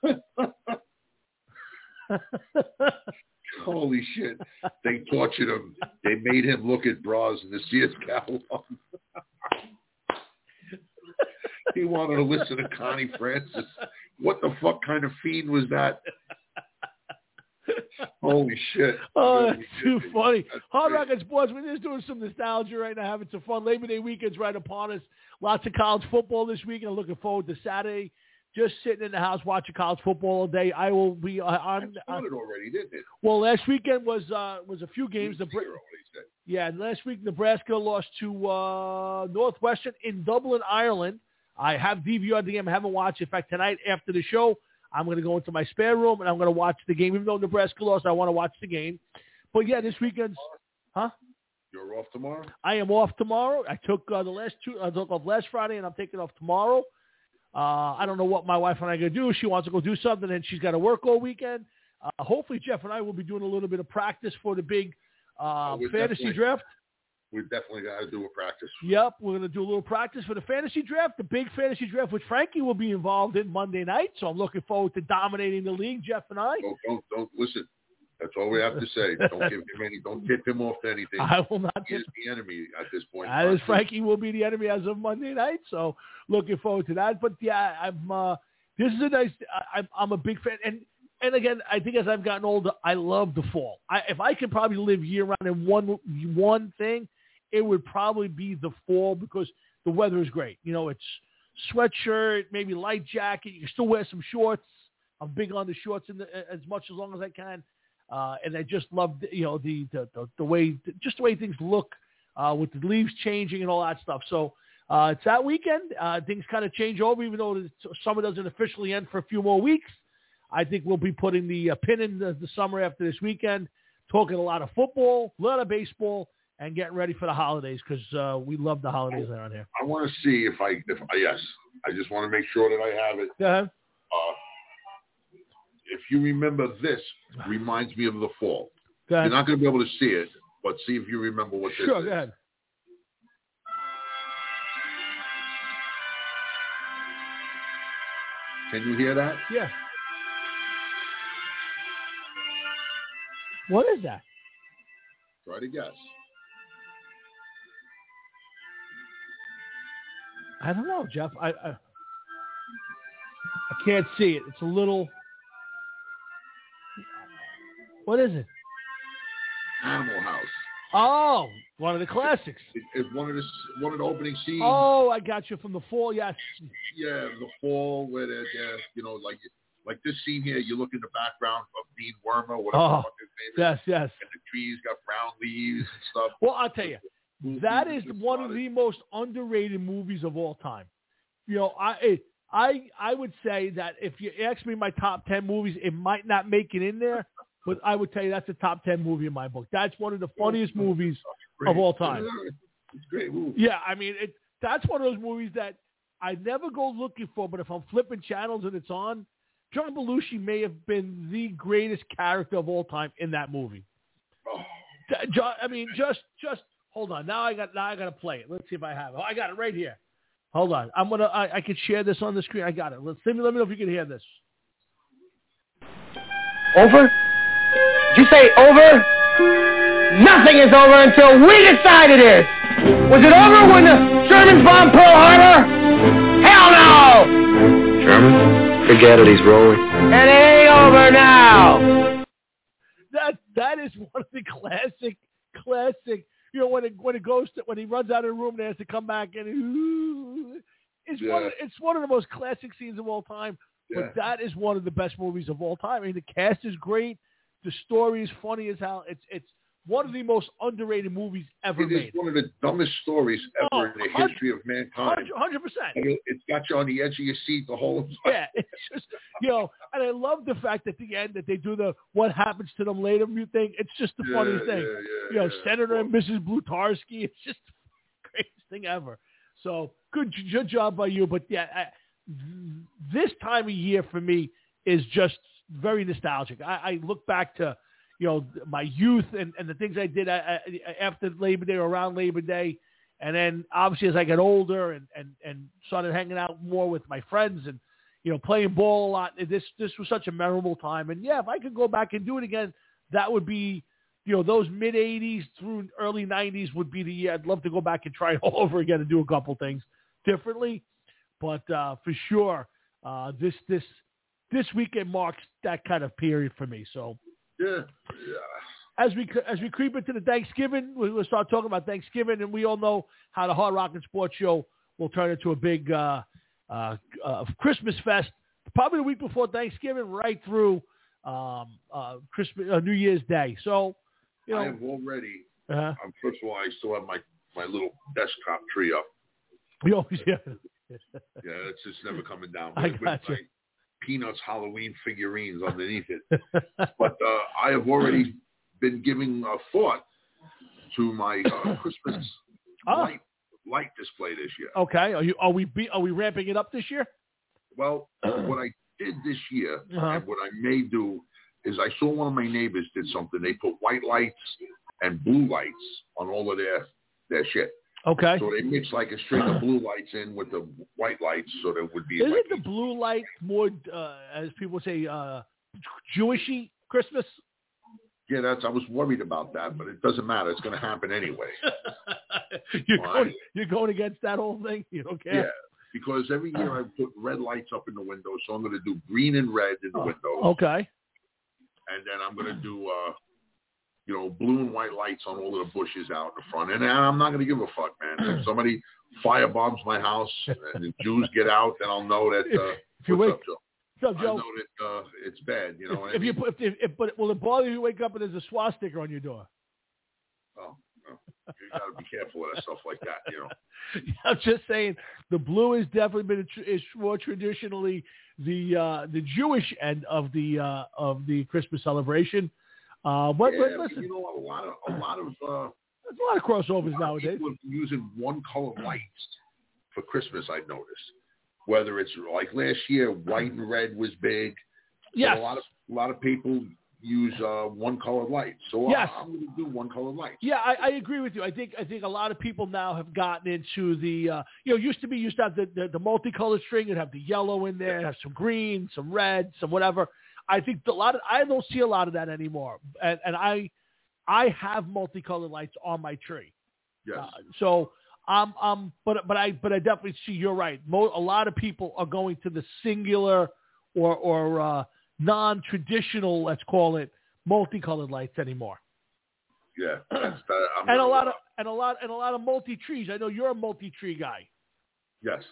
Holy shit! They tortured him. They made him look at bras in the Sears catalog. He wanted to listen to Connie Francis. What the fuck kind of fiend was that? Holy shit. Oh, that's too funny. Hard Rock and Sports, we're just doing some nostalgia right now, having some fun. Labor Day weekend's right upon us. Lots of college football this week, and I'm looking forward to Saturday. Just sitting in the house watching college football all day. I will be on. It started already, didn't it? Well, last weekend was a few games. Last week Nebraska lost to Northwestern in Dublin, Ireland. I have DVR the game. I haven't watched. In fact, tonight after the show, I'm going to go into my spare room and I'm going to watch the game. Even though Nebraska lost, I want to watch the game. But yeah, this weekend's, You're off tomorrow? I am off tomorrow. I took I took off last Friday, and I'm taking off tomorrow. I don't know what my wife and I are going to do. She wants to go do something, and she's got to work all weekend. Hopefully, Jeff and I will be doing a little bit of practice for the big fantasy draft. We definitely got to do a practice. Yep, we're going to do a little practice for the fantasy draft, the big fantasy draft, which Frankie will be involved in Monday night. So I'm looking forward to dominating the league, Jeff and I. Don't listen. That's all we have to say. Don't tip him off to anything. I will not. He is the enemy at this point. That is, Frankie will be the enemy as of Monday night. So looking forward to that. But yeah, this is a nice. I'm a big fan, and again, I think as I've gotten older, I love the fall. If I could probably live year round in one thing, it would probably be the fall because the weather is great. You know, it's sweatshirt, maybe light jacket. You can still wear some shorts. I'm big on the shorts as long as I can. And I just love, the way things look with the leaves changing and all that stuff. So it's that weekend. Things kind of change over, even though the summer doesn't officially end for a few more weeks. I think we'll be putting the pin in the summer after this weekend, talking a lot of football, a lot of baseball, and getting ready for the holidays because we love the holidays around here. I want to see if yes, I just want to make sure that I have it. Go ahead. If you remember this, reminds me of the fall. You're not going to be able to see it, but see if you remember what this is. Sure, go ahead. Can you hear that? Yeah. What is that? Try to guess. I don't know, Jeff. I can't see it. It's a little... What is it? Animal House. Oh, one of the classics. It's one of the opening scenes. Oh, I got you from the fall. Yes. Yeah, the fall where they're like this scene here. You look in the background of Dean Wormer, whatever his name is. Yes. And the trees got brown leaves and stuff. Well, I'll tell you, that is one of the most underrated movies of all time. You know, I would say that if you ask me my top 10 movies, it might not make it in there. But I would tell you that's a top 10 movie in my book. That's one of the funniest movies of all time. It's a great movie. Yeah, I mean, that's one of those movies that I never go looking for, but if I'm flipping channels and it's on, John Belushi may have been the greatest character of all time in that movie. Oh. I mean, just hold on. Now I got to play it. Let's see if I have it. Oh, I got it right here. Hold on. I can share this on the screen. I got it. Let me know if you can hear this. Over? Did you say over? Nothing is over until we decide it is. Was it over when the Germans bombed Pearl Harbor? Hell no! German? Forget it, he's rolling. And it ain't over now. That is one of the classic. You know, when he runs out of the room and has to come back and it's one of the most classic scenes of all time. Yeah. But that is one of the best movies of all time. I mean, the cast is great. The story is funny as hell. It's one of the most underrated movies ever made. It is one of the dumbest stories ever in the history of mankind. 100%. It's got you on the edge of your seat the whole time. Yeah, it's just, and I love the fact at the end that they do the what happens to them later thing. It's just the funniest thing. Senator and Mrs. Blutarski. It's just the greatest thing ever. So good job by you. But this time of year for me is just very nostalgic. I look back to, my youth and the things I did after Labor Day or around Labor Day. And then obviously as I got older and started hanging out more with my friends and, playing ball a lot, this was such a memorable time. And if I could go back and do it again, that would be, those mid 80s through early 90s would be the year. I'd love to go back and try it all over again and do a couple things differently. But for sure, this weekend marks that kind of period for me. So yeah. As we creep into the Thanksgiving, we'll start talking about Thanksgiving, and we all know how the Hard Rock and Sports Show will turn into a big Christmas fest, probably the week before Thanksgiving, right through Christmas, New Year's Day. So, I have already. First of all, I still have my little desktop tree up. Yeah, it's just never coming down. I got you. Peanuts Halloween figurines underneath it. But I have already been giving a thought to my Christmas light display this year. Okay. Are we ramping it up this year? Well, what I did this year and what I may do is I saw one of my neighbors did something. They put white lights and blue lights on all of their their shit. Okay. So they mix like a string of blue lights in with the white lights, so there would be. Isn't like the blue light more, as people say, Jewishy Christmas? Yeah, I was worried about that, but it doesn't matter. It's going to happen anyway. You're going against that whole thing? You don't care? Yeah, because every year I put red lights up in the window, so I'm going to do green and red in the windows. Okay. And then I'm going to do, blue and white lights on all of the bushes out in the front. And I'm not going to give a fuck, man. If somebody firebombs my house and the Jews get out, then I'll know that. What's up, Joe? What's up, Joe? I know that it's bad. You know. But will it bother you to wake up and there's a swastika on your door? Oh, no. You got to be careful of that stuff like that. You know. I'm just saying the blue has definitely been is more traditionally the Jewish end of the Christmas celebration. Listen, you know, a lot of there's a lot of crossovers nowadays. People are using one color lights for Christmas. I've noticed. Whether it's like last year, white and red was big. Yes. A lot of people use one color lights. So yes. I'm going to do one color lights. Yeah, I agree with you. I think a lot of people now have gotten into the used to have the multicolored string. You'd have the yellow in there, have some green, some red, some whatever. I think I don't see a lot of that anymore. And I have multicolored lights on my tree. Yes. But I definitely see you're right. A lot of people are going to the singular or non-traditional, let's call it, multicolored lights anymore. Yeah, and a lot of multi-trees. I know you're a multi-tree guy. Yes,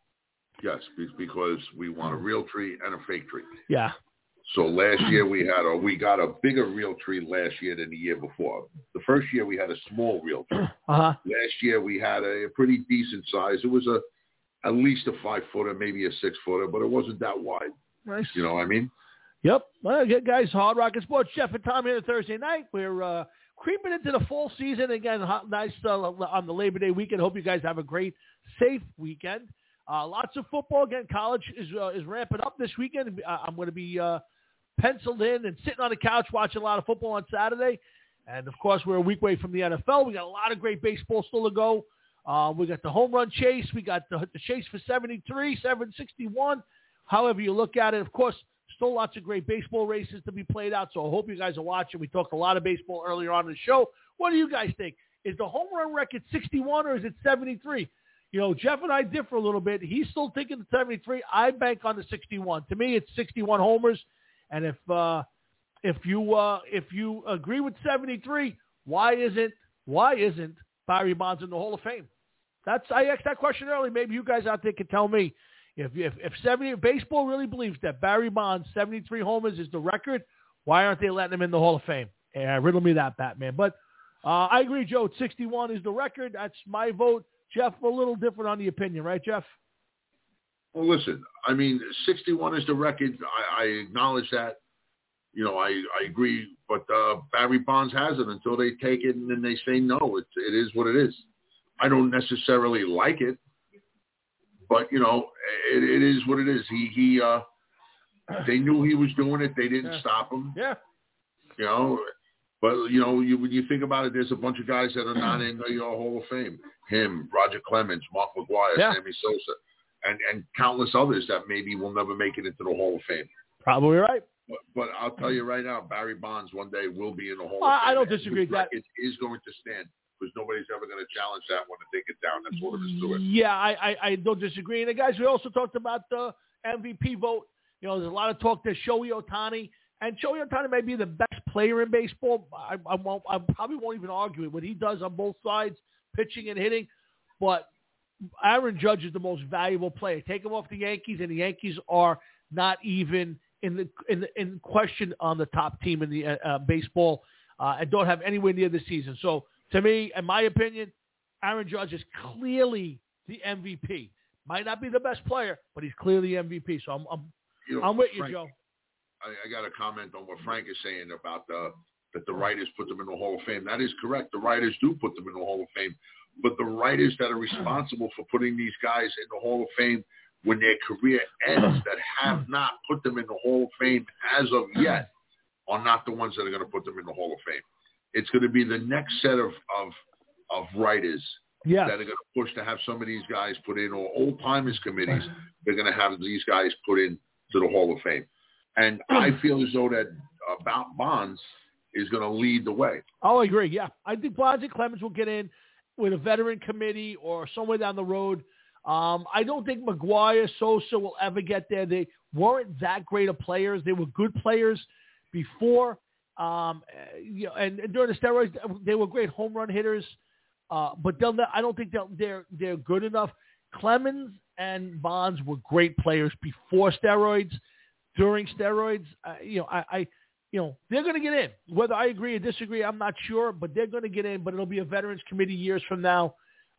because we want a real tree and a fake tree. Yeah. So last year we got a bigger real tree last year than the year before. The first year we had a small real tree. Uh-huh. Last year we had a pretty decent size. It was at least a 5-footer, maybe a 6-footer, but it wasn't that wide. Nice. You know what I mean? Yep. Well, guys, Hard Rock and Sports, Jeff and Tom here Thursday night. We're creeping into the fall season again. Nice on the Labor Day weekend. Hope you guys have a great, safe weekend. Lots of football again. College is ramping up this weekend. I'm going to be penciled in and sitting on the couch watching a lot of football on Saturday. And, of course, we're a week away from the NFL. We got a lot of great baseball still to go. We got the home run chase. We got the chase for 73, 761. However you look at it, of course, still lots of great baseball races to be played out. So I hope you guys are watching. We talked a lot of baseball earlier on in the show. What do you guys think? Is the home run record 61 or is it 73? You know, Jeff and I differ a little bit. He's still thinking the 73. I bank on the 61. To me, it's 61 homers. And if you agree with 73, why isn't Barry Bonds in the Hall of Fame? I asked that question earlier. Maybe you guys out there can tell me if baseball really believes that Barry Bonds 73 homers is the record, why aren't they letting him in the Hall of Fame? Riddle me that, Batman. But I agree, Joe. 61 is the record. That's my vote. Jeff, a little different on the opinion, right, Jeff? Well, listen, I mean, 61 is the record. I acknowledge that. You know, I agree. But Barry Bonds has it until they take it and then they say no. It is what it is. I don't necessarily like it, but, you know, it is what it is. They knew he was doing it. They didn't stop him. Yeah. You know, but, you know, when you think about it, there's a bunch of guys that are not in the Hall of Fame. Him, Roger Clemens, Mark McGwire, Sammy Sosa. And countless others that maybe will never make it into the Hall of Fame. Probably right. But I'll tell you right now, Barry Bonds one day will be in the Hall of Fame. I don't disagree with that. It is going to stand because nobody's ever going to challenge that one and take it down. That's all there is to it. Yeah, I don't disagree. And guys, we also talked about the MVP vote. You know, there's a lot of talk there. Shohei Ohtani. And Shohei Ohtani may be the best player in baseball. I probably won't even argue it. What he does on both sides, pitching and hitting. But Aaron Judge is the most valuable player. Take him off the Yankees, and the Yankees are not even in question on the top team in the baseball, and don't have anywhere near the season. So, to me, in my opinion, Aaron Judge is clearly the MVP. Might not be the best player, but he's clearly MVP. So I'm with you, Joe. I got a comment on what Frank is saying about that the writers put them in the Hall of Fame. That is correct. The writers do put them in the Hall of Fame. But the writers that are responsible for putting these guys in the Hall of Fame when their career ends that have not put them in the Hall of Fame as of yet are not the ones that are going to put them in the Hall of Fame. It's going to be the next set of of writers yes. that are going to push to have some of these guys put in, or old-timers committees, they're going to have these guys put in to the Hall of Fame. And I feel as though that Bonds is going to lead the way. Oh, I agree, yeah. I think Bonds and Clemens will get in with a veteran committee or somewhere down the road. I don't think McGuire, Sosa will ever get there. They weren't that great of players. They were good players before. And during the steroids, they were great home run hitters. But I don't think they're good enough. Clemens and Bonds were great players before steroids. During steroids, they're going to get in. Whether I agree or disagree, I'm not sure, but they're going to get in. But it'll be a Veterans Committee years from now.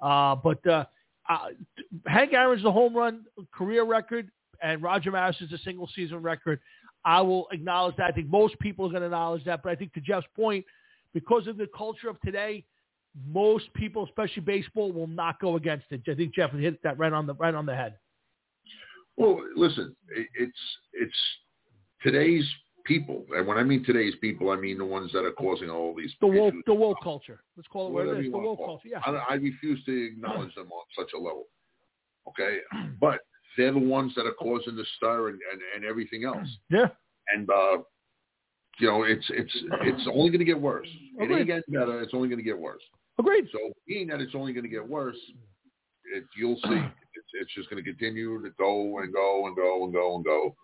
Hank Aaron's the home run career record, and Roger Maris is a single season record. I will acknowledge that. I think most people are going to acknowledge that. But I think to Jeff's point, because of the culture of today, most people, especially baseball, will not go against it. I think Jeff hit that right on the head. Well, listen, it's today's people, and when I mean today's people, I mean the ones that are causing all these the woke culture. Let's call it what it is. The woke culture. Yeah. I refuse to acknowledge them on such a level. Okay, but they're the ones that are causing the stir and everything else. Yeah. And it's only going to get worse. It ain't getting better. It's only going to get worse. Agreed. So being that it's only going to get worse, you'll see. It's just going to continue to go and go and go and go and go.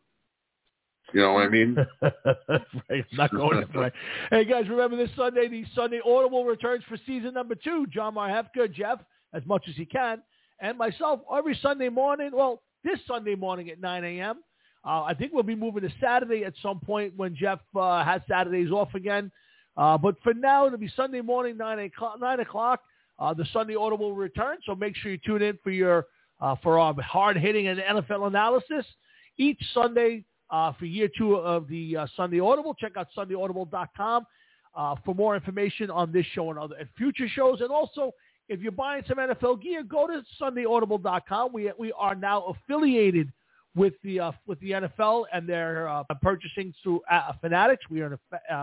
You know what I mean? Right. Not going to play. Hey, guys, remember this Sunday, the Sunday Audible returns for season number 2. John Marhefka, Jeff, as much as he can, and myself every Sunday morning. Well, this Sunday morning at 9 a.m. I think we'll be moving to Saturday at some point when Jeff has Saturdays off again. But for now, it'll be Sunday morning, 9 o'clock. The Sunday Audible will return, so make sure you tune in for our hard-hitting and NFL analysis each Sunday for year 2 of the Sunday Audible. Check out SundayAudible.com for more information on this show and future shows. And also, if you're buying some NFL gear, go to SundayAudible.com. We are now affiliated with the NFL, and they're purchasing through Fanatics. We are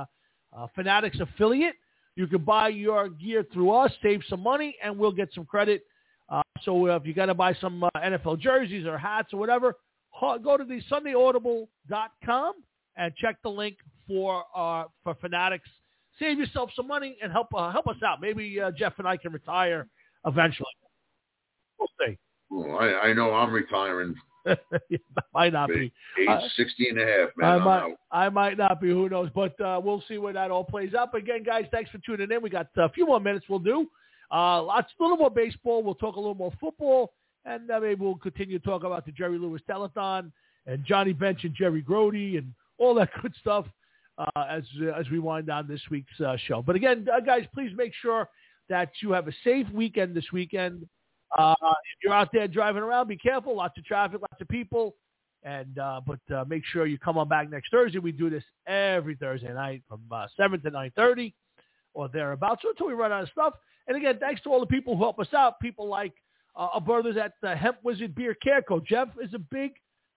a Fanatics affiliate. You can buy your gear through us, save some money, and we'll get some credit. So if you got to buy some NFL jerseys or hats or whatever, go to the SundayAudible.com and check the link for Fanatics. Save yourself some money and help us out. Maybe Jeff and I can retire eventually. We'll see. Well, I know I'm retiring. Might not be. Age 60 and a half, man. I might not be. Who knows? But we'll see where that all plays out. But again, guys, thanks for tuning in. We got a few more minutes we'll do. A little more baseball. We'll talk a little more football. And maybe we'll continue to talk about the Jerry Lewis Telethon and Johnny Bench and Jerry Grody and all that good stuff as we wind down this week's show. But again, guys, please make sure that you have a safe weekend this weekend. If you're out there driving around, be careful. Lots of traffic, lots of people. But make sure you come on back next Thursday. We do this every Thursday night from 7 to 9:30 or thereabouts until we run out of stuff. And again, thanks to all the people who help us out. People like our brothers at the Hemp Wizard Beer Care Co. Jeff is a big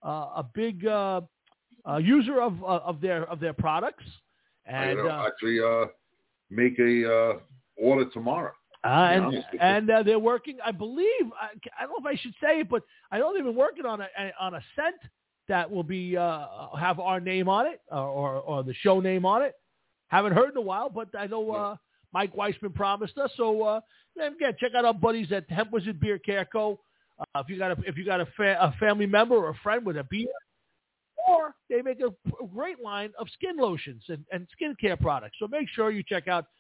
user of their products. And actually make a order tomorrow. And they're working, I believe, I don't know if I should say it, but I know they've been working on a scent that will be have our name on it or the show name on it. Haven't heard in a while, but I know Mike Weissman promised us. So again, check out our buddies at Hemp Wizard Beer Care Co. If you got a family member or a friend with a beer, or they make a great line of skin lotions and skincare products. So make sure you check out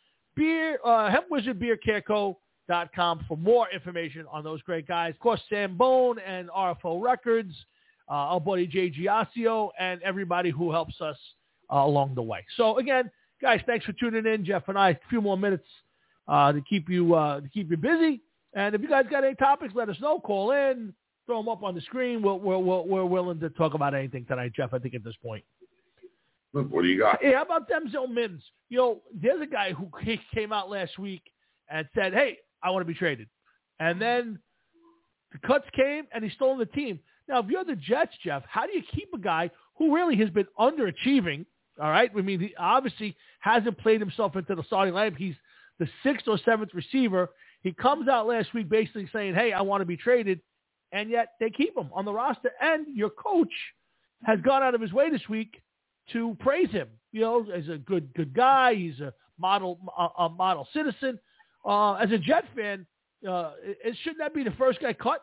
HempWizardBeerCareCo.com for more information on those great guys. Of course, Sam Bone and RFO Records, our buddy Jay Giasio, and everybody who helps us along the way. So again, guys, thanks for tuning in. Jeff and I, a few more minutes to keep you busy. And if you guys got any topics, let us know. Call in, throw them up on the screen. We're willing to talk about anything tonight, Jeff. I think at this point. What do you got? Hey, how about Denzel Mims? There's a guy who came out last week and said, hey, I want to be traded. And then the cuts came, and he's still on the team. Now, if you're the Jets, Jeff, how do you keep a guy who really has been underachieving, all right? I mean, he obviously hasn't played himself into the starting lineup. He's the 6th or 7th receiver. He comes out last week basically saying, hey, I want to be traded, and yet they keep him on the roster. And your coach has gone out of his way this week to praise him. You know, as a good guy. He's a model citizen. As a Jet fan, shouldn't that be the first guy cut?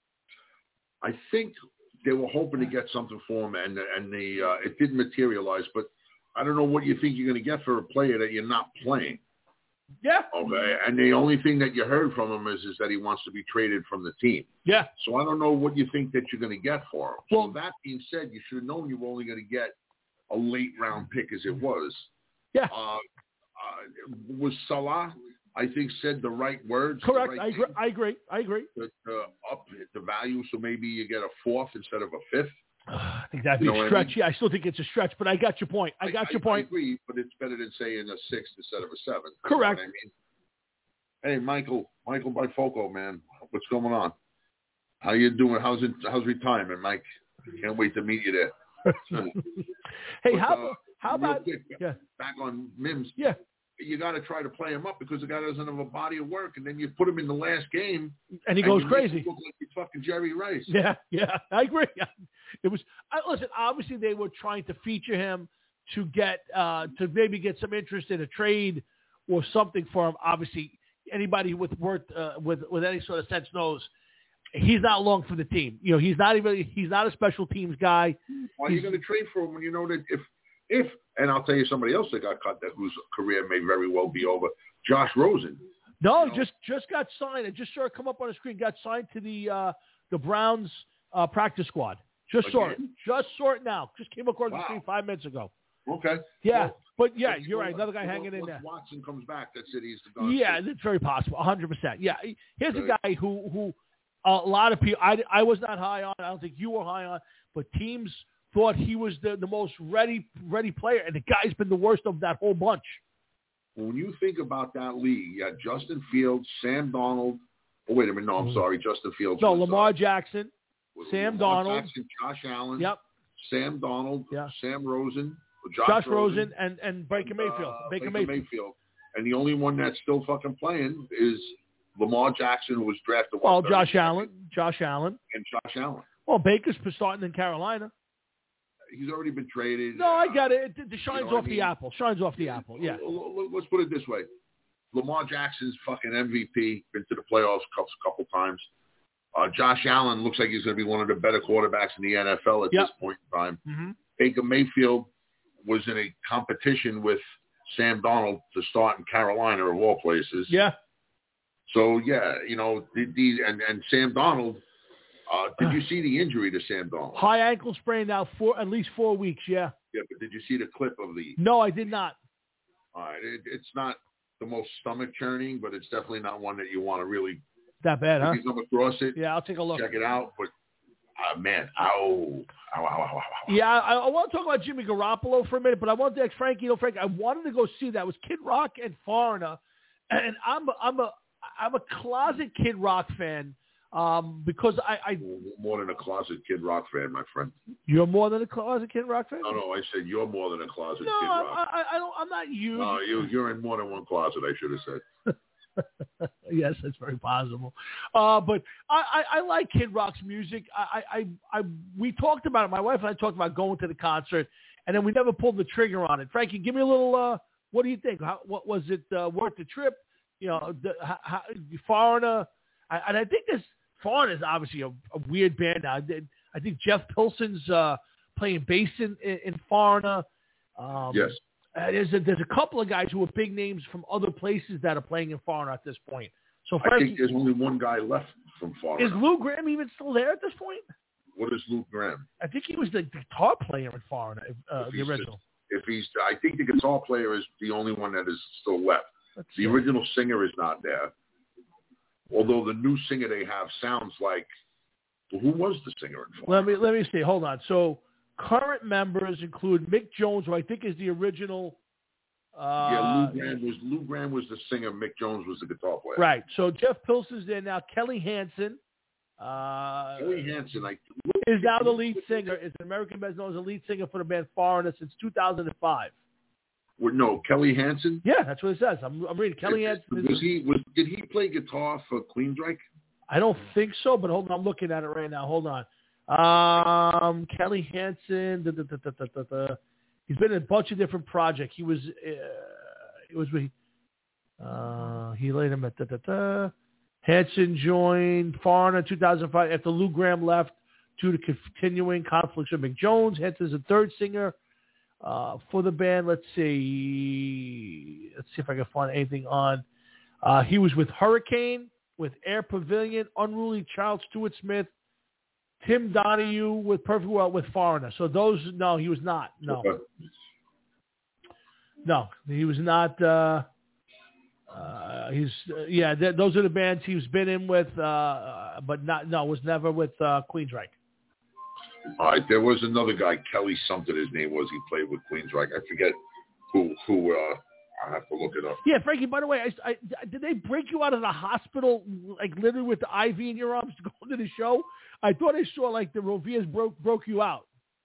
I think they were hoping to get something for him, and it didn't materialize. But I don't know what you think you're going to get for a player that you're not playing. Yeah. Okay. And the only thing that you heard from him is that he wants to be traded from the team. Yeah. So I don't know what you think that you're going to get for him. Well, so that being said, you should have known you were only going to get a late round pick as it was. Yeah. Was Salah, I think, said the right words. Correct. Right I agree. Up the value, so maybe you get a fourth instead of a fifth. I think that'd be a stretch. I mean? Yeah, I still think it's a stretch, but I got your point. I agree, but it's better than saying a sixth instead of a seventh. Correct. You know what I mean? Hey, Michael Bifoco, man, what's going on? How you doing? How's retirement, Mike? Can't wait to meet you there. Hey, but, how about back on Mims? Yeah. You got to try to play him up because the guy doesn't have a body of work, and then you put him in the last game, and he goes crazy. Look like he's fucking Jerry Rice. Yeah, I agree. It was listen. Obviously, they were trying to feature him to get to maybe get some interest in a trade or something for him. Obviously, anybody with any sort of sense knows he's not long for the team. You know, he's not a special teams guy. Why are you going to trade for him when you know that if and I'll tell you somebody else that got cut whose career may very well be over, Josh Rosen. No, just got signed. I just saw it come up on the screen. Got signed to the Browns practice squad. Just saw it now. Just came across the screen 5 minutes ago. Okay. Yeah, well, but yeah, you're right. Another guy hanging in there. Watson comes back. That's it. He's the guy. Yeah, it's very possible. 100%. Yeah, here's a guy who a lot of people I was not high on. I don't think you were high on, but teams thought he was the most ready player, and the guy's been the worst of that whole bunch. When you think about that league, you had Justin Fields, Sam Darnold. Oh, wait a minute. No, I'm sorry. Justin Fields. No, Lamar Jackson, Sam Darnold. Jackson, Josh Allen. Yep. Sam Darnold. Yeah. Sam Rosen. Josh Rosen and Baker Mayfield. Baker Mayfield. And the only one that's still fucking playing is Lamar Jackson, who was drafted. Well, Josh Allen. And Josh Allen. Well, Baker's starting in Carolina. He's already been traded. No, I got it. It shines off the apple. Shines off the apple. Yeah. Let's put it this way: Lamar Jackson's fucking MVP. Been to the playoffs a couple times. Josh Allen looks like he's going to be one of the better quarterbacks in the NFL at this point in time. Mm-hmm. Baker Mayfield was in a competition with Sam Darnold to start in Carolina, of all places. Yeah. So yeah, and Sam Darnold. Did you see the injury to Sam Darnold? High ankle sprain now for at least 4 weeks, yeah. Yeah, but did you see the clip of the... No, I did not. All right. It's not the most stomach-churning, but it's definitely not one that you want to really... That bad, huh? If you come across it, yeah, I'll take a look. Check it out. But, man, ow. Yeah, I want to talk about Jimmy Garoppolo for a minute, but I want to ask Frankie, Frank, I wanted to go see that. It was Kid Rock and Foreigner, and I'm a closet Kid Rock fan. Because I more than a closet Kid Rock fan, my friend. You're more than a closet Kid Rock fan? No, I said you're more than a closet Kid Rock. I'm not you. No, you're in more than one closet, I should have said. Yes, that's very possible. But I like Kid Rock's music. We talked about it. My wife and I talked about going to the concert, and then we never pulled the trigger on it. Frankie, give me a little. What do you think? What was it worth the trip? Foreigner, and I think this. Foreigner is obviously a weird band now. I think Jeff Pilson's playing bass in Foreigner. Yes. There's a couple of guys who are big names from other places that are playing in Foreigner at this point. So I think there's only one guy left from Foreigner. Is Lou Gramm even still there at this point? What is Lou Gramm? I think he was the guitar player in Foreigner, the original. I think the guitar player is the only one that is still left. The original singer is not there. Although the new singer they have sounds like, who was the singer in Foreigner? Let me see. Hold on. So current members include Mick Jones, who I think is the original. Lou Gramm was the singer. Mick Jones was the guitar player. Right. So Jeff Pilson's there now. Kelly Hansen. Kelly Hansen is now the lead singer. Is an American best known as the lead singer for the band Foreigner since 2005. No, Kelly Hansen? Yeah, that's what it says. I'm reading Kelly Hansen. Did he play guitar for Queensryche? I don't think so, but hold on. I'm looking at it right now. Hold on. Kelly Hansen. He's been in a bunch of different projects. He was he laid him at Hansen joined Foreigner 2005 after Lou Gramm left due to continuing conflicts with Mick Jones. Hansen's the third singer for the band. Let's see if I can find anything on. He was with Hurricane, with Air Pavilion, Unruly Child, Stuart Smith, Tim Donahue with Perfect World, with Foreigner. So those, no, he was not. No, no, he was not. Those are the bands he's been in with, but was never with Queensryche. All right, there was another guy, Kelly something his name was. He played with Queensryche. I forget who. I have to look it up. Yeah, Frankie. By the way, did they break you out of the hospital, like literally with the IV in your arms to go into the show? I thought I saw like the Rovias broke you out.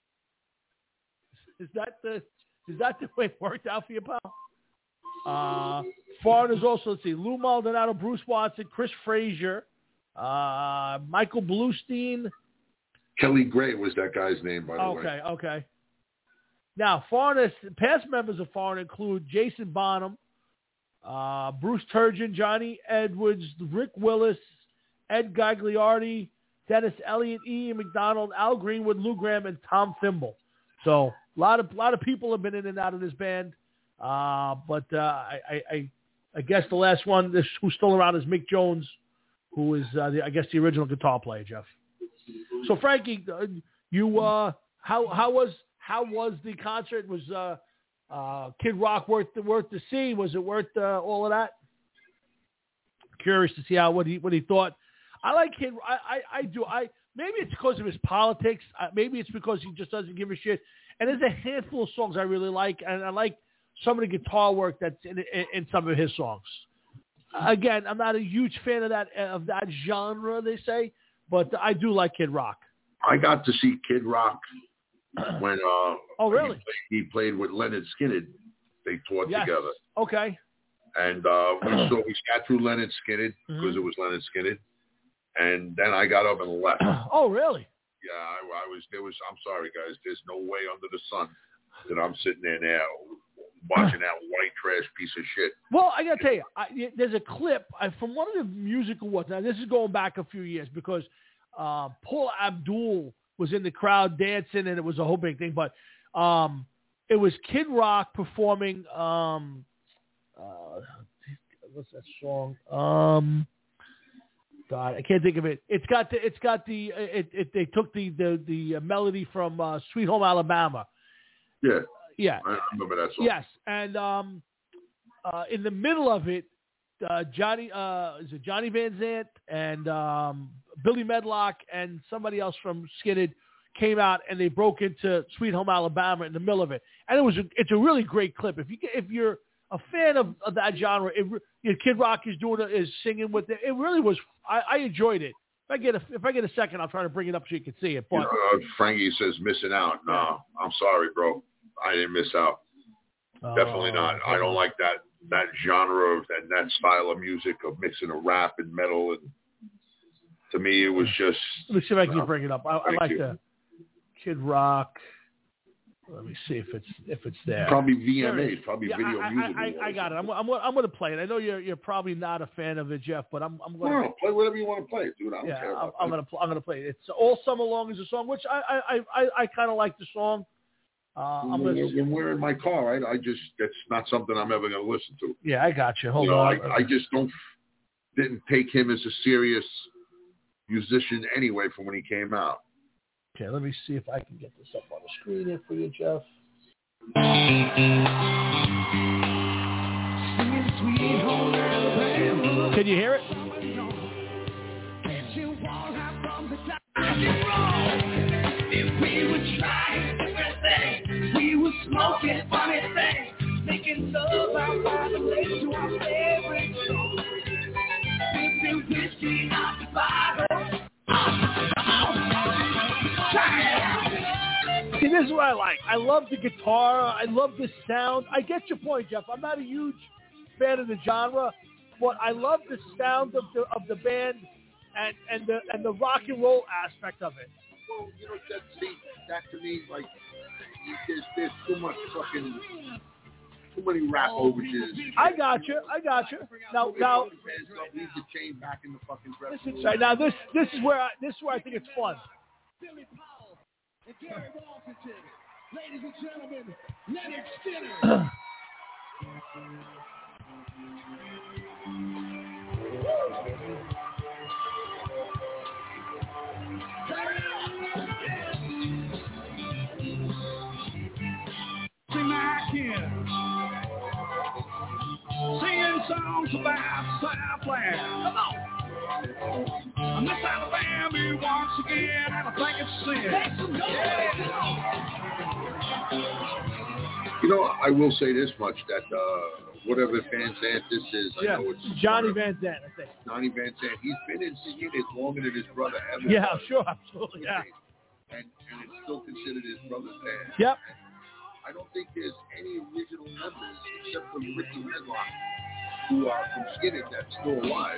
Is that the way it worked out for you, pal? Foreigners also, let's see, Lou Maldonado, Bruce Watson, Chris Frazier, Michael Bluestein. Kelly Gray was that guy's name, by the way. Okay. Now, Foreigners, past members of Foreigner include Jason Bonham, Bruce Turgeon, Johnny Edwards, Rick Willis, Ed Gagliardi, Dennis Elliott, Ian McDonald, Al Greenwood, Lou Gramm, and Tom Thimble. So a lot of people have been in and out of this band. But I guess the last one who's still around is Mick Jones, who is the original guitar player, Jeff. So Frankie, you how was the concert? Was Kid Rock worth the see? Was it worth all of that? Curious to see what he thought. I like Kid. I do. Maybe it's because of his politics. Maybe it's because he just doesn't give a shit. And there's a handful of songs I really like, and I like some of the guitar work that's in some of his songs. Again, I'm not a huge fan of that genre, they say, but I do like Kid Rock. I got to see Kid Rock when really? He played with Leonard Skinner. They toured together. Okay. And we sat through Leonard Skinner because it was Leonard Skinner, and then I got up and left. Oh, really? Yeah, I was. I'm sorry, guys. There's no way under the sun that I'm sitting there now watching that white trash piece of shit. Well, I got to tell you, there's a clip from one of the music awards. Now, this is going back a few years because Paul Abdul was in the crowd dancing, and it was a whole big thing. But it was Kid Rock performing. What's that song? God, I can't think of it. They took the melody from Sweet Home Alabama. Yeah. I remember that song. Yes, and in the middle of it, Johnny Van Zant and Billy Medlock and somebody else from Skinner came out, and they broke into Sweet Home Alabama in the middle of it, and it's a really great clip. If you're a fan of that genre, Kid Rock is singing with it. It really was. I enjoyed it. If I get a second, I'll try to bring it up so you can see it. But Frankie says missing out. No, I'm sorry, bro. I didn't miss out. Definitely not. I don't like that genre of that style of music of mixing a rap and metal. And to me, it was just. Let me see if I can bring it up. I like the Kid Rock. Let me see if it's there. Probably VMAs, probably Video Music Awards. I got it. I'm going to play it. I know you're probably not a fan of it, Jeff, but I'm going to play whatever you want to play, dude. I don't care about I'm going to play it. It's All Summer Long is a song, which I kind of like the song. When we're in my car, that's not something I'm ever going to listen to. Yeah, I got you. Hold on. I just didn't take him as a serious musician anyway from when he came out. Okay, let me see if I can get this up on the screen here for you, Jeff. Can you hear it? We were smoking funny things, making love out by the lake to our favorite song. Sipping whiskey out the bottle. See, this is what I like. I love the guitar. I love the sound. I get your point, Jeff. I'm not a huge fan of the genre, but I love the sound of the band and the rock and roll aspect of it. Well, that to me, like, there's too much fucking, too many rap overtures. I got you. Now, leave the chain back in the fucking dress. Now this is where I think it's fun. Billy Powell and Gary Washington. Ladies and gentlemen, Leonard Skinner. Singing songs about Southland. Come on. I miss Alabama once again, and I think it's sin. You know, I will say this much, that whatever Van Zandt this is, I know it's Johnny Van Zandt, I think. Johnny Van Zandt. He's been in Skinhead longer than his brother ever. Yeah, sure, absolutely, yeah. And it's still considered his brother's band. Yep. I don't think there's any original members except for Ricky Medlock, who are from Skinhead, that's still alive.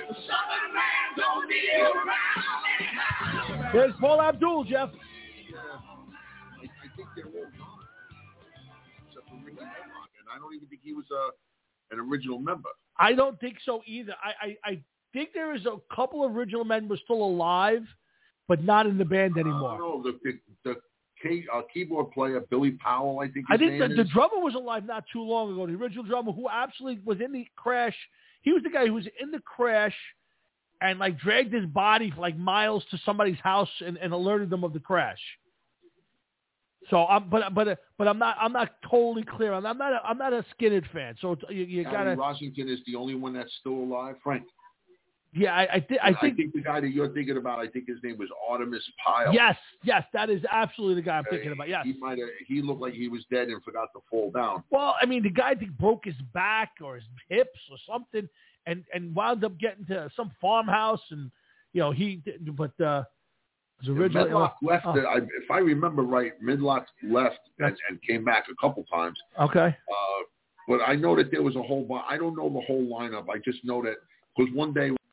There's Paul Abdul, Jeff. I think they're all gone, except for Ricky Medlock, and I don't even think he was an original member. I don't think so either. I think there is a couple of original members still alive, but not in the band anymore. No, the keyboard player, Billy Powell, I think the drummer was alive not too long ago. The original drummer who actually was in the crash. He was the guy who was in the crash and like dragged his body for like miles to somebody's house and alerted them of the crash. So but I'm not totally clear. I'm not a Skinhead fan. So you gotta. Washington is the only one that's still alive, Frank. Yeah, I think the guy that you're thinking about, I think his name was Artemis Pyle. Yes, that is absolutely the guy I'm thinking about. Yes, he looked like he was dead and forgot to fall down. Well, I mean, the guy broke his back or his hips or something, and wound up getting to some farmhouse, and was originally Medlock left. If I remember right, Medlock left and came back a couple times. Okay. But I know that there was a whole. I don't know the whole lineup. I just know that. Because one day